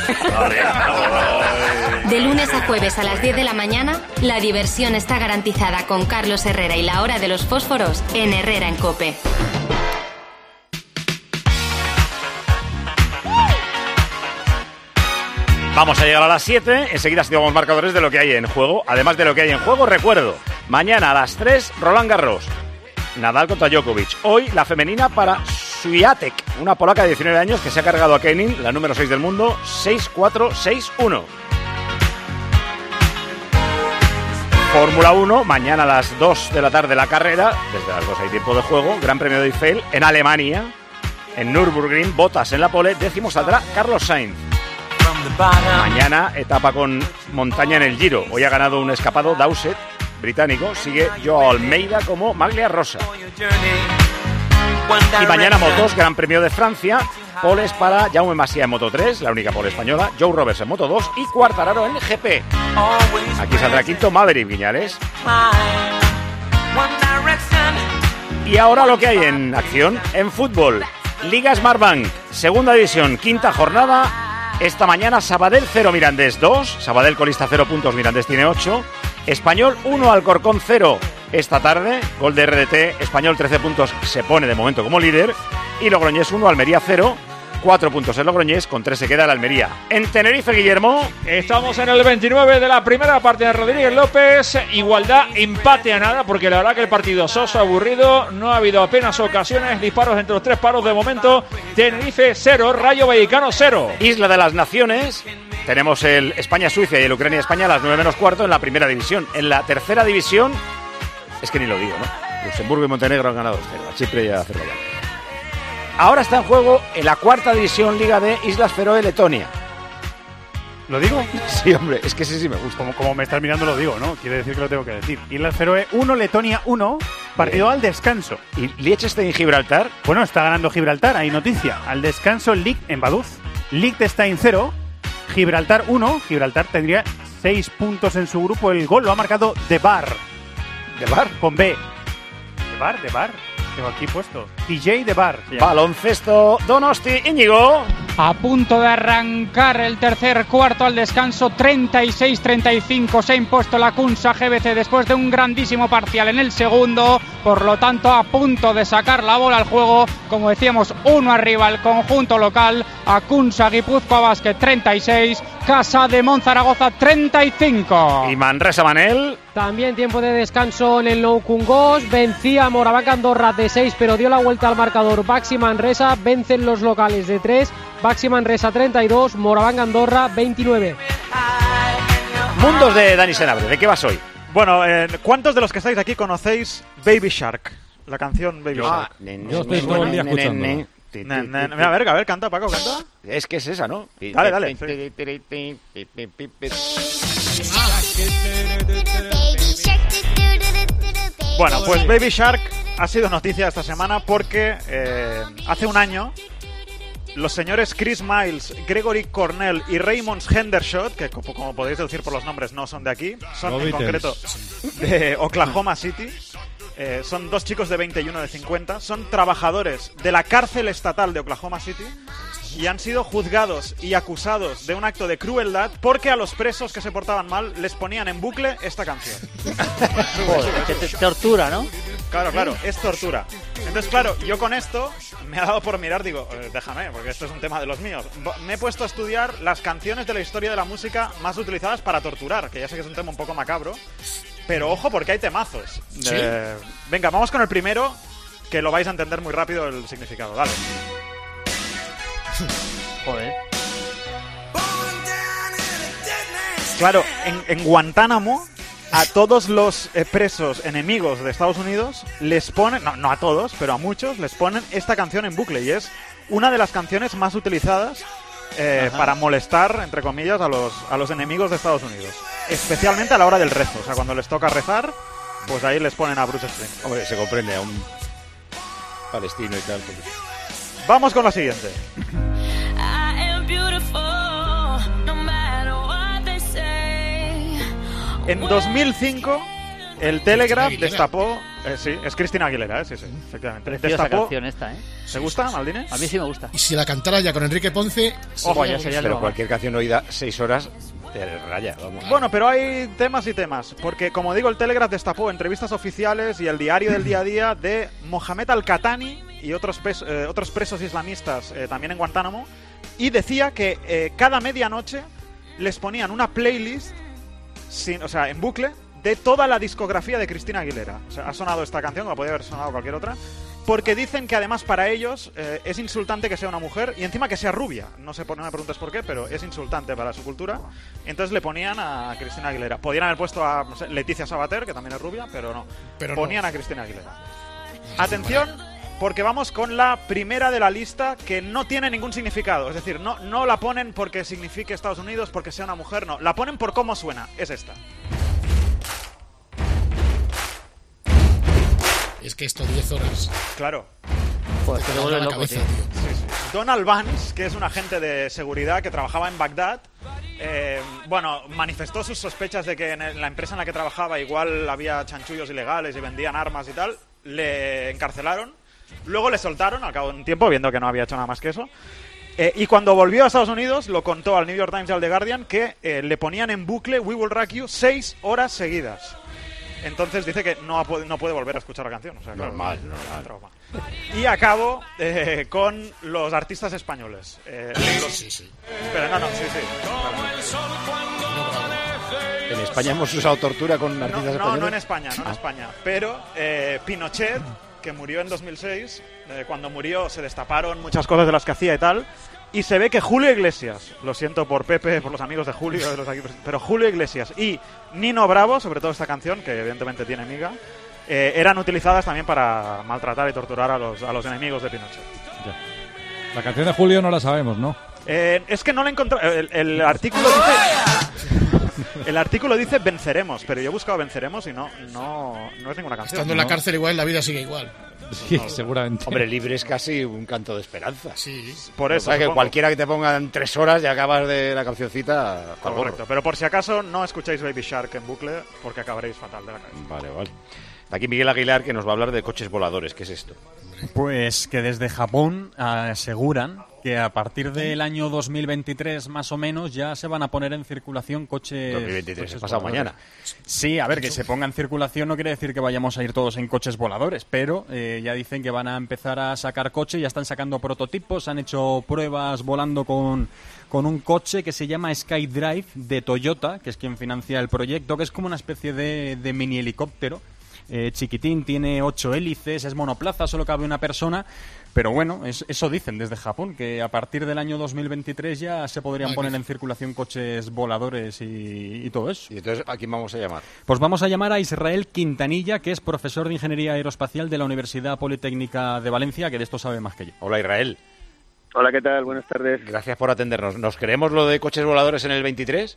De lunes a jueves a las diez de la mañana, la diversión está garantizada con Carlos Herrera y la hora de los fósforos en Herrera en COPE. Vamos a llegar a las siete, enseguida situamos marcadores de lo que hay en juego. Además de lo que hay en juego, recuerdo, mañana a las tres, Roland Garros, Nadal contra Djokovic. Hoy la femenina para Swiatek, una polaca de diecinueve años que se ha cargado a Kenin, la número seis del mundo, seis cuatro seis uno. Fórmula uno, mañana a las dos de la tarde la carrera, desde las dos hay tiempo de juego, Gran Premio de Eiffel en Alemania, en Nürburgring, Bottas en la pole, décimo saldrá Carlos Sainz. Mañana etapa con montaña en el Giro. Hoy ha ganado un escapado Dowsett, británico. Sigue Joao Almeida como maglia rosa. Y mañana motos, Gran Premio de Francia. Poles para Jaume Masia en Moto tres, la única pole española. Joe Roberts en Moto dos y Quartararo en G P. Aquí saldrá quinto Maverick Viñales. Y ahora lo que hay en acción en fútbol. Liga Smartbank, segunda división, quinta jornada. Esta mañana Sabadell cero, Mirandés dos. Sabadell colista cero puntos, Mirandés tiene ocho. Español uno, Alcorcón cero. Esta tarde, gol de R D T, Español trece puntos, se pone de momento como líder. Y Logroñés uno, Almería cero. cuatro puntos el Logroñés, con tres se queda el Almería. En Tenerife, Guillermo. Estamos en el veintinueve de la primera parte de Rodríguez López. Igualdad, empate a nada, porque la verdad que el partido soso, aburrido. No ha habido apenas ocasiones, disparos entre los tres paros de momento. Tenerife cero, Rayo Vallecano cero. Isla de las Naciones. Tenemos el España-Suiza y el Ucrania-España a las nueve menos cuarto en la primera división. En la tercera división, es que ni lo digo, ¿no? Luxemburgo y Montenegro han ganado cero, a Chipre y a Azerbaiyán. Ahora está en juego en la cuarta división Liga de Islas Feroe, Letonia. ¿Lo digo? Sí, hombre, es que sí, sí me gusta. Como, como me estás mirando lo digo, ¿no? Quiere decir que lo tengo que decir. Islas Feroe uno, Letonia uno, partido Bien. Al descanso. ¿Y Liechtenstein Gibraltar? Bueno, está ganando Gibraltar, hay noticia. Al descanso, Lig en Vaduz. Liechtenstein cero, Gibraltar uno. Gibraltar tendría seis puntos en su grupo. El gol lo ha marcado De Bar. ¿De Bar? Con B. ¿De Bar? ¿De Bar? Tengo aquí puesto. T J De Bar. Baloncesto Donosti, Íñigo. A punto de arrancar el tercer cuarto al descanso, treinta y seis treinta y cinco se ha impuesto la Kunsa G B C después de un grandísimo parcial en el segundo, por lo tanto a punto de sacar la bola al juego, como decíamos, uno arriba el conjunto local, a Kunsa Guipúzcoa Basket treinta y seis, Casa de Monzaragoza treinta y cinco. Y Manresa Manel. También tiempo de descanso en el Nou Cungós, vencía Morabanc Andorra de seis, pero dio la vuelta al marcador. Baxi Manresa, vencen los locales de tres, Baxi Manresa treinta y dos, Morabanc Andorra veintinueve. Mundos de Dani Senabre, ¿de qué vas hoy? Bueno, eh, ¿cuántos de los que estáis aquí conocéis Baby Shark? La canción Baby Yo, Shark. ah, Yo estoy todo el día escuchando. A ver, a ver, canta, Paco, canta. Es que es esa, ¿no? Dale, dale. Bueno, pues Baby Shark ha sido noticia esta semana porque eh, hace un año los señores Chris Miles, Gregory Cornell y Raymond Hendershot, que como, como podéis deducir por los nombres no son de aquí, son en concreto de Oklahoma City. Eh, son dos chicos de veinte y uno de cincuenta, son trabajadores de la cárcel estatal de Oklahoma City y han sido juzgados y acusados de un acto de crueldad porque a los presos que se portaban mal les ponían en bucle esta canción. Joder, que te tortura, ¿no? Claro, claro, es tortura. Entonces, claro, yo con esto me ha dado por mirar, digo, eh, déjame, porque esto es un tema de los míos. Me he puesto a estudiar las canciones de la historia de la música más utilizadas para torturar, que ya sé que es un tema un poco macabro, pero ojo porque hay temazos. ¿Sí? Eh, venga, vamos con el primero, que lo vais a entender muy rápido el significado, dale. Joder. Claro, en, en Guantánamo a todos los eh, presos enemigos de Estados Unidos les ponen, no, no a todos, pero a muchos les ponen esta canción en bucle y es una de las canciones más utilizadas eh, para molestar, entre comillas, a los, a los enemigos de Estados Unidos. Especialmente a la hora del rezo, o sea, cuando les toca rezar, pues ahí les ponen a Bruce Springsteen. Hombre, se comprende a un palestino y tal. Porque... Vamos con la siguiente. En dos mil cinco, el Telegraph destapó... Eh, sí, es Cristina Aguilera, eh, sí, sí, efectivamente. Preciosa Destapó... canción esta, ¿eh? ¿Te gusta, Maldini? A mí sí me gusta. Y si la cantara ya con Enrique Ponce... Ojo, ya sería Pero algo cualquier canción oída seis horas te raya, vamos. Bueno, pero hay temas y temas, porque como digo, el Telegraph destapó entrevistas oficiales y el diario del día a día de Mohamed Al-Qatani y otros, pes- eh, otros presos islamistas eh, también en Guantánamo, y decía que eh, cada medianoche les ponían una playlist, sin, o sea, en bucle, de toda la discografía de Cristina Aguilera. O sea, ha sonado esta canción, como podría haber sonado cualquier otra, porque dicen que además para ellos eh, es insultante que sea una mujer y encima que sea rubia. No sé, no me preguntes por qué, pero es insultante para su cultura. Entonces le ponían a Cristina Aguilera. Podrían haber puesto a no sé, Leticia Sabater, que también es rubia, pero no. Pero ponían no. a Cristina Aguilera. Atención, porque vamos con la primera de la lista que no tiene ningún significado. Es decir, no, no la ponen porque signifique Estados Unidos, porque sea una mujer, no. La ponen por cómo suena. Es esta. Es que esto diez horas. Claro. Pues te te vuelve la loco, cabeza, tío. tío. Sí, sí. Donald Vance, que es un agente de seguridad que trabajaba en Bagdad, eh, bueno, manifestó sus sospechas de que en la empresa en la que trabajaba igual había chanchullos ilegales y vendían armas y tal. Le encarcelaron. Luego le soltaron al cabo de un tiempo, viendo que no había hecho nada más que eso. Eh, y cuando volvió a Estados Unidos, lo contó al New York Times y al The Guardian que eh, le ponían en bucle We Will Rock You seis horas seguidas. Entonces dice que no, ha, no puede volver a escuchar la canción. O sea, claro, Normal, no, normal. trauma. Y acabo eh, con los artistas españoles. Eh, los... Sí, sí. Espera, no, no, sí, sí. En España hemos usado tortura con No, artistas no, españoles. no en España, no en Ah. España. Pero eh, Pinochet, que murió en dos mil seis, eh, cuando murió se destaparon muchas cosas de las que hacía y tal. Y se ve que Julio Iglesias, lo siento por Pepe, por los amigos de Julio, de los aquí presentes, pero Julio Iglesias y Nino Bravo, sobre todo esta canción, que evidentemente tiene miga, eh, eran utilizadas también para maltratar y torturar a los, a los enemigos de Pinochet. Ya. La canción de Julio no la sabemos, ¿no? Eh, es que no la he encontrado. El, el artículo dice. El artículo dice venceremos, pero yo he buscado venceremos y no, no, no es ninguna canción. Estando en la cárcel igual, la vida sigue igual. Sí, seguramente. Hombre, libre es casi un canto de esperanza. Sí. Por eso. O sea, que supongo. cualquiera que te ponga en tres horas y acabas de la cancioncita. al Correcto, gorro. pero por si acaso no escucháis Baby Shark en bucle porque acabaréis fatal de la cabeza. Vale, vale. Aquí Miguel Aguilar, que nos va a hablar de coches voladores. ¿Qué es esto? Pues que desde Japón aseguran que a partir del año dos mil veintitrés más o menos ya se van a poner en circulación coches... dos mil veintitrés, coches es pasado voladores. mañana. Sí, a ver, que se ponga en circulación no quiere decir que vayamos a ir todos en coches voladores, pero eh, ya dicen que van a empezar a sacar coches, ya están sacando prototipos, han hecho pruebas volando con, con un coche que se llama SkyDrive de Toyota, que es quien financia el proyecto, que es como una especie de, de mini helicóptero. Eh, chiquitín, tiene ocho hélices, es monoplaza, solo cabe una persona, pero bueno, es, eso dicen desde Japón, que a partir del año dos mil veintitrés ya se podrían Vale. poner en circulación coches voladores y, y todo eso. ¿Y entonces a quién vamos a llamar? Pues vamos a llamar a Israel Quintanilla, que es profesor de Ingeniería Aeroespacial de la Universidad Politécnica de Valencia, que de esto sabe más que yo. Hola, Israel. Hola, ¿qué tal? Buenas tardes. Gracias por atendernos. ¿Nos creemos lo de coches voladores en el veintitrés?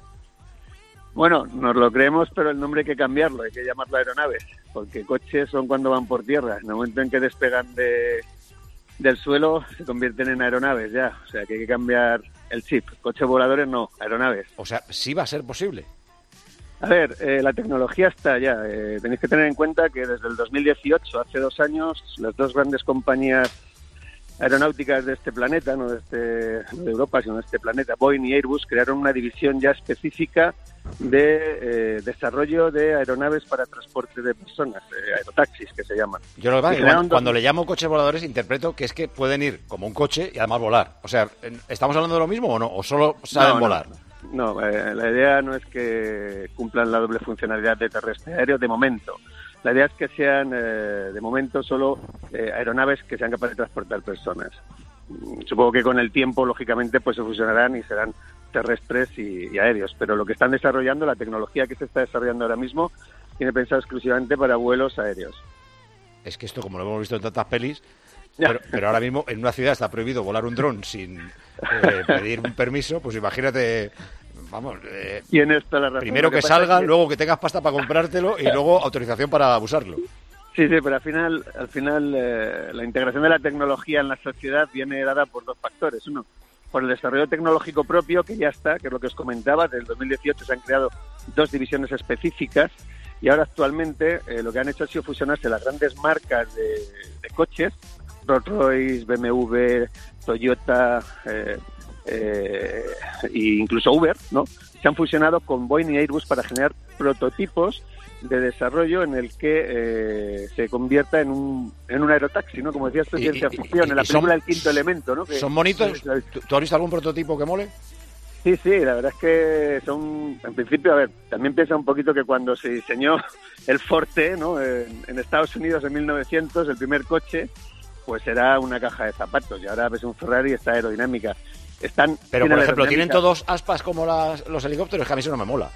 Bueno, nos lo creemos, pero el nombre hay que cambiarlo, hay que llamarlo aeronaves, porque coches son cuando van por tierra. En el momento en que despegan de, del suelo, se convierten en aeronaves ya. O sea, que hay que cambiar el chip. Coches voladores no, aeronaves. O sea, sí va a ser posible. A ver, eh, la tecnología está ya. Eh, tenéis que tener en cuenta que desde el dos mil dieciocho, hace dos años, las dos grandes compañías aeronáuticas de este planeta, no de, este, no de Europa, sino de este planeta, Boeing y Airbus, crearon una división ya específica de eh, desarrollo de aeronaves para transporte de personas, eh, aerotaxis que se llaman. Yo lo que pasa Y es que cuando, crearon cuando dos- le llamo coches voladores interpreto que es que pueden ir como un coche y además volar. O sea, ¿estamos hablando de lo mismo o no? ¿O solo saben No, no, volar? No, eh, la idea no es que cumplan la doble funcionalidad de terrestre aéreo de momento. La idea es que sean, eh, de momento, solo eh, aeronaves que sean capaces de transportar personas. Mm, Supongo que con el tiempo, lógicamente, pues se fusionarán y serán terrestres y, y aéreos. Pero lo que están desarrollando, la tecnología que se está desarrollando ahora mismo, tiene pensado exclusivamente para vuelos aéreos. Es que esto, como lo hemos visto en tantas pelis, Ya. pero, pero ahora mismo en una ciudad está prohibido volar un dron sin eh, pedir un permiso, pues imagínate, vamos, eh, Tienes toda la razón. primero Lo que que pasa salga, es que- luego que tengas pasta para comprártelo y luego autorización para usarlo. Sí, sí, pero al final, al final eh, la integración de la tecnología en la sociedad viene dada por dos factores. Uno, por el desarrollo tecnológico propio, que ya está, que es lo que os comentaba. Desde el dos mil dieciocho se han creado dos divisiones específicas y ahora actualmente eh, lo que han hecho ha sido fusionarse las grandes marcas de, de coches, Rolls-Royce, B M W, Toyota eh, eh, e incluso Uber, ¿no? Se han fusionado con Boeing y Airbus para generar prototipos de desarrollo en el que eh, se convierta en un en un aerotaxi, ¿no? Como decías tú, ciencia ficción, en la película El Quinto Elemento, ¿no? Que, ¿Son bonitos? ¿Tú, ¿Tú has visto algún prototipo que mole? Sí, sí, la verdad es que son, en principio, a ver, también piensa un poquito que cuando se diseñó el Forte, ¿no? En, en Estados Unidos en mil novecientos, el primer coche, pues era una caja de zapatos, y ahora ves un Ferrari y está aerodinámica. Están, Pero, por ejemplo, ¿tienen todos aspas como las, los helicópteros? Que a mí eso no me mola.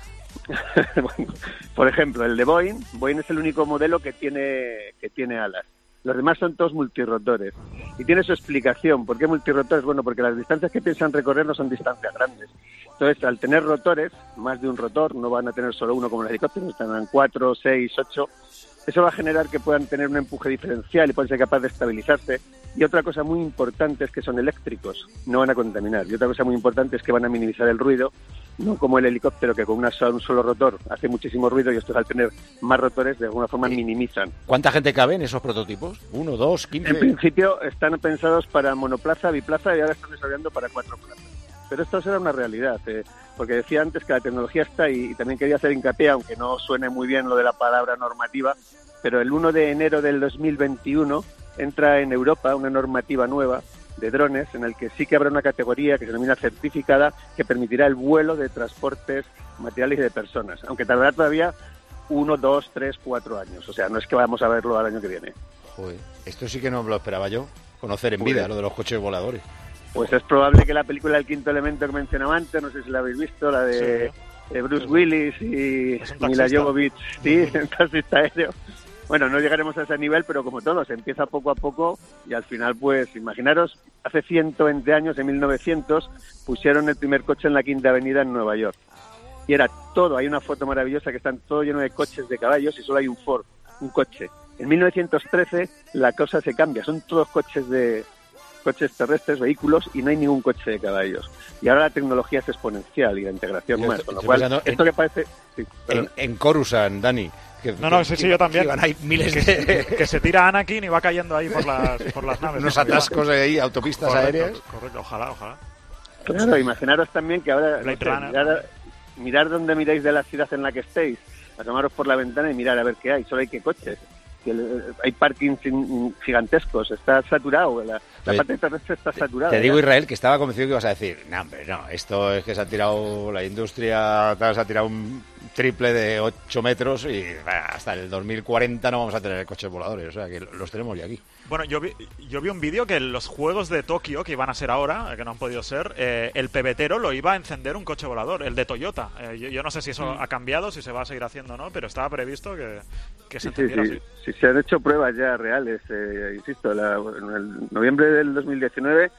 Bueno, por ejemplo, el de Boeing, Boeing es el único modelo que tiene que tiene alas. Los demás son todos multirotores. Y tiene su explicación. ¿Por qué multirotores? Bueno, porque las distancias que piensan recorrer no son distancias grandes. Entonces, al tener rotores, más de un rotor, no van a tener solo uno como el helicóptero, tendrán cuatro, seis, ocho. Eso va a generar que puedan tener un empuje diferencial y pueden ser capaces de estabilizarse. Y otra cosa muy importante es que son eléctricos, no van a contaminar. Y otra cosa muy importante es que van a minimizar el ruido, no como el helicóptero que con una sola, un solo rotor hace muchísimo ruido, y estos al tener más rotores de alguna forma minimizan. ¿Cuánta gente cabe en esos prototipos? ¿Uno, dos, quince? En principio están pensados para monoplaza, biplaza, y ahora están desarrollando para cuatro plazas. Pero esto será una realidad, eh, porque decía antes que la tecnología está y, y también quería hacer hincapié, aunque no suene muy bien lo de la palabra normativa, pero el uno de enero del dos mil veintiuno entra en Europa una normativa nueva de drones en el que sí que habrá una categoría que se denomina certificada, que permitirá el vuelo de transportes materiales y de personas, aunque tardará todavía uno, dos, tres, cuatro años. O sea, no es que vamos a verlo al año que viene. Joder, esto sí que no me lo esperaba yo, conocer en vida, Joder. lo de los coches voladores. Pues es probable que la película El Quinto Elemento que mencionaba antes, no sé si la habéis visto, la de, Sí. de Bruce Willis y Mila Jovovich, sí, un taxista aéreo. Bueno, no llegaremos a ese nivel, pero como todo, se empieza poco a poco y al final, pues, imaginaros, hace ciento veinte años, en mil novecientos, pusieron el primer coche en la Quinta Avenida en Nueva York. Y era todo, hay una foto maravillosa que están todo lleno de coches de caballos y solo hay un Ford, un coche. En mil novecientos trece la cosa se cambia, son todos coches de coches terrestres, vehículos, y no hay ningún coche de caballos. Y ahora la tecnología es exponencial y la integración Yo más, estoy- con lo estoy cual, pensando esto en- que parece... Sí, En, en Coruscant, Dani. Que, No, no, sí, sí, yo también. que van ahí miles que, de... que se tira Anakin y va cayendo ahí por las, por las naves. Unos ¿no? atascos ahí, autopistas Correcto, aéreas. Correcto, ojalá, ojalá. Claro, imaginaros también que ahora, Blade no sé, Runner. mirar, mirar donde miráis de la ciudad en la que estéis, asomaros por la ventana y mirar a ver qué hay, solo hay que coches. Que el- hay parkings in- gigantescos, está saturado, la, la Oye, parte terrestre está saturada. Te digo, ya. Israel, que estaba convencido que ibas a decir, no, hombre, no, esto es que se ha tirado la industria, tal, se ha tirado un triple de ocho metros y bah, hasta el dos mil cuarenta no vamos a tener coches voladores, o sea, que los tenemos ya aquí. Bueno, yo vi, yo vi un vídeo que en los juegos de Tokio, que iban a ser ahora, eh, que no han podido ser, eh, el pebetero lo iba a encender un coche volador, el de Toyota. Eh, yo, yo no sé si eso Mm. ha cambiado, si se va a seguir haciendo o no, pero estaba previsto que, que se Sí, sí, encendiera sí, así. sí, se han hecho pruebas ya reales, eh, insisto, la- en el noviembre del dos mil diecinueve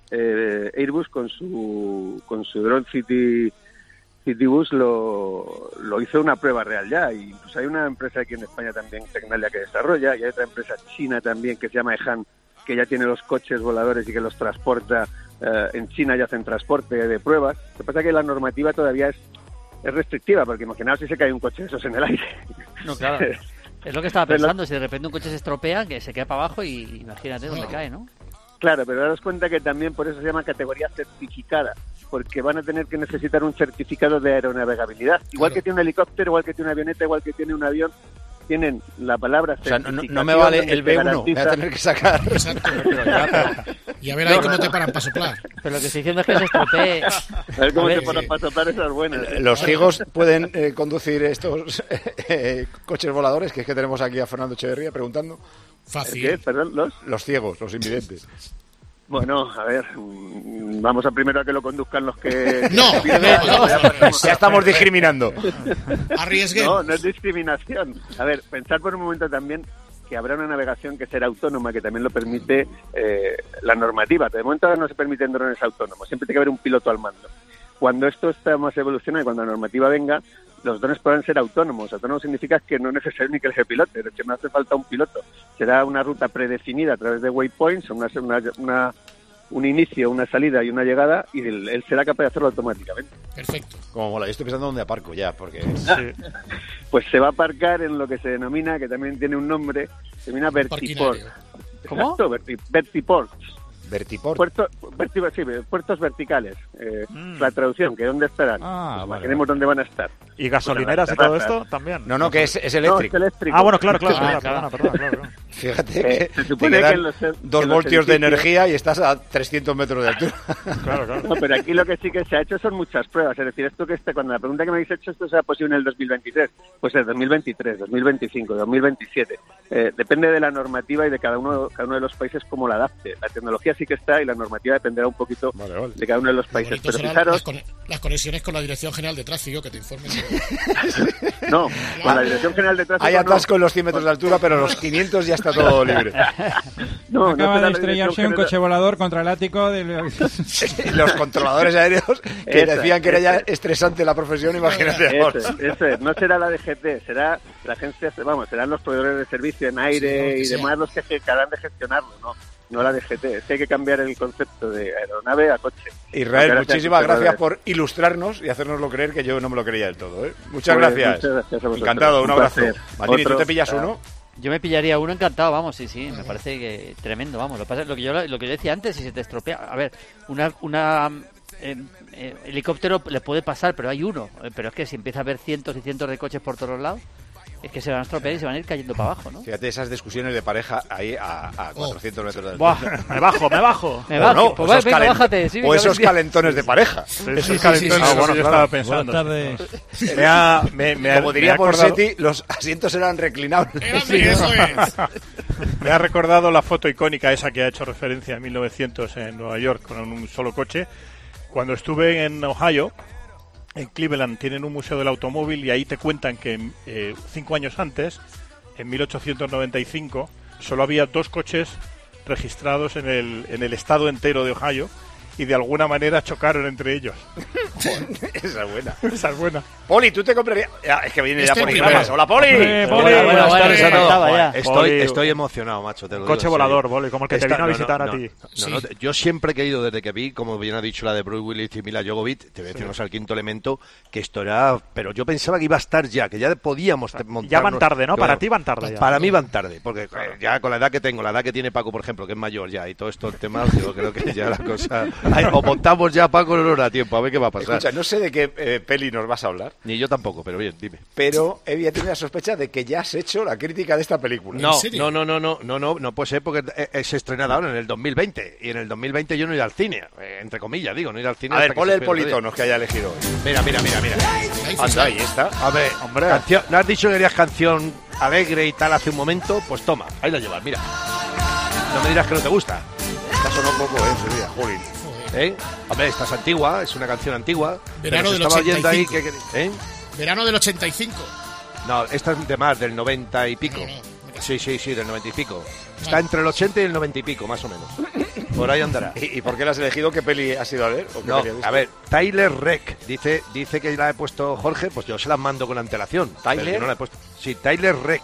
eh, Airbus con su con su Drone City Citybus lo, lo hizo una prueba real ya, y incluso hay una empresa aquí en España también, Tecnalia, que desarrolla, y hay otra empresa china también que se llama Ehan, que ya tiene los coches voladores y que los transporta eh, en China, ya hacen transporte de pruebas. Lo que pasa es que la normativa todavía es, es restrictiva, porque imaginaos si se cae un coche de esos en el aire. No, claro. Es lo que estaba Pero- pensando, si de repente un coche se estropea, que se queda para abajo y imagínate dónde cae, ¿no? Claro, pero daros cuenta que también por eso se llama categoría certificada, porque van a tener que necesitar un certificado de aeronavegabilidad. Igual que tiene un helicóptero, igual que tiene una avioneta, igual que tiene un avión, tienen la palabra O sea, no, no- certificación. no me vale donde el se B uno, garantiza- voy a tener que sacar. Exacto. Y a ver ahí cómo te paran para soplar. Pero lo que estoy diciendo es que se estropee. A ver cómo A ver, se paran para soplar esas buenas. Los ciegos pueden eh, conducir estos eh, coches voladores, que es que tenemos aquí a Fernando Echeverría preguntando. Fácil. ¿Qué? Perdón, los... Los ciegos, los invidentes. Bueno, a ver, mm, vamos a primero a que lo conduzcan los que... No, Ya estamos discriminando. Arriesguen. No, no es discriminación. A ver, pensar por un momento también que habrá una navegación que será autónoma, que también lo permite eh, la normativa. De momento ahora no se permiten drones autónomos, siempre tiene que haber un piloto al mando. Cuando esto está más evolucionado y cuando la normativa venga, los drones podrán ser autónomos. Autónomo significa que no es necesario ni que el pilote, es decir, no hace falta un piloto. Será una ruta predefinida a través de waypoints, una, una, una, un inicio, una salida y una llegada, y él, él será capaz de hacerlo automáticamente. Perfecto. Como mola, yo estoy pensando dónde aparco ya, porque... Sí. Pues se va a aparcar en lo que se denomina, que también tiene un nombre, se denomina vertiport. ¿Cómo? Exacto, verti, vertiports. Vertiport. Puerto, verti, sí, puertos verticales. Eh, mm. La traducción, que dónde estarán. Ah, pues vale, imaginemos vale. dónde van a estar. ¿Y gasolineras y todo esto también? No, no, que es, es eléctrico. No, es eléctrico. Ah, bueno, claro, claro. Ah, claro, claro. Perdona, perdona, claro, claro. Fíjate Eh, que se te supone quedan que los- que dos los voltios de edificios- energía y estás a trescientos metros de altura. Claro, claro. No, pero aquí lo que sí que se ha hecho son muchas pruebas. Es decir, esto que está, cuando la pregunta que me habéis hecho, esto será posible en el dos mil veintitrés, pues es dos mil veintitrés, dos mil veinticinco, dos mil veintisiete. Eh, depende de la normativa y de cada uno, cada uno de los países cómo la adapte. La tecnología sí que está y la normativa dependerá un poquito vale, vale. de cada uno de los países. Bonito Pero serán fijaros, las, con- las conexiones con la Dirección General de Tráfico, que te informen. no, con la Dirección General de Tráfico Hay no. atasco en los cien metros de altura, pero los quinientos ya está todo libre. No, no Acaba será de la estrellarse Dirección un General- coche volador contra el ático del... Los controladores aéreos que Esa, decían que era ya esa. estresante la profesión, imagínate ahora. Eso, es, eso es. No será la D G T, será la agencia, vamos, serán los proveedores de servicio en aire Sí, y sea. demás los que se encargarán de gestionarlo, ¿no? No la D G T. Es que hay que cambiar el concepto de aeronave a coche. Israel, Aunque ahora muchísimas sean gracias controladores. por ilustrarnos y hacernoslo creer, que yo no me lo creía del todo. ¿eh? Muchas Pues, gracias. muchas gracias a vosotros. Encantado, un Un abrazo. placer. Martini, ¿tú Otro. te pillas Ah. uno? Yo me pillaría uno encantado, vamos, sí, sí, me parece que tremendo, vamos. Lo que pasa es lo que yo lo que yo decía antes, si se te estropea, a ver, una una eh, eh, helicóptero le puede pasar, pero hay uno, eh, pero es que si empieza a haber cientos y cientos de coches por todos lados, es que se van a estropear y se van a ir cayendo para abajo, ¿no? Fíjate esas discusiones de pareja ahí a, a cuatrocientos metros de Buah, altura. me bajo, me bajo. Me O bajo, no, pues esos venga, calen- bájate, sí, o venga, esos venga. calentones de pareja. Esos calentones, Ah, bueno, yo claro. estaba pensando. Buenas tardes. Me ha, me, me ha- Como me diría ha acordado- Borsetti, los asientos eran reclinables. Eso es. Me ha recordado la foto icónica esa que ha hecho referencia en mil novecientos en Nueva York con un solo coche. Cuando estuve en Ohio, en Cleveland, tienen un museo del automóvil y ahí te cuentan que eh, cinco años antes, en mil ochocientos noventa y cinco, solo había dos coches registrados en el, en el estado entero de Ohio y de alguna manera chocaron entre ellos. Esa es buena. Esa es buena. Poli, ¿tú te comprarías? Ya, es que viene Este ya por primero. Instagram. ¡Hola, Poli! Eh, Poli, Bueno, bueno, buenas bueno, tardes me a todos. faltaba ya. Poli, Estoy, estoy emocionado, macho. Te lo Coche digo en volador, serio. Boli, como el que te Esta- vino a no, visitar no, a no, ti. no, Sí. no, te- yo siempre he querido, desde que vi, como bien ha dicho la de Bruce Willis y Mila Jovovich, te voy a decir, al quinto elemento, que esto era... Pero yo pensaba que iba a estar ya, que ya podíamos montar. Ya van tarde, ¿no? Para ti van tarde ya. Para mí van tarde, porque eh, ya con la edad que tengo, la edad que tiene Paco, por ejemplo, que es mayor ya, y todo esto, el tema, yo creo que ya la cosa... Ay, o montamos ya, Paco, no nos da tiempo, a ver qué va a pasar. Escucha, no sé de qué eh, peli nos vas a hablar, Ni yo tampoco, pero bien, dime. pero he ya tenido la sospecha de que ya has hecho la crítica de esta película. No, serio? no, no, no, no, no, no, no puede ser porque eh, eh, se estrena ahora en el dos mil veinte y en el dos mil veinte yo no he ido al cine, eh, entre comillas, digo, no he ido al cine. A hasta ver, que ponle se el estrene politonos que haya elegido hoy. Mira, mira, mira, mira. Ahí Anda, ahí está. A ver, Hombre. canción, ¿no has dicho que querías canción alegre y tal hace un momento? Pues toma, ahí la llevas, mira. No me dirás que no te gusta. Esta sonó poco, eh, en su día, Jolín. ¿Eh? Hombre, esta es antigua, es una canción antigua. Verano pero se del estaba oyendo ahí ochenta y que, ¿eh? Verano del ochenta y cinco. No, esta es de más, del noventa y pico. No, no, Sí, sí, sí, del noventa y pico. Está Vale. entre el ochenta y el noventa y pico, más o menos. Por ahí andará. ¿Y, y por qué la has elegido? ¿Qué peli has ido a ver? ¿O qué No, peli has visto? a ver, Tyler Reck dice dice que la he puesto Jorge, pues yo se las mando con antelación. ¿Tyler? Pero yo no la he puesto. Sí, Tyler Reck.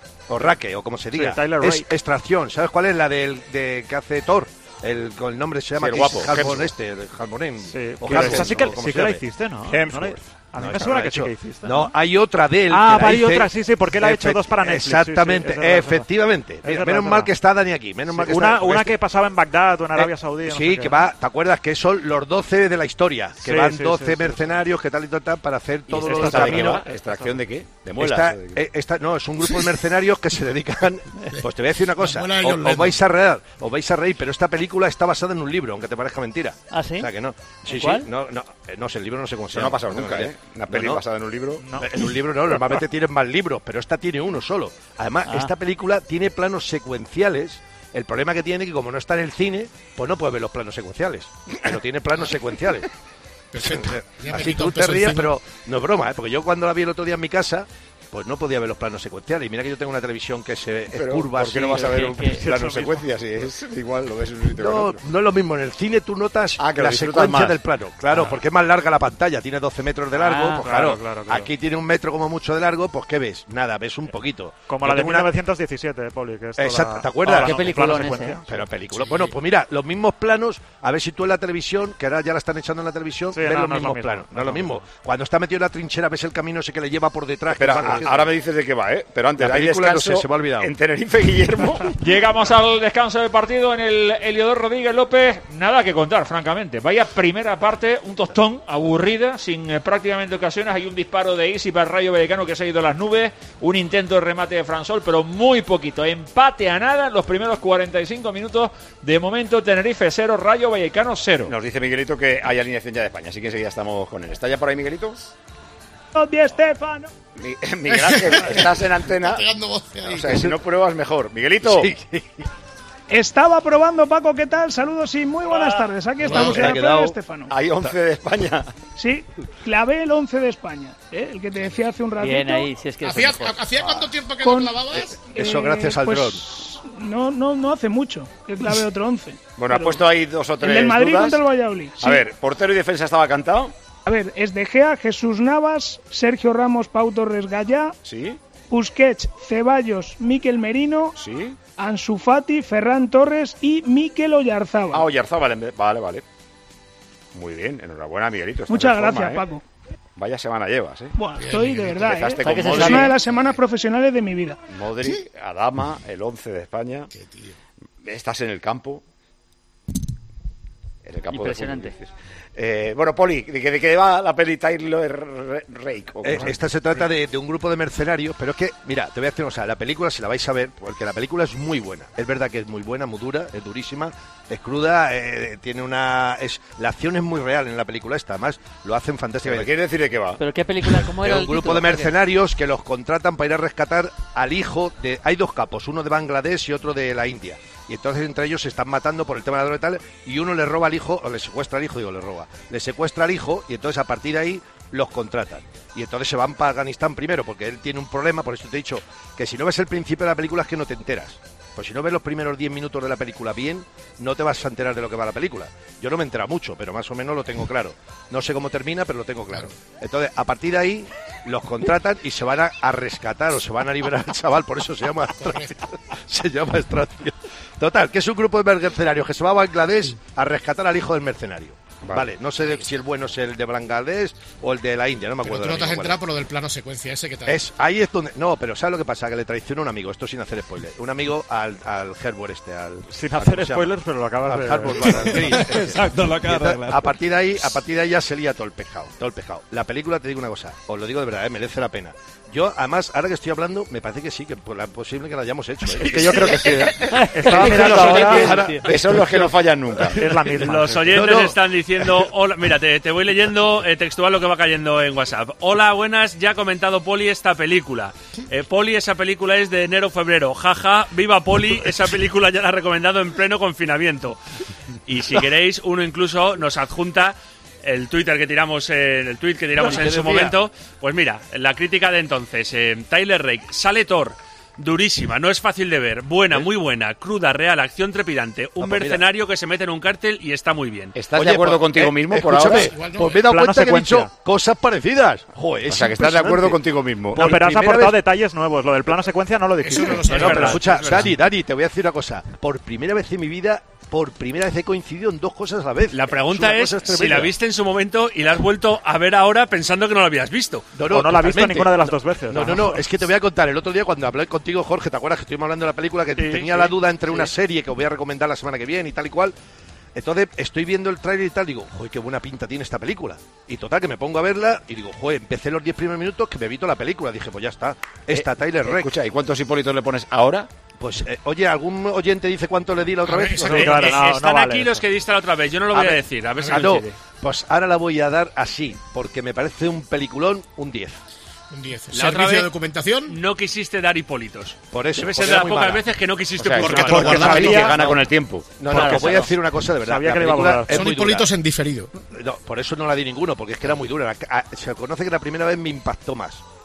O Raque, o como se diga. Sí, Tyler es Rake. Extracción. ¿Sabes cuál es la del de que hace Thor? El, con el nombre se llama Sí, el que es guapo, Harbon Hemsworth. este, el Harbonen. Sí, o que Harbon, esa sí que, o como sí se que la llame. hiciste, ¿no? Hemsworth. ¿No la- A mí No, me esa suena no la que he sí hecho. que hiciste. No, hay otra de él. Ah, que la hay hice- otra, sí, sí, porque él ha hecho Efe- dos para Netflix. sí, sí, Exactamente, es verdad, es verdad. efectivamente. Es Mira, verdad, menos es mal verdad. que está Dani aquí. Menos mal que Una, está, una este- que pasaba en Bagdad o en Arabia Eh, Saudí. no sí, sé que qué. va, ¿te acuerdas? Que son los doce de la historia, que Sí, van sí, doce sí, sí, mercenarios, que tal y tal, tal, para hacer ¿Y todos esta los de qué caminos. va? ¿Extracción de qué? ¿De muelas? Esta- o de qué? eh, esta- no, es un grupo de mercenarios que se dedican. Pues te voy a decir una cosa, muela de os, John os Lennon. vais a reír, os vais a reír, pero esta película está basada en un libro, aunque te parezca mentira. ¿Ah, sí? O sea que no. Sí, ¿En sí, cuál? no, no, eh, no sé, el libro no sé cómo se Eso no llama. ha pasado tengo nunca, ni ¿eh? idea. Una peli No, no. basada en un libro. No. En un libro no, normalmente tienen más libros, pero esta tiene uno solo. Además, Ah. esta película tiene planos secuenciales. El problema que tiene es que como no está en el cine, pues no puedes ver los planos secuenciales. Pero tiene planos secuenciales. Perfecto. Ya me Así quita tú un te peso ríes, encima. pero no es broma, ¿eh? Porque yo cuando la vi el otro día en mi casa, pues no podía ver los planos secuenciales. Y mira que yo tengo una televisión que se es Pero, curva. ¿por qué así, no vas a ver un que- plano secuencia si es igual, lo ves en un sitio con No, otro? no es lo mismo. En el cine tú notas Ah, que lo la disfrutas secuencia más. del plano. Claro, Ah. porque es más larga la pantalla. Tiene doce metros de largo. Ah, pues claro, claro, claro, claro. aquí tiene un metro como mucho de largo. Pues ¿qué ves? Nada, ves un poquito. Como Yo la de tengo una- mil novecientos diecisiete, Poli, que es toda- Exacto, ¿te acuerdas? toda la ¿Qué no- película plano es secuencia. ese? Pero película. Bueno, pues mira, los mismos planos, a ver si tú en la televisión, que ahora ya la están echando en la televisión, Sí, ves no, los no es lo mismos mismo, planos. no No es lo mismo. Cuando está metido en la trinchera, ves el camino ese que le lleva por detrás. que Espera, va a- cogiendo. ahora me dices de qué va, ¿eh? Pero antes, La hay película, no descanso sé, se me ha olvidado. en Tenerife, Guillermo. Llegamos al descanso del partido en el Heliodoro Rodríguez López. Nada que contar, francamente. Vaya primera parte, un tostón, aburrida, sin eh, prácticamente ocasiones. Hay un disparo de Isi para el Rayo Vallecano que se ha ido a las nubes. Un intento de remate de Fransol, pero muy poquito. Empate a nada en los primeros cuarenta y cinco minutos. De momento, Tenerife cero, Rayo Vallecano cero. Nos dice Miguelito que hay alineación ya de España, así que enseguida estamos con él. ¿Está ya por ahí, Miguelito? Di Stéfano. Mi- Miguel Ángel, estás en antena. Pegando voces ahí. O sea, si no pruebas, mejor. Miguelito. Sí. Estaba probando, Paco, ¿qué tal? Saludos y muy buenas tardes. Aquí estamos Hola, en ha el quedado- Pleno Estefano. Hay once de España. Sí, clavé el once de España, ¿eh? El que te decía hace un ratito. Bien ahí, si es que es ¿Hacía, mejor. ¿Hacía cuánto tiempo que Con- no clavabas? Eso gracias al pues, dron. No, no, no hace mucho que clavé otro once. Bueno, ha Pero puesto ahí dos o tres El del Madrid dudas. contra el Valladolid. A sí. ver, portero y defensa estaba cantado. A ver, es De Gea, Jesús Navas, Sergio Ramos, Pau Torres Gallá, Sí, Busquets, Ceballos, Miquel Merino, sí. Ansu Fati, Ferran Torres y Mikel Oyarzábal. Ah, Oyarzábal. en vez- Vale, vale. Muy bien, enhorabuena, Miguelito. estás Muchas en forma, gracias, ¿eh? Paco. Vaya semana llevas, ¿eh? Bueno, estoy de verdad, Empezaste ¿eh? con Es Modric. una de las semanas profesionales de mi vida. Modric, Adama, el once de España. Estás en el campo. En el campo de Impresionante. fútbol, dices. Eh, bueno, Poli, ¿de qué, de qué va la peli Tyler Rake? ¿O cómo Eh, se llama? esta se trata de, de un grupo de mercenarios, pero es que, mira, te voy a decir una cosa, la película si la vais a ver, porque la película es muy buena, es verdad que es muy buena, muy dura, es durísima, es cruda, eh, tiene una... es la acción es muy real en la película esta, además lo hacen ¿Me fantásticamente. quieres decir de qué va? ¿Pero qué película? ¿Cómo De era un el grupo título? de mercenarios que los contratan para ir a rescatar al hijo de... Hay dos capos, uno de Bangladesh y otro de la India. Y entonces entre ellos se están matando por el tema de la droga y tal, y uno le roba al hijo, o le secuestra al hijo, digo, le roba, le secuestra al hijo, y entonces a partir de ahí los contratan. Y entonces se van para Afganistán primero, porque él tiene un problema, por eso te he dicho que si no ves el principio de la película es que no te enteras. Pues si no ves los primeros diez minutos de la película bien, no te vas a enterar de lo que va la película. Yo no me he enterado mucho, pero más o menos lo tengo claro. No sé cómo termina, pero lo tengo claro. Entonces, a partir de ahí, los contratan y se van a, a rescatar o se van a liberar al chaval, por eso se llama Extracción. Se llama Extracción. Total, que es un grupo de mercenarios que se va a Bangladesh a rescatar al hijo del mercenario. Vale, Vale. no sé de- si el bueno es el de Bangladesh o el de la India, no me Pero acuerdo. tú no ahora te has mismo cuál enterado por lo del plano secuencia ese que tal. es, ahí es donde... No, pero ¿sabes lo que pasa? Que le traicionó un amigo, esto sin hacer spoiler. Un amigo al, al Herbert este, al... Sin al- hacer ¿cómo se llama? spoilers, pero lo acabas Al de... Herbert, bueno, al Chris, ese. Exacto, lo acabas Y de entonces, arreglar. a partir de ahí, a partir de ahí ya se lía todo el pescado, todo el pescado. La película, te digo una cosa, os lo digo de verdad, ¿eh? Merece la pena. Yo, además, ahora que estoy hablando, me parece que sí, que es posible que la hayamos hecho. ¿eh? Es que yo creo que sí. ¿eh? Estaba mirando ahora... Que son los que no fallan nunca. Es la misma. Los sí. oyentes No, no. están diciendo, hola, mira, te, te voy leyendo eh, textual lo que va cayendo en WhatsApp. Hola, buenas, ya ha comentado Poli esta película. Eh, Poli, esa película es de enero-febrero. Jaja, viva Poli, esa película ya la ha recomendado en pleno confinamiento. Y si queréis, uno incluso nos adjunta el Twitter que tiramos, eh, el tweet que tiramos No, en ¿qué su decía? momento. Pues mira, la crítica de entonces, eh, Tyler Rake, sale Thor. Durísima, no es fácil de ver, buena, muy buena, cruda, real, acción trepidante, un Ah, pues mercenario que se mete en un cártel y está muy bien. ¿Estás Oye, de acuerdo pues, contigo eh, mismo por escúchame, ahora? Igual no, pues me he dado Plano cuenta que he secuencia. dicho cosas parecidas. Joder, O es sea, que estás de acuerdo impresionante. contigo mismo. No, Por pero has primera aportado vez- detalles nuevos. Lo del plano secuencia no lo dijiste. Eso no lo No, sabía. no, pero verdad, escucha, es verdad. Dani, Dani, te voy a decir una cosa. Por primera vez en mi vida, por primera vez he coincidido en dos cosas a la vez. La pregunta una es, cosa si tremenda. la viste en su momento y la has vuelto a ver ahora pensando que no la habías visto. No, O no la has visto totalmente. ninguna de las dos veces. No, no, no, es que te voy a contar. El otro día cuando hablé contigo, Jorge, ¿te acuerdas que estuvimos hablando de la película? Que Sí, tenía sí, la duda entre sí. una serie que os voy a recomendar la semana que viene y tal y cual. Entonces estoy viendo el tráiler y tal, digo, joder, qué buena pinta tiene esta película. Y total, que me pongo a verla y digo, joder, empecé los diez primeros minutos que me evito la película. Dije, pues ya está, esta Eh, Tyler Rake. Escucha, ¿y cuántos hipólitos le pones ahora? Pues, eh, oye, ¿algún oyente dice cuánto le di la otra A ver, vez? esa- ¿O no? Eh, claro, eh, no, no están vale aquí eso. los que diste la otra vez, yo no lo A voy a, ver, decir, a ver si Ah, no, coincide. pues ahora la voy a dar así, porque me parece un peliculón, un diez. Un diez. La otra Servicio vez de documentación. no quisiste dar hipólitos. Por eso, Debe porque ser de era las muy pocas mala. veces que no quisiste O sea, puntuar. porque por porque guardar sabía que tiempo. gana No. con el tiempo. No, no, Porque os voy a sabía- decir una cosa de verdad. sabía La que le iba a película volar. es Son muy dura. hipólitos en diferido. No, por eso no la di ninguno, porque es que era muy dura. La- ah, Se conoce que la primera vez me impactó más.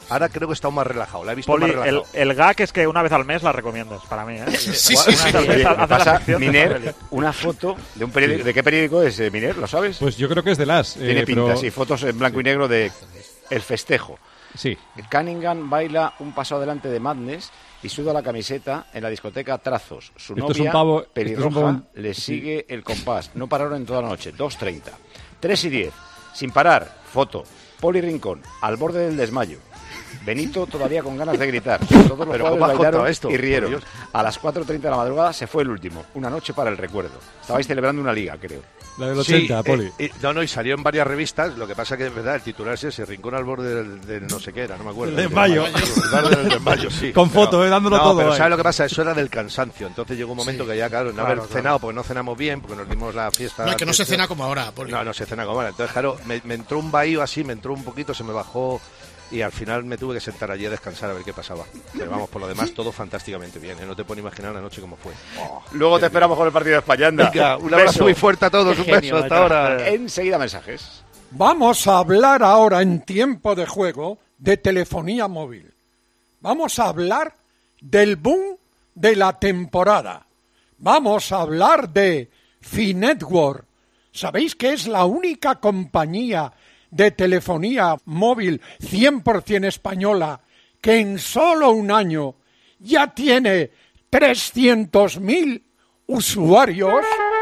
Ahora creo que está aún más relajado. La he visto Poli, más relajado. el, el gag es que una vez al mes la recomiendas, para mí, ¿eh? Sí, Una sí, vez sí. al mes Oye, hace la pasa, sección de Miner, esta peli. una foto de un periódico. ¿De qué periódico es, eh, Miner? ¿Lo sabes? Pues yo creo que es de las. Tiene eh, pinta, pero... sí, fotos en blanco y negro de El Festejo. Sí. Cunningham baila un paso adelante de Madness y suda la camiseta en la discoteca Trazos. Su Esto es un novia, pavo- esto es pelirroja, un pavo- le sí. sigue el compás. No pararon en toda la noche. dos treinta. tres y diez. Sin parar. Foto. Poli Rincón. Al borde del desmayo. Benito todavía con ganas de gritar. Todos los Pero jugadores ¿cómo has bailaron contado esto? y rieron. Por Dios. A las cuatro treinta de la madrugada se fue el último. Una noche para el recuerdo. Estabais celebrando una liga, creo. La del Sí, ochenta, eh, Poli. eh, no, no, y salió en varias revistas. Lo que pasa que es verdad, el titular es ese, Rincón al borde del, del no sé qué era, no me acuerdo. Del desmayo. El borde del desmayo, sí. Con Pero- foto, eh, dándolo no, todo pero ahí. ¿sabes lo que pasa? Eso era del cansancio. Entonces llegó un momento Sí. que ya, claro, no Claro, haber claro. cenado, porque no cenamos bien, porque nos dimos la fiesta. No, es que no se antes, cena como ahora, Poli. No, no se cena como ahora. Entonces, claro, me, me entró un bahío así, me entró un poquito, se me bajó. Y al final me tuve que sentar allí a descansar a ver qué pasaba. Pero vamos, por lo demás, todo fantásticamente bien. ¿eh? No te puedo imaginar la noche cómo fue. Oh, Luego te esperamos con el partido de España. Anda. Venga, un abrazo Beso. muy fuerte a todos. Qué Un beso. genio, Hasta ahora. Enseguida mensajes. Vamos a hablar ahora en tiempo de juego de telefonía móvil. Vamos a hablar del boom de la temporada. Vamos a hablar de Finetwork. ¿Sabéis que es la única compañía de telefonía móvil cien por ciento española que en solo un año ya tiene trescientos mil usuarios?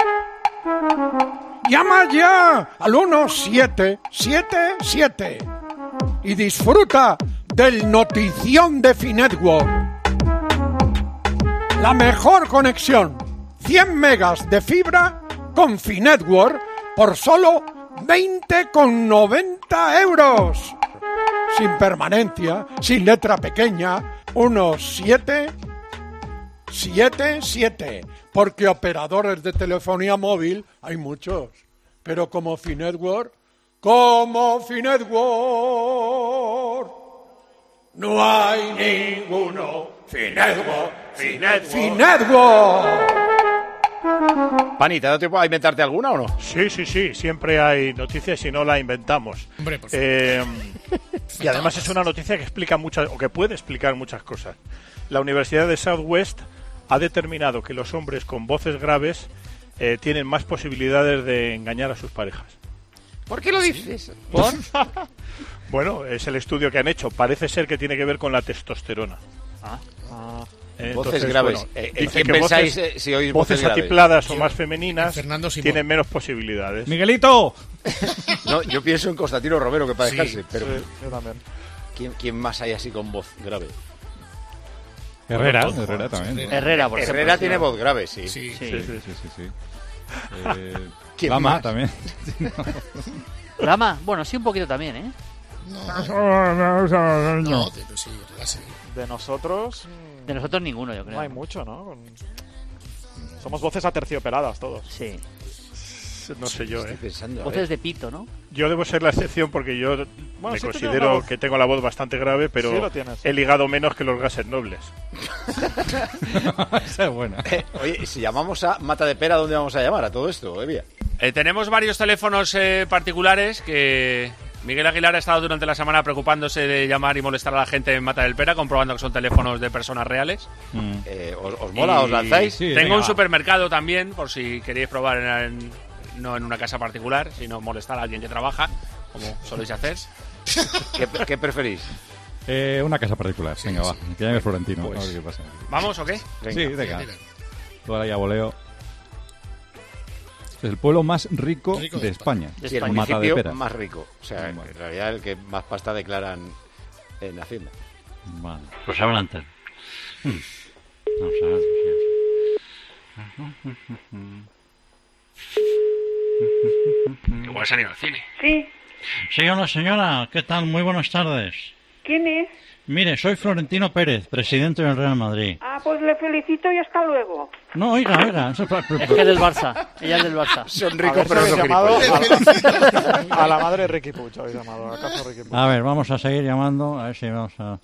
Llama ya al uno siete siete siete y disfruta del notición de Finetwork. La mejor conexión, cien megas de fibra con Finetwork por solo veinte con noventa euros. Sin permanencia, sin letra pequeña, uno siete siete siete. Porque operadores de telefonía móvil hay muchos. Pero como Finetwork, como Finetwork, no hay ninguno. Finetwork, Finetwork, Finetwork. Pani, ¿te ha dado tiempo a inventarte alguna o no? Sí, sí, sí, siempre hay noticias y no la inventamos. Hombre, por Eh, y además es una noticia que explica muchas, o que puede explicar muchas cosas. La Universidad de Southwest ha determinado que los hombres con voces graves eh, tienen más posibilidades de engañar a sus parejas. ¿Por qué lo dices? Bueno, es el estudio que han hecho. Parece ser que tiene que ver con la testosterona. Ah. Eh, Voces graves. bueno, Eh, ¿en dicen quién que pensáis, voces, eh, si oís voces voces graves? atipladas o Yo- más femeninas Fernando Simón. tienen menos posibilidades. ¡Miguelito! No, yo pienso en Constantino Romero, que para Sí, dejarse, pero sí, yo también. ¿quién, quién más hay así con voz grave? Herrera, Bueno, Herrera también. Herrera, por ejemplo. Herrera sí. tiene voz grave, sí. Sí. Sí, sí, sí, sí. sí. Eh, ¿Quién Lama más? también. Lama, bueno, sí, un poquito también, ¿eh? No, de, pues sí, relase. De nosotros De nosotros ninguno, yo creo. no hay mucho, ¿no? Con- Somos voces aterciopeladas todos. Sí. No sé yo, Estoy ¿eh? pensando, a Voces ver. de pito, ¿no? Yo debo ser la excepción porque yo me sí, tú tienes la considero voz. que tengo la voz bastante grave, Sí, pero lo tienes. he ligado menos que los gases nobles. Esa es buena. Eh, oye, si llamamos a Mata de Pera, ¿dónde vamos a llamar a todo esto, Evia? Eh, tenemos varios teléfonos eh, particulares que Miguel Aguilar ha estado durante la semana preocupándose de llamar y molestar a la gente en Mata del Pera, comprobando que son teléfonos de personas reales. Mm. Eh, ¿os, os mola? Y ¿Os lanzáis? Sí, Tengo venga, un va. supermercado también, por si queréis probar en, en- no en una casa particular, sino molestar a alguien que trabaja, como soléis hacer. ¿Qué, qué preferís? Eh, una casa particular. Venga, va. Que llame Florentino. Pues- A ver qué pasa. ¿Vamos o qué? Venga. Sí, venga. Mira, Tú ahora ya voleo. Es el pueblo más rico, Rico de de España. De Sí, el España. Mata de municipio Pera. más rico. O sea, Vale. en realidad el que más pasta declaran en Hacienda. Vale. Pues adelante. Hmm. Vamos a ver. Igual se han ido al cine. Sí, Sí, hola señora, ¿qué tal? Muy buenas tardes. ¿quién es? Mire, soy Florentino Pérez, presidente del Real Madrid. Ah, pues le felicito y hasta luego. No, oiga, oiga. eso- Es que es del Barça. Ella es del Barça. Son A ricos, ver si pero no habéis son llamado gilipollas. a, a la madre de Ricky Puch, habéis llamado, ¿acaso Ricky Puch? A ver, vamos a seguir llamando, a ver si vamos a...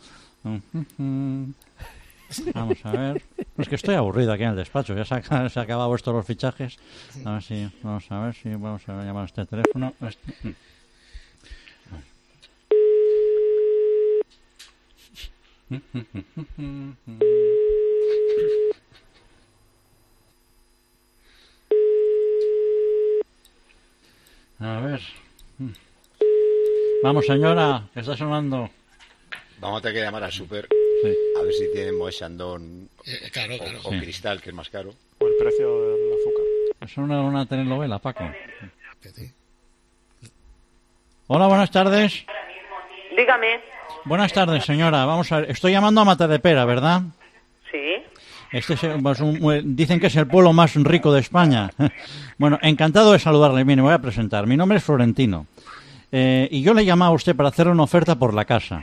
Vamos a ver. Es que estoy aburrido aquí en el despacho, ya se ha, se ha acabado esto los fichajes. A ver si, vamos a ver si vamos a llamar a este teléfono. Este- A ver. Vamos, señora, que está sonando. Vamos a tener que llamar al súper Sí. a ver si tienen Moët Chandon Eh, claro, o, claro. o Sí. Cristal, que es más caro. O el precio del azúcar. Es una, una telenovela, Paco. Hola, buenas tardes. Dígame. Buenas tardes, señora. Vamos a ver. Estoy llamando a Matadepera, ¿verdad? Sí. Este es, el- pues, un- dicen que es el pueblo más rico de España. Bueno, encantado de saludarle. Mire, me voy a presentar. Mi nombre es Florentino. Eh, y yo le llamaba a usted para hacerle una oferta por la casa.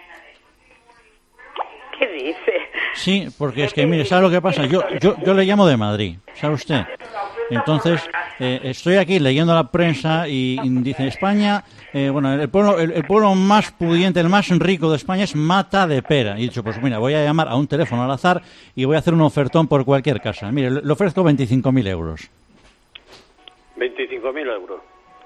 ¿Qué dice? Sí, porque es que, mire, ¿sabe lo que pasa? Yo, yo, yo le llamo de Madrid, ¿sabe usted? Entonces, eh, estoy aquí leyendo la prensa y, y dice España, eh, bueno, el pueblo, el, el pueblo más pudiente, el más rico de España es Matadepera. Y he dicho, pues mira, voy a llamar a un teléfono al azar y voy a hacer un ofertón por cualquier casa. Mire, le, le ofrezco veinticinco mil euros. veinticinco mil euros.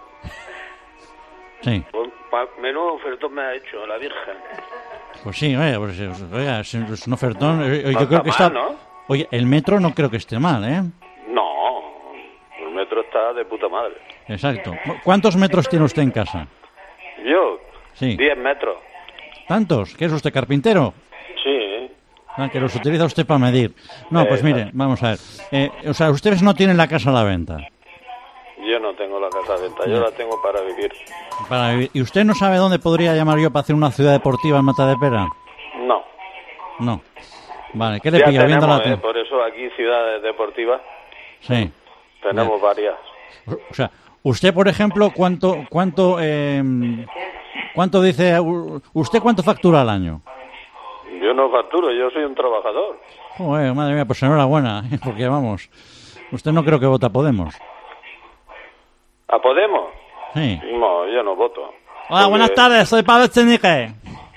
Sí, Pues, pa- menudo ofertón me ha hecho la Virgen. pues sí, oiga, pues, eh, oiga, es, es un ofertón. eh, No Yo creo está que está... mal, ¿no? Oye, el metro no creo que esté mal, ¿eh? No, el metro está de puta madre. Exacto. ¿Cuántos metros tiene usted en casa? Yo, Sí. diez metros. ¿Tantos? ¿Qué es usted, carpintero? Sí, Ah, que los utiliza usted para medir. No, pues Eh, mire, vamos a ver. Eh, o sea, ustedes no tienen la casa a la venta. yo no tengo la casa de venta, yo la tengo para vivir. Para vivir. ¿Y usted no sabe dónde podría llamar yo para hacer una ciudad deportiva en Matadepera? No. No. Vale, ¿qué le Ya pilla viendo tenemos, la eh, tele? por eso aquí ciudades deportivas Sí. tenemos varias. O sea, usted, por ejemplo, ¿cuánto cuánto eh, cuánto dice u- usted cuánto factura al año? Yo no facturo, yo soy un trabajador. Joder, madre mía, pues enhorabuena, porque vamos, usted no creo que vota Podemos. ¿A Podemos? Sí. No, yo no voto. Hola, Porque- buenas tardes, soy Pablo Echenique.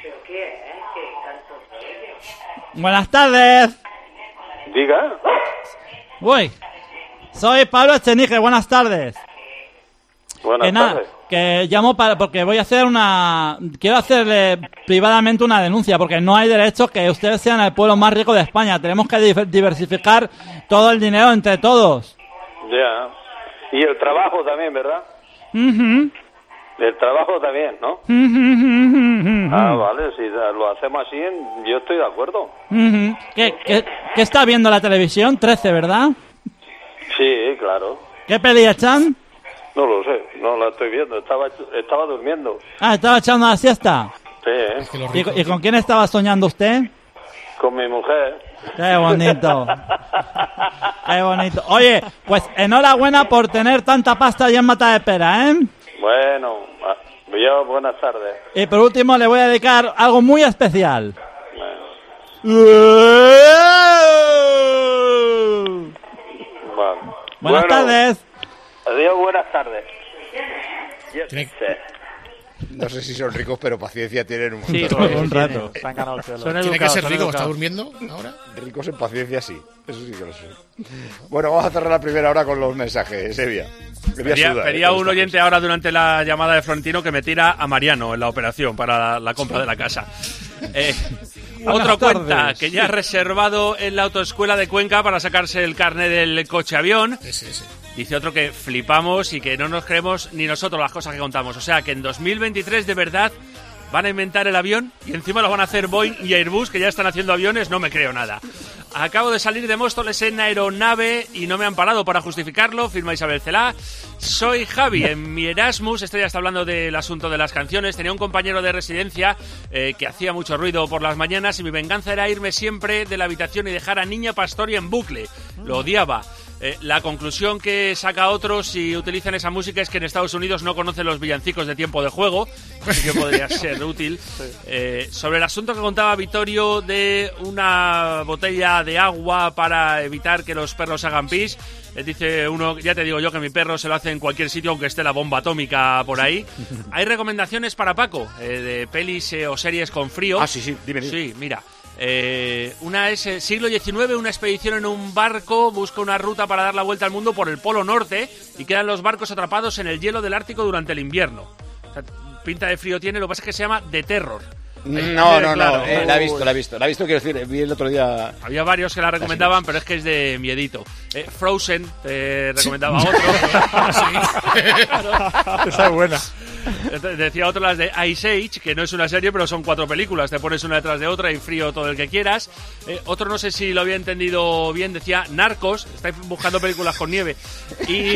Buenas tardes. Diga. Uy, soy Pablo Echenique, buenas tardes. Buenas Que nada, tardes. que llamo para porque voy a hacer una... Quiero hacerle privadamente una denuncia, porque no hay derecho que ustedes sean el pueblo más rico de España. Tenemos que dif- diversificar todo el dinero entre todos. Ya. Y el trabajo también, ¿verdad? Ujú, El trabajo también, ¿no? ujú, ujú, Ah, ujú. vale, si lo hacemos así, yo estoy de acuerdo. Ujú. ¿Qué, qué, qué está viendo la televisión? trece, ¿verdad? Sí, claro. ¿Qué peli echan? No lo sé, no la estoy viendo, estaba estaba durmiendo. Ah, estaba echando la siesta. Sí, ¿eh? ¿Y, co- y con quién estaba soñando usted? Con mi mujer. Qué bonito. Qué bonito. Oye, pues enhorabuena por tener tanta pasta allá en Matadepera, ¿eh? Bueno, ah, yo, buenas tardes. Y por último le voy a dedicar algo muy especial. Vale. Buenas Bueno, tardes. Adiós, buenas tardes. No sé si son ricos, pero paciencia tienen un Sí, montón. sí, Un rato. tienen. Se han ganado el cielo. Son Tiene que educados, ser son rico, educados. ¿está durmiendo ahora? Ricos en paciencia, sí. Eso sí que lo sé. Bueno, vamos a cerrar la primera hora con los mensajes, Sevilla. Me voy a Pedía, sudar, pedía eh, un con oyente ahora durante la llamada de Florentino que me tira a Mariano en la operación para la, la compra de la casa. Eh, otro cuenta tardes. que ya ha reservado en la autoescuela de Cuenca para sacarse el carnet del coche avión. Ese, ese. Dice otro que flipamos y que no nos creemos ni nosotros las cosas que contamos. O sea que en dos mil veintitrés de verdad van a inventar el avión y encima lo van a hacer Boeing y Airbus, que ya están haciendo aviones, no me creo nada. Acabo de salir de Móstoles en aeronave y no me han parado para justificarlo, firma Isabel Celá. Soy Javi, en mi Erasmus, esto ya está hablando del asunto de las canciones, tenía un compañero de residencia eh, que hacía mucho ruido por las mañanas y mi venganza era irme siempre de la habitación y dejar a Niña Pastori en bucle. Lo odiaba. Eh, la conclusión que saca otro si utilizan esa música es que en Estados Unidos no conocen los villancicos de tiempo de juego, así que podría ser útil. Eh, sobre el asunto que contaba Vittorio de una botella de agua para evitar que los perros hagan pis, eh, dice uno, ya te digo yo que mi perro se lo hace en cualquier sitio aunque esté la bomba atómica por ahí. Hay recomendaciones para Paco, eh, de pelis eh, o series con frío. Ah, sí, sí, dime, dime. Sí, mira. Eh, una es eh, siglo diecinueve, una expedición en un barco busca una ruta para dar la vuelta al mundo por el Polo Norte y quedan los barcos atrapados en el hielo del Ártico durante el invierno. O sea, pinta de frío tiene, lo que pasa es que se llama The Terror. No, no, no, Claro. eh, la he visto, la he visto. La he visto, quiero decir, vi el otro día... Había varios que la recomendaban, pero es que es de miedito. Eh, Frozen, te recomendaba otro. Esa es buena. Entonces, decía otro las de Ice Age, que no es una serie, pero son cuatro películas. Te pones una detrás de otra y frío todo el que quieras. Eh, otro, no sé si lo había entendido bien, decía Narcos. Estáis buscando películas con nieve. Y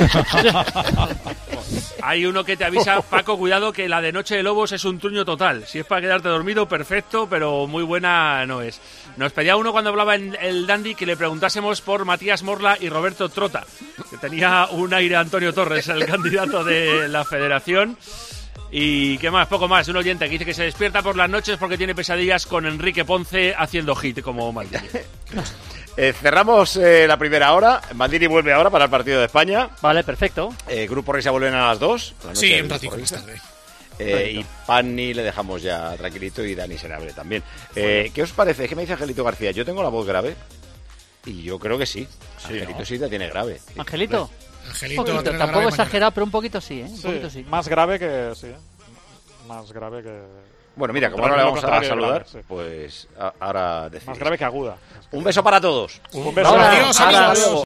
hay uno que te avisa, Paco, cuidado, que la de Noche de Lobos es un truño total. Si es para quedarte dormido, perfecto, pero muy buena no es. Nos pedía uno cuando hablaba en el Dandy que le preguntásemos por Matías Morla y Roberto Trota, que tenía un aire Antonio Torres, el candidato de la Federación. Y qué más, poco más. Un oyente que dice que se despierta por las noches porque tiene pesadillas con Enrique Ponce haciendo hit como Maldini. Eh, cerramos eh, la primera hora. Maldini vuelve ahora para el partido de España. Vale, perfecto. Eh, Grupo Risa vuelven a las dos. La noche Sí, del un ratito Grupo más Risa. tarde. Eh, y Pani le dejamos ya tranquilito y Dani Senable también. Eh, ¿Qué os parece? ¿Qué me dice Angelito García? Yo tengo la voz grave y yo creo que sí. Angelito ¿no? sí la tiene grave. Angelito. Angelito Un poquito, va a tener tampoco grave exagerado, pero un poquito sí, ¿eh? Un Sí, poquito sí. más grave que... Sí, más grave que... Bueno, mira, como Contrario, ahora le lo vamos a contrario, saludar, grave, sí. pues a- ahora decidís. Más grave que aguda. Un beso para todos. Un beso. Adiós, Ahora- amigos.